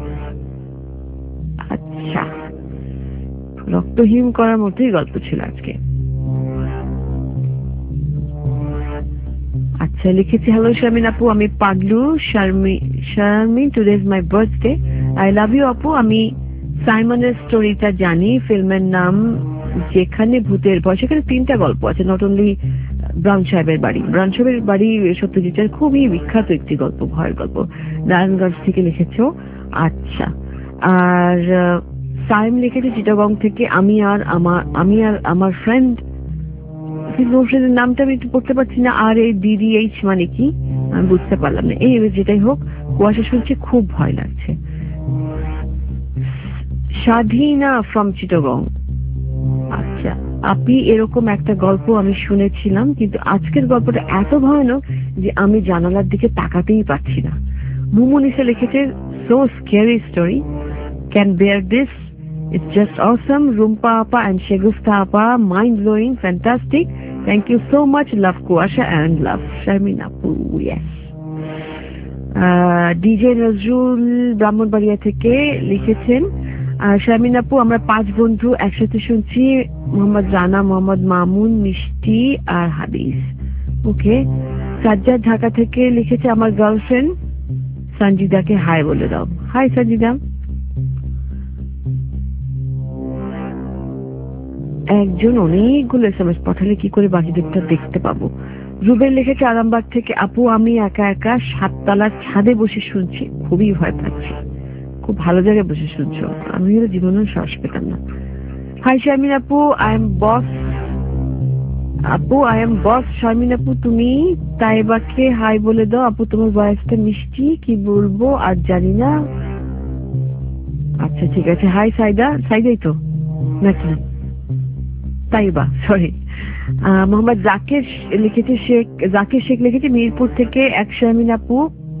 আচ্ছা, রক্তহীন করার মতোই গল্প ছিল আজকে। আচ্ছা, লিখেছি, হ্যালো শারমিন আপু, আমি পাগলু Sharmi Sharmin today is my birthday, I love you আপু। আমি সাইমনের স্টোরিটা জানি, ফিল্মের নাম যেখানে ভূতের ভয়, সেখানে তিনটা গল্প আছে, নট অনলি ব্রাউন সাহেবের বাড়ি। ব্রাউন সাহেবের বাড়ি সত্যজিতের খুবই বিখ্যাত একটি গল্প, ভয়ের গল্প। নারায়ণগঞ্জ থেকে লিখেছ, আচ্ছা। আর সাইম লিখেছে চিটাগং থেকে, আমি আর আমার আমি আর আমার ফ্রেন্ড, কিন্তু ফ্রেন্ডের নামটা আমি একটু পড়তে পারছি না, আর এই ডিডিএইচ মানে কি আমি বুঝতে পারলাম না। এই যেটাই হোক, কুয়াশা শুনছে খুব ভয় লাগছে। স্বাধীনা ফ্রম চিটাগং, আচ্ছা, আপনি এরকম একটা গল্প আমি শুনেছিলাম, কিন্তু আজকের গল্পটা এত ভয়ানক যে আমি জানালার দিকে তাকাতেই পারছি না। মুমুনিসা লিখেছে, so scary story, can bear this, it's just awesome. Rumpa Appa and Shagufta Appa, mind blowing, fantastic. Thank you so much. Love Kuasha and love Sharmin Apu. Yes. DJ Nazrul Brahmanbaria থেকে লিখেছেন, শারমিন আপু আমরা পাঁচ বন্ধু একসাথে শুনছি, মোহাম্মদ রানা, মোহাম্মদ মামুন, মিষ্টি আর হাদিস। ওকে। সাজ্জাদ ঢাকা থেকে লিখেছে, আমার গার্লফ্রেন্ড সঞ্জিদাকে হাই বলে দাও। হাই সঞ্জিদা। একজন অনেকগুলো এসএমএস পাঠালে কি করে বাকিদেরটা দেখতে পাবো। রুবেল লিখেছে আরামবাগ থেকে, আপু আমি একা একা সাততলার ছাদে বসে শুনছি, খুবই ভয় পাচ্ছি। খুব ভালো জায়গায় বসে শুনছো, আমি হলে জীবনেও সাহস পেতাম না। হাই শারমিন আপু, আই এম বস আপু আই এম বস শারমিন আপু, তুমি তাইবাকে হাই বলে দাও। আপু তোমার ভয়েসটা মিষ্টি, কি বলবো আর জানি না। আচ্ছা ঠিক আছে, হাই সাইদা। সাইদাই তো নাকি তাইবা, সরি। মোহাম্মদ জাকির লিখেছে শেখ, জাকির শেখ লিখেছে মিরপুর থেকে এক শারমিন আপু,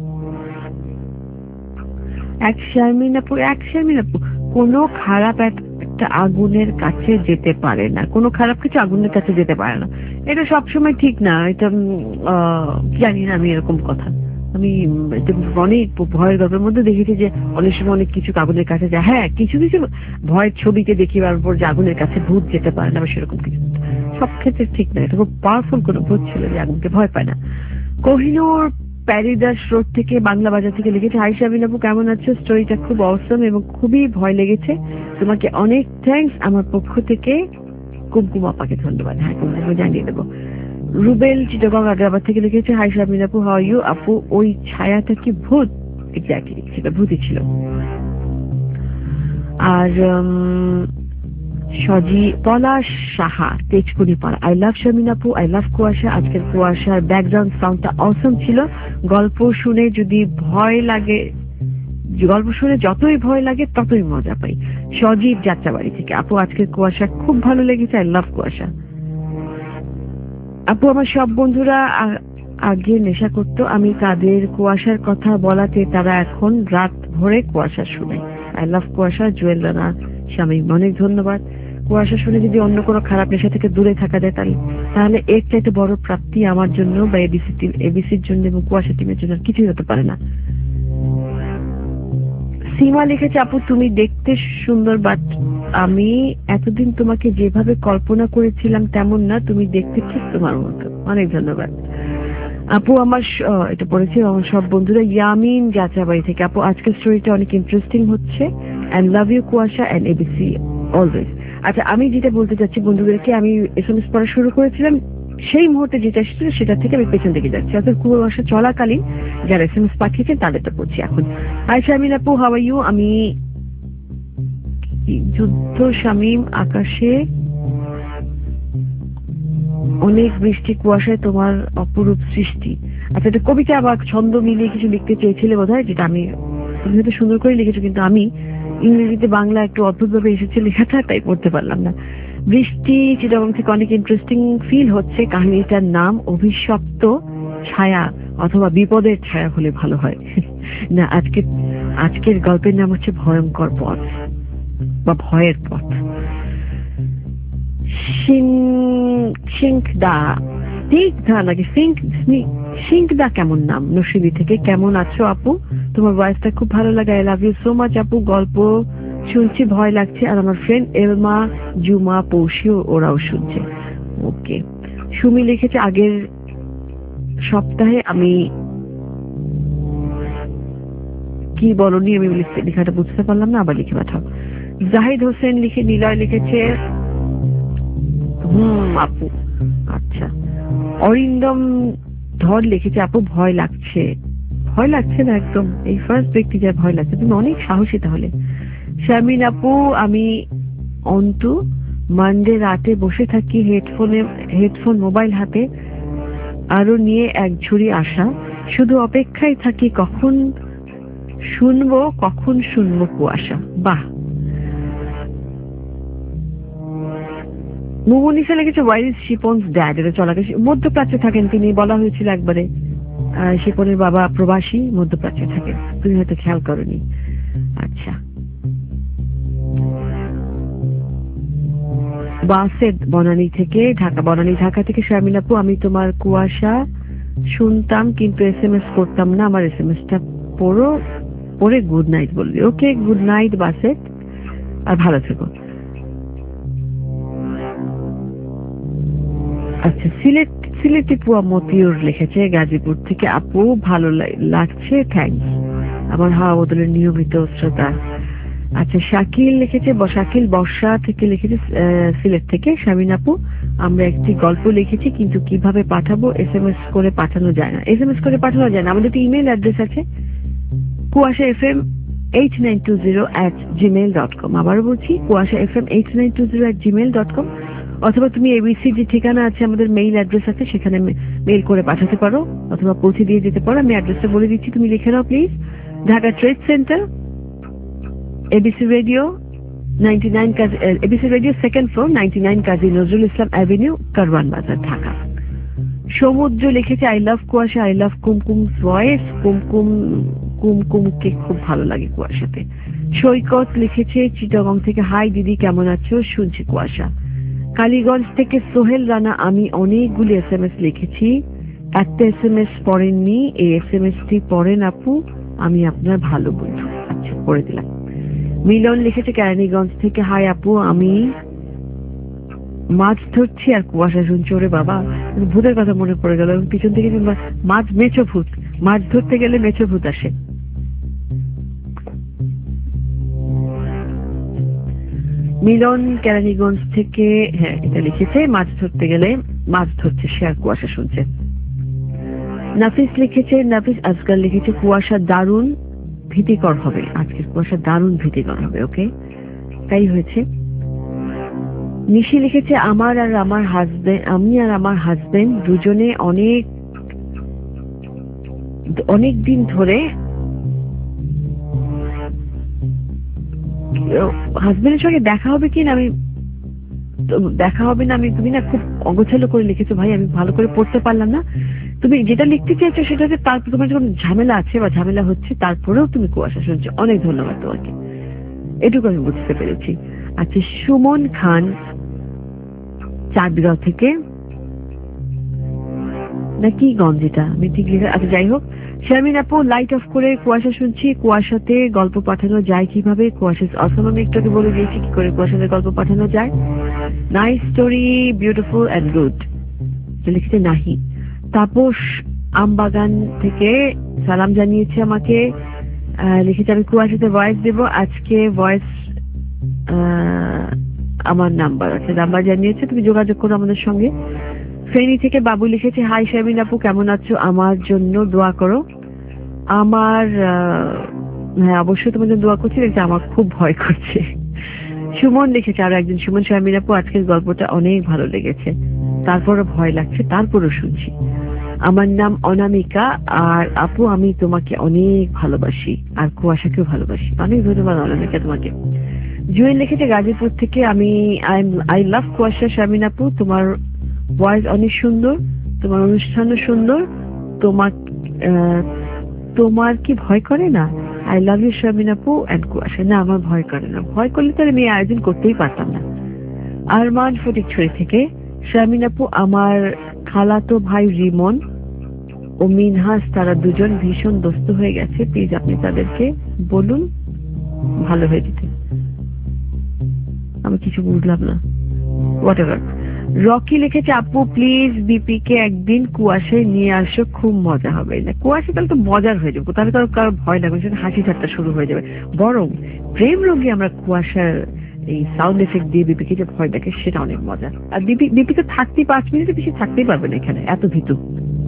এক শারমিন আপু, এক শারমিন আপু কোনো খারাপ একটা আগুনের কাছে যেতে পারে না, কোনো খারাপ কিছু আগুনের কাছে যেতে পারে না। এটা সবসময় ঠিক না, এটা জানি না আমি এরকম কথা। আমি অনেক ভয়ের গল্পের মধ্যে দেখেছি যে অনেক সময় অনেক কিছু আগুনের কাছে যায়। হ্যাঁ, কিছু কিছু ভয়ের ছবিতে দেখি পর যে আগুনের কাছে ভূত যেতে পারে না, সেরকম কিছু সব ক্ষেত্রে ঠিক না। এটা খুব পাওয়ারফুল কোনো ভূত ছিল যে আগুনকে ভয় পায় না। কোহিনূর প্যারিদাস রোড থেকে বাংলা বাজার থেকে লিখেছে, হাই শারমিন আপু কেমন আছো? স্টোরিটা খুব অসম এবং খুবই ভয় লেগেছে, তোমাকে অনেক থ্যাঙ্কস আমার পক্ষ থেকে। কুমকুম আপাকে ধন্যবাদ। হ্যাঁ, কুমকুম জানিয়ে দেবো। রুবেল চিটাগং আগ্রাবাদ থেকে লিখেছে, হাই শারমিন আপু হাউ ইউ? আপু ওই ছায়াটা কি ভূত? এক্স্যাক্টলি, সেটা ভূতই ছিল। আর সজি পলাশ সাহা তেজকুনি পাড়া, আই লাভ শারমিন আপু, আই লাভ কুয়াশা। আজকের কুয়াশার ব্যাকগ্রাউন্ড সাউন্ডটা অসম ছিল। গল্প শুনে যদি ভয় লাগে, গল্প শুনে যতই ভয় লাগে ততই মজা পাই। সজীব যাত্রাবাড়ি থেকে, আপু আজকের কুয়াশা খুব ভালো লেগেছে, আই লাভ কুয়াশা। আপু আমার সব বন্ধুরা আগে নেশা করতো, আমি তাদের কুয়াশার কথা বলাতে তারা এখন রাত ভরে কুয়াশা শুনে। আই লাভ কুয়াশা। জুয়েল রানা স্বামী, অনেক ধন্যবাদ। কুয়াশা শুনে যদি অন্য কোনো খারাপ নেশা থেকে দূরে থাকা যায় তাহলে তাহলে এর চাইতে বড় প্রাপ্তি আমার জন্য বা এবিসি টিম এবিসির জন্য এবং কুয়াশা টিমের জন্য কিছুই হতে পারে না। সীমা লিখেছে, আপু তুমি দেখতে সুন্দর, বাট আমি এতদিন তোমাকে যেভাবে কল্পনা করেছিলাম তেমন না, তুমি দেখতে ঠিক তোমার মতো। অনেক ধন্যবাদ আপু। আমার এটা পড়েছি আমার সব বন্ধুরা। ইয়ামিন যাত্রাবাড়ি থেকে, আপু আজকের স্টোরিটা অনেক ইন্টারেস্টিং হচ্ছে, and love you Kuasha and ABC always. আচ্ছা, আমি যেটা বলতে চাচ্ছি বন্ধুদেরকে, আমি এস এম এস পড়া শুরু করেছিলাম, সেই মুহূর্তে যেটা এসেছিল সেটা থেকে আমি পেছন দিকে যাচ্ছি, অর্থাৎ কুয়াশা চলাকালীন যারা এস এম এস পাঠিয়েছেন তাদেরটা পড়ছি এখন। হাই শারমিন আপু হাউ আর ইউ? আমি যুদ্ধ শামীম আকাশে অনেক বৃষ্টি কুয়াশায় তোমার অপরূপ সৃষ্টি। আচ্ছা, এটা কবিতা বা ছন্দ মিলিয়ে কিছু লিখতে চেয়েছিলে বোধ হয়, যেটা আমি, তুমি হয়তো সুন্দর করে লিখেছো কিন্তু আমি ইংরেজিতে বাংলা একটু অদ্ভুত ভাবে এসেছে লেখাটা, তাই পড়তে পারলাম না। বৃষ্টি চিটাগং থেকে অনেক ইন্টারেস্টিং ফিল হচ্ছে। কাহিনীটার নাম অভিশপ্ত ছায়া অথবা বিপদের ছায়া হলে ভালো হয়। না, আজকে আজকের গল্পের নাম হচ্ছে ভয়ঙ্কর পথ বা ভয়ের পথ। সিংদা সিংদা নাকি সিংদা কেমন নাম? নসিবি থেকে, কেমন আছো আপু? তোমার ভয়েসটা খুব ভালো লাগে, I love you so much আপু। গল্প শুনছি, ভয় লাগছে, আর আমার ফ্রেন্ড এলমা জুমা পৌষি ওরাও শুনছে। ওকে। সুমি লিখেছে, আগের সপ্তাহে আমি কি বলনি, আমি লেখাটা বুঝতে পারলাম না, আবার লিখে পাঠাও। জাহিদ হোসেন লিখে, নিলয় লিখেছে হুম আপু। আচ্ছা, অরিন্দম ধর লিখেছে, আপু ভয় লাগছে। ভয় লাগছে না একদম, এই ফার্স্ট ব্যক্তি যার ভয় লাগছে, তুমি অনেক সাহসী তাহলে। শারমিন আপু আমি অন্তু, মানডে রাতে বসে থাকি হেডফোনে হেডফোন মোবাইল হাতে আরো নিয়ে এক ঝুড়ি আশা, শুধু অপেক্ষায় থাকি কখন শুনবো কখন শুনবো কুয়াশা। বাহ। মোহনিসা লিখেছে, ওয়াই ইজ শিপনস ড্যাড? এটা চলাকে মধ্যপ্রাচ্যে থাকেন তিনি, বলা হয়েছিল একবারে। শিপনের বাবা প্রবাসী, মধ্যপ্রাচ্যে থাকেন, তুমি হয়তো খেয়াল করনি। আচ্ছা, বাসেদ বনানী থেকে ঢাকা, বনানী ঢাকা থেকে শারমিন আপু, আমি তোমার কুয়াশা শুনতাম কিন্তু এস এম এস করতাম না, আমার এস এম এসটা পড়ো পড়ে গুড নাইট বলবি। ওকে, গুড নাইট বাসেদ, আর ভালো থেকো। আচ্ছা, সিলেট সিলেটি পুয়া মতিউর লিখেছে গাজীপুর থেকে, আপু ভালো লাগছে, থ্যাংকস, আমার হাওয়া বদলের নিয়মিত শ্রোতা। আচ্ছা, শাকিল লিখেছে, শাকিল বর্ষা থেকে লিখেছে সিলেট থেকে, শারমিন আপু আমরা একটি গল্প লিখেছি কিন্তু কিভাবে পাঠাবো, এস এম এস করে পাঠানো যায় না। এস এম এস করে পাঠানো যায় না, আমাদের একটা ইমেল অ্যাড্রেস আছে, Kuasha F M eight nine two zero at Gmail dot com. আবারও বলছি, Kuasha F M eight nine two zero at Gmail dot com. অথবা তুমি এবিসি যে ঠিকানা আছে, আমাদের মেইল অ্যাড্রেস আছে, সেখানে মেইল করে পাঠাতে পারো অথবা পৌঁছে দিয়ে যেতে পারো। আমি অ্যাড্রেসটা বলে দিচ্ছি, তুমি লিখে নাও please. Dhaka trade centre, ABC radio ninety nine Kazi, ABC radio second floor, ninety nine Kazi Nazrul Islam avenue, Karwan Bazar, Dhaka. সমুদ্র লিখেছে আই লাভ কুয়াশা, আই লাভ কুমকুম ভয়েস, কুমকুম কুমকুমকে খুব ভালো লাগে কুয়াশাতে। সৈকত লিখেছে চিটাগং থেকে, হাই দিদি কেমন আছো, শুনছি কুয়াশা। কালীগঞ্জ থেকে সোহেল রানা, আমি অনেকগুলি এস এম এস লিখেছি, একটা এস এম এস পড়েননি, এই এস এম এস টি পড়েন আপু, আমি আপনার ভালো বন্ধু। আচ্ছা, পড়ে দিলাম। মিলন লিখেছে কেরানীগঞ্জ থেকে, হাই আপু, আমি মাছ ধরছি আর কুয়াশা শুনছি। ওরে বাবা, ভূতের কথা মনে পড়ে গেল, পিছন থেকে মাছ, মেছো ভূত, মাছ ধরতে গেলে মেছো ভূত আসে। মিলন কেরানীগঞ্জ থেকে, হ্যাঁ এটা লিখেছে, মাছ ধরতে গেলে মাছ ধরছে সে আর কুয়াশা শুনছে। নাফিস লিখেছে, নাফিস আজকাল লিখেছে কুয়াশা দারুণ ভীতিকর হবে, আজকের কুয়াশা দারুণ ভীতিকর হবে। ওকে, তাই হয়েছে। নিশি লিখেছে, আমার আর আমার হাজবেন্ড, আমি আর আমার হাজবেন্ড দুজনে অনেক অনেক দিন ধরে, হাজবেন্ডের সঙ্গে দেখা হবে কিনা, আমি দেখা হবে না, আমি, তুমি না খুব অগোছালো করে লিখেছো ভাই, আমি ভালো করে পড়তে পারলাম না। তুমি যেটা লিখতে চাইছো সেটা হচ্ছে তারপর তোমার যখন ঝামেলা আছে বা ঝামেলা হচ্ছে, তারপরেও তুমি কুয়াশা শুনছো। অনেক ধন্যবাদ তোমাকে, এটুকু আমি বুঝতে পেরেছি। আচ্ছা, সুমন খান চারবিগাঁও থেকে, নাকি গঞ্জিটা আমি ঠিক লিখে, আচ্ছা যাই হোক। শারমিন আপু, লাইট অফ করে কুয়াশা শুনছি, কুয়াশাতে গল্প পাঠানো যায় কিভাবে? কুয়াশা অসম, আমি একটু আগে বলে দিয়েছি কি করে কুয়াশাতে গল্প পাঠানো যায়। Nice story, beautiful and good, লিখেছে নাহি। তাপস আমবাগান থেকে সালাম জানিয়েছে আমাকে, লিখেছে আমি কুয়াশাতে ভয়েস দেব আজকে, ভয়েস আমার নাম্বার আছে, নাম্বার জানিয়েছে, তুমি যোগাযোগ করো আমাদের সঙ্গে। ফেনী থেকে বাবু লিখেছে, হাই শারমিন আপু কেমন আছো, আমার জন্য দোয়া করো। আমার হ্যাঁ অবশ্যই তোমার জন্য দোয়া করছি, দেখছি আমার খুব ভয় করছে। সুমন লিখেছে, আরো একজন সুমন, শারমিন আপু আজকের গল্পটা অনেক ভালো লেগেছে, তারপরও ভয় লাগছে, তারপরও শুনছি। আমার নাম অনামিকা, আর আপু আমি তোমাকে অনেক ভালোবাসি আর কুয়াশাকেও ভালোবাসি। অনেক ধন্যবাদ অনামিকা তোমাকে। জুয়েল লিখেছে গাজীপুর থেকে, আমি আই লাভ কুয়াশা শারমিন আপু, তোমার ভয়েস অনেক সুন্দর, তোমার অনুষ্ঠানও সুন্দর, তোমার তোমার কি ভয় করে না? আই লাভ ইউ শারমিন আপু অ্যান্ড কুয়াশা। না, আমার ভয় করে না, ভয় করলে তো আমি আয়োজন করতেই পারতাম না। আরমান ফটিকছড়ি থেকে, শারমিন আপু আমার খালাতো ভাই রিমন ও মিনহাস, তারা দুজন ভীষণ দোস্ত হয়ে গেছে, প্লিজ আপনি তাদেরকে বলুন ভালো হয়ে যেতে। আমি কিছু বুঝলাম না, হোয়াট এভার। রকি লিখেছে, আপু প্লিজ বিপি কে একদিন কুয়াশায় নিয়ে আসো, খুব মজা হবে। না কুয়াশা তাহলে তো মজার হয়ে যাবে, তাহলে কারো কারো ভয় লাগবে, সেটা হাসি ঠাট্টা শুরু হয়ে যাবে। বরং প্রেম রোগে আমরা কুয়াশার এই সাউন্ড এফেক্ট দিয়ে বিপিকে যে ভয় দেখে, সেটা অনেক মজা। আর বিপি বিপি তো থাকতেই পাঁচ মিনিটে বেশি থাকতেই পারবে না এখানে, এত ভীতু।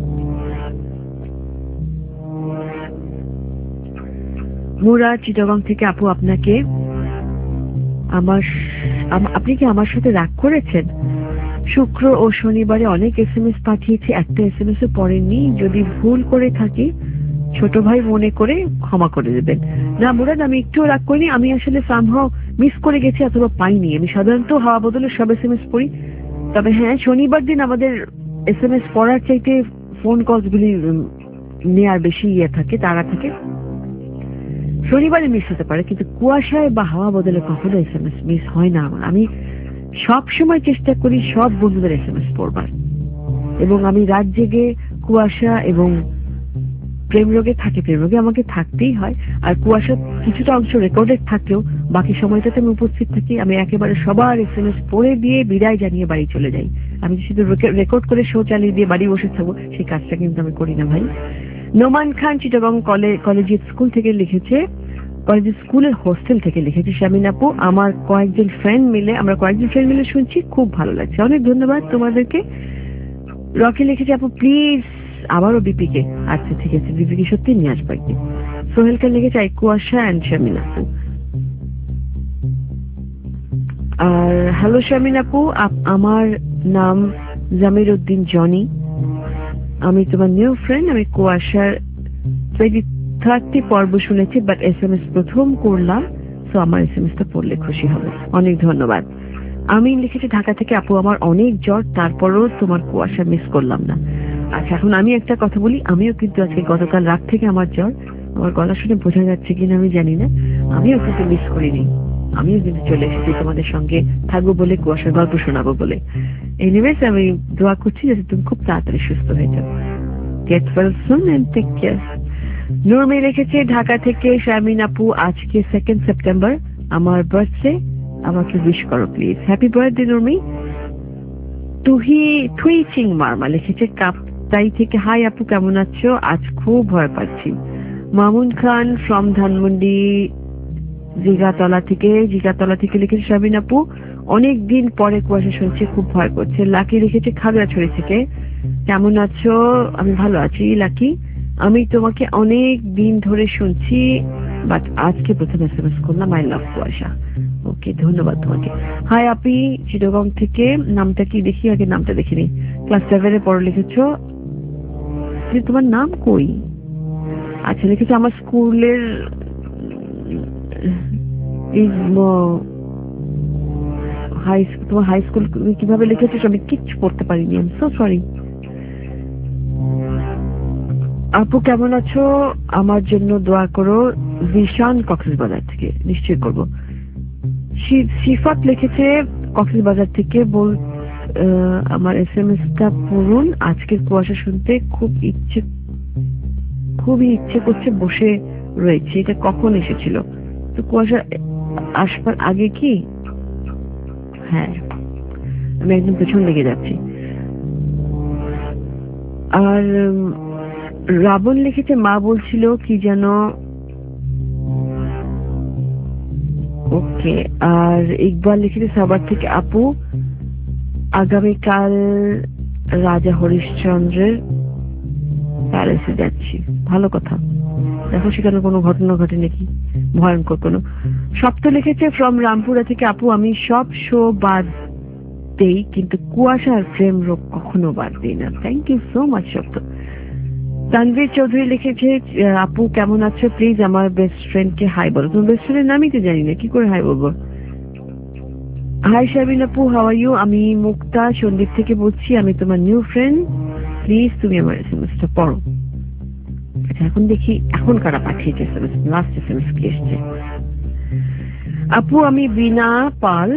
মুরা চিটাগং থেকে, আপু আপনাকে আমার, আপনি কি আমার সাথে রাগ করেছেন? শুক্র ও শনিবারে অনেক এস এম এস পাঠিয়েছি, একটা এস এম এস ও পড়েননি, যদি ভুল করে থাকি ছোট ভাই মনে করে ক্ষমা করে দেবেন। না মুরাদ, আমি একটু রাগ করিনি, আমি আসলে সামহাও মিস করে গেছি অথবা পাইনি। আমি সাধারণত হাওয়া বদলে সব এস এম এস পড়ি, তবে হ্যাঁ শনিবার দিন আমাদের এস এম এস পড়ার চাইতে ফোন কলস গুলি নেওয়ার বেশি ইয়ে থাকে, তারা থাকে, শনিবারে মিস হতে পারে, কিন্তু কুয়াশায় বা হাওয়া বদলে কখনো এস এম এস মিস হয় না আমার। আমি সব সময় চেষ্টা করি সব বন্ধুদের এস এম এস পড়বার, এবং আমি রাত জেগে কুয়াশা এবং প্রেম রোগে থাকি, প্রেম রোগে আমাকে থাকতেই হয়। আর কুয়াশা কিছুটা অংশ রেকর্ডেড থাকলেও বাকি সময়টাতে আমি উপস্থিত থাকি। আমি একেবারে সবার এস এম এস পড়ে দিয়ে বিদায় জানিয়ে বাড়ি চলে যাই। আমি শুধু রেকর্ড করে শো চালিয়ে দিয়ে বাড়ি বসে থাকবো, সেই কাজটা কিন্তু আমি করি না ভাই। নোমান খান চিটাগং কলেজিয়েট স্কুল থেকে লিখেছে, কলেজের স্কুলের হোস্টেল থেকে লিখেছে, শারমিন আপু আমার কয়েকজন ফ্রেন্ড মিলে, আমরা কয়েকজন ফ্রেন্ড মিলে শুনছি, খুব ভালো লাগছে, অনেক ধন্যবাদ তোমাদেরকে। রকি লিখেছে, আপু প্লিজ আবারও বিপিকে। আচ্ছা ঠিক আছে, বিপিকে সত্যি নিয়ে আসবো একদিন। সোহেল খান লিখেছে, আই কুয়াশা অ্যান্ড শারমিন আপু। আর হ্যালো শামিন আপু, আপ- আমার নাম জামির উদ্দিন জনি। আমি তোমার নিউ ফ্রেন্ড। আমি কুয়াশার টোয়েন্টি থার্টি পর্ব শুনেছি, বাট এস এম এস প্রথম করলাম, তো আমার এস এম এস টা পড়লে খুশি হবে। অনেক ধন্যবাদ। আমি লিখেছি ঢাকা থেকে, আপু আমার অনেক জ্বর, তারপরও তোমার কুয়াশা মিস করলাম না। আচ্ছা, এখন আমি একটা কথা বলি, আমিও কিন্তু আজকে গতকাল রাত থেকে আমার জ্বর, আমার গলা শুনে বোঝা যাচ্ছে কিনা আমি জানি না, আমিও কিন্তু মিস করিনি। আমিও কিন্তু চলে এসেছি তোমাদের সঙ্গে থাকবো বলে, কুয়াশার গল্প শোনাবো বলে। এনিওয়েজ, আমি দোয়া করছি যাতে তুমি খুব তাড়াতাড়ি সুস্থ হয়ে যাও। Get well soon and take care. Nurmi লিখেছে ঢাকা থেকে, শামিন আপু আজকে সেকেন্ড সেপ্টেম্বর, আমার বার্থডে, আমাকে উইশ করো please. Happy birthday Nurmi. Tuhi Thui Ching Marma লিখেছে কাপ্তাই থেকে, হাই আপু কেমন আছো? আজ খুব ভয় পাচ্ছি। মামুন খান ফ্রম ধানমন্ডি জিগাতলা থেকে জিগাতলা থেকে লিখেছে, শামিন আপু অনেক দিন পরে কুয়াশা শুনছে, খুব ভয় করছে। লাকি লিখেছে খাগড়াছড়ি থেকে, কেমন আছো? আমি ভালো আছি লাকি। আমি তোমাকে অনেক দিন ধরে শুনছি, বাট আজকে প্রথম এস এম এস করলাম। I love Kuasha. ওকে, ধন্যবাদ তোমাকে। হাই আপি চিটাগং থেকে, নামটা কি দেখি, আগে নামটা দেখিনি। ক্লাস সেভেনে পড়ো লিখেছো, তোমার নাম কই? আচ্ছা, লিখেছো আমার স্কুলের হাই তোমার হাই স্কুল কিভাবে লিখেছো আমি কিচ্ছু পড়তে পারিনি, আই এম সো সরি। আপু কেমন আছো? আমার জন্য দোয়া করো। জিশান কক্সবাজার থেকে, নিশ্চয়ই করবো। সিফাত লিখেছে কক্সবাজার থেকে, বল আমার এস এম এস টা পড়ুন, আজকের কুয়াশা শুনতে খুব ইচ্ছে খুবই ইচ্ছে করছে, বসে রয়েছে। এটা কখন এসেছিল? তো কুয়াশা আসবার আগে কি? হ্যাঁ, আমি একদম পেছন লেগে যাচ্ছি। আর রাবণ লিখেছে, মা বলছিল কি যেন, ওকে। আর ইকবাল লিখেছে সাবার থেকে, আপু আগামীকাল রাজা হরিশ্চন্দ্রের প্যালেসে যাচ্ছি। ভালো কথা, দেখো সেখানে কোনো ঘটনা ঘটে নাকি, ভয়ঙ্কর কোনো। সপ্ত লিখেছে ফ্রম রামপুরা থেকে, আপু আমি সব শো বাদ দেই কিন্তু কুয়াশার প্রেম রোগ কখনো বাদ দিই না। থ্যাংক ইউ সো মাচ সপ্ত। তানভীর চৌধুরী লিখেছে, আপু কেমন আছো? প্লিজ আমার বেস্ট ফ্রেন্ড কে হাই বলো। তোমার বেস্ট ফ্রেন্ডের নামই তো জানি না, কি করে হাই বলবো? হাই শাবিন আপু, হাউ আর ইউ? আমি মুক্তা সন্দীপ থেকে বলছি, আমি তোমার নিউ ফ্রেন্ড, প্লিজ তুমি আমার এস এম এস টা পড়ো। আচ্ছা, এখন দেখি এখন কারা পাঠিয়েছে S M S, last S M S কি এসছে। আপু আমি বিনা পাল,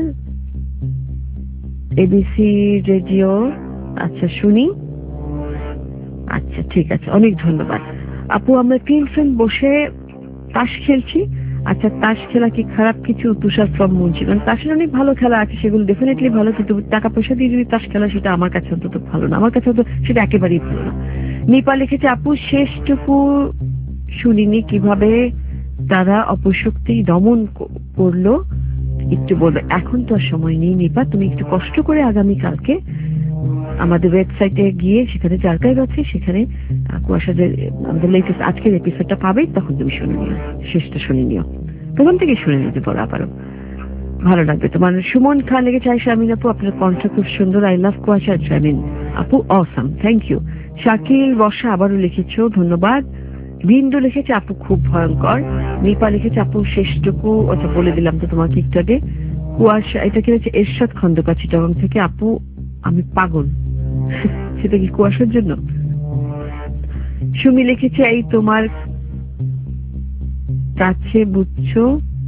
এবিসি রেডিও। আচ্ছা শুনি, আচ্ছা ঠিক আছে, অনেক ধন্যবাদ আপু। আমরা তিন ফ্রেন্ড বসে তাস খেলছি। আচ্ছা, তাস খেলা কি খারাপ কিছু? তুষার ফ্রম মুন্সি। কারণ তাসের অনেক ভালো খেলা আছে, সেগুলো ডেফিনেটলি ভালো, কিন্তু টাকা পয়সা দিয়ে যদি তাস খেলা, সেটা আমার কাছে অন্তত ভালো না, আমার কাছে তো সেটা একেবারেই ভালো না। নিপা লিখেছে, আপু শেষটুকু শুনিনি, কিভাবে তারা অপশক্তি দমন করলো একটু বলবে। এখন তো আর সময় নেই নিপা, তুমি একটু কষ্ট করে আগামীকালকে আমাদের ওয়েবসাইটে গিয়ে সেখানে আর্কাইভ আছে, সেখানে কুয়াশা যে আমাদের লেটেস্ট আজকের এপিসোডটা পাবে, তখন তুমি শুনে নিও, শেষটা শুনে নিও, প্রথম থেকে শুনে নিতে পারো, আবারও ভালো লাগবে তোমার। সুমন খান লেগে চাই, শামিন আপু আপনার কণ্ঠ খুব সুন্দর, আই লাভ কুয়াশা। শামিন আপু awesome, thank you. Shakil Barsha আবারও লিখেছো, ধন্যবাদ। বিন্দু লিখেছে, আপু খুব ভয়ঙ্কর। নিপা লিখেছে, আপু শেষটুকু, আচ্ছা বলে দিলাম তো তোমাকে একটু আগে। কুয়াশা, এটা কি হচ্ছে এরশাদ খন্দকার চিটাগং থেকে, আপু আমি পাগল। সেটা কি কুয়াশার জন্য? সুমি লিখেছে, এই তোমার কাছে বুঝছো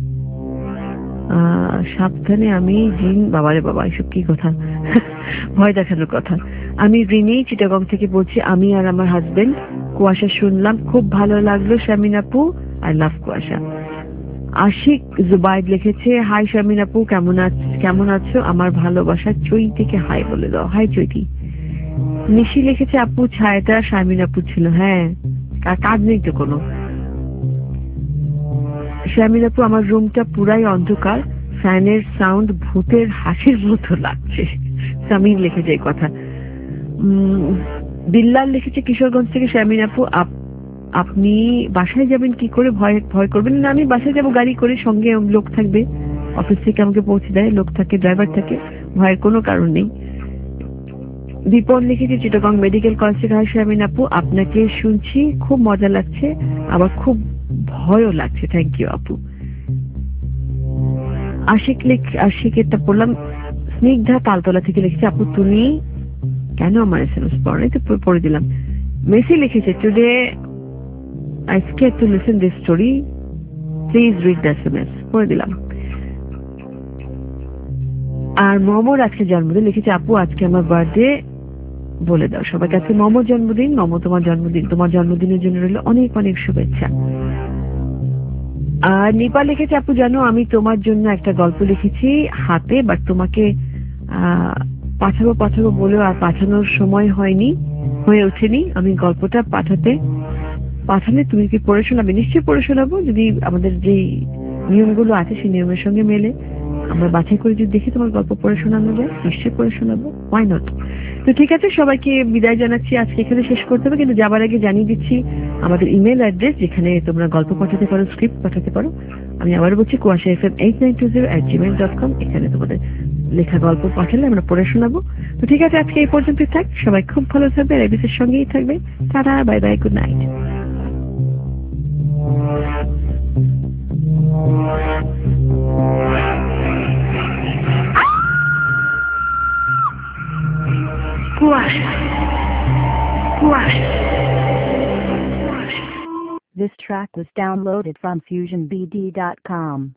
সাবধানে, আমি জিন। বাবারে বাবা, এসব কি কথা, ভয় দেখানোর কথা। আমি রিনি চিটাগং থেকে বলছি, আমি আর আমার হাজবেন্ড কুয়াশা শুনলাম, খুব ভালো লাগলো শামিন আপু, আই লাভ কুয়াশা। আশিক জুবাইদ লিখেছে, হাই শামিন আপু কেমন আছো? কেমন আছো? আমার ভালোবাসা চৈ থেকে হাই বলে দাও। হাই চৈতি। নিশি লিখেছে, আপু ছায়াটা শামিন আপু ছিল। হ্যাঁ, কাজ নেই তো কোনো। শামিন আপু আমার রুমটা পুরাই অন্ধকার, ফ্যানের সাউন্ড ভূতের হাসির মতো লাগছে। সামিন লিখেছে এই কথা। বিল্লাল লিখেছে কিশোরগঞ্জ থেকে, শামিন আপু আপনি বাসায় যাবেন কি করে? ভয় ভয় করবেন না? আমি বাসায় যাবো গাড়ি করে, সঙ্গে লোক থাকবে, অফিস থেকে আমাকে পৌঁছে দেয়, লোক থাকে, ড্রাইভার থাকে, ভয়ের কোনো কারণ নেই। দীপন লিখেছে চিটাগং মেডিকেল কলেজ থেকে, হাই শারমিন আপু, আপনাকে শুনছি, খুব মজা লাগছে, আবার খুব ভয়ও লাগছে। থ্যাংক ইউ আপু। আশিক লিখ আশিকেরটা পড়লাম। স্নিগ্ধা তালতলা থেকে লিখেছে, আপু তুমি কেন আমার এসএমএস পড়ে, তো পড়ে দিলাম। মেসি লিখেছে, today I scare to listen this story, please read the SMS, পড়ে দিলাম। আর মমর আজকে জন্মদিন, লিখেছে আপু আজকে আমার বার্থডে, বলে দাও সবাইকে আজকে মমর জন্মদিন। মম তোমার জন্মদিন, তোমার জন্মদিনের জন্য রইল অনেক অনেক শুভেচ্ছা। আর নিপা লিখেছে, আপু জানো আমি তোমার জন্য একটা গল্প লিখেছি হাতে, বাট তোমাকে আহ পাঠাবো পাঠাবো বলেও আর পাঠানোর সময় হয়নি, হয়ে ওঠেনি। আমি গল্পটা পাঠাতে পাঠালে তুমি কি পড়ে শোনাবে? নিশ্চয়ই পড়ে শোনাবো, যদি আমাদের যে নিয়মগুলো আছে সেই নিয়মের সঙ্গে মেলে, আমরা বাছাই করে যদি দেখি তোমার গল্প পড়ে শোনানো যায়, নিশ্চয়ই পড়ে শোনাবো, হোয়াই নট। তো ঠিক আছে, সবাইকে বিদায় জানাচ্ছি, আজকে এখানে শেষ করতে হবে, কিন্তু যাবার আগে জানিয়ে দিচ্ছি আমাদের ইমেল অ্যাড্রেস, যেখানে তোমরা গল্প পাঠাতে পারো, স্ক্রিপ্ট পাঠাতে পারো। আমি আবার বলছি, Kuasha F M eight nine two zero at Gmail dot com. এখানে তোমাদের লেখা গল্প পাঠালে আমরা পড়ে শোনাবো। তো ঠিক আছে, আজকে এই পর্যন্তই থাক, সবাই খুব ভালো থাকবে, এবিসির সঙ্গেই থাকবে। Tata, bye bye, good night. This track was downloaded from fusion b d dot com.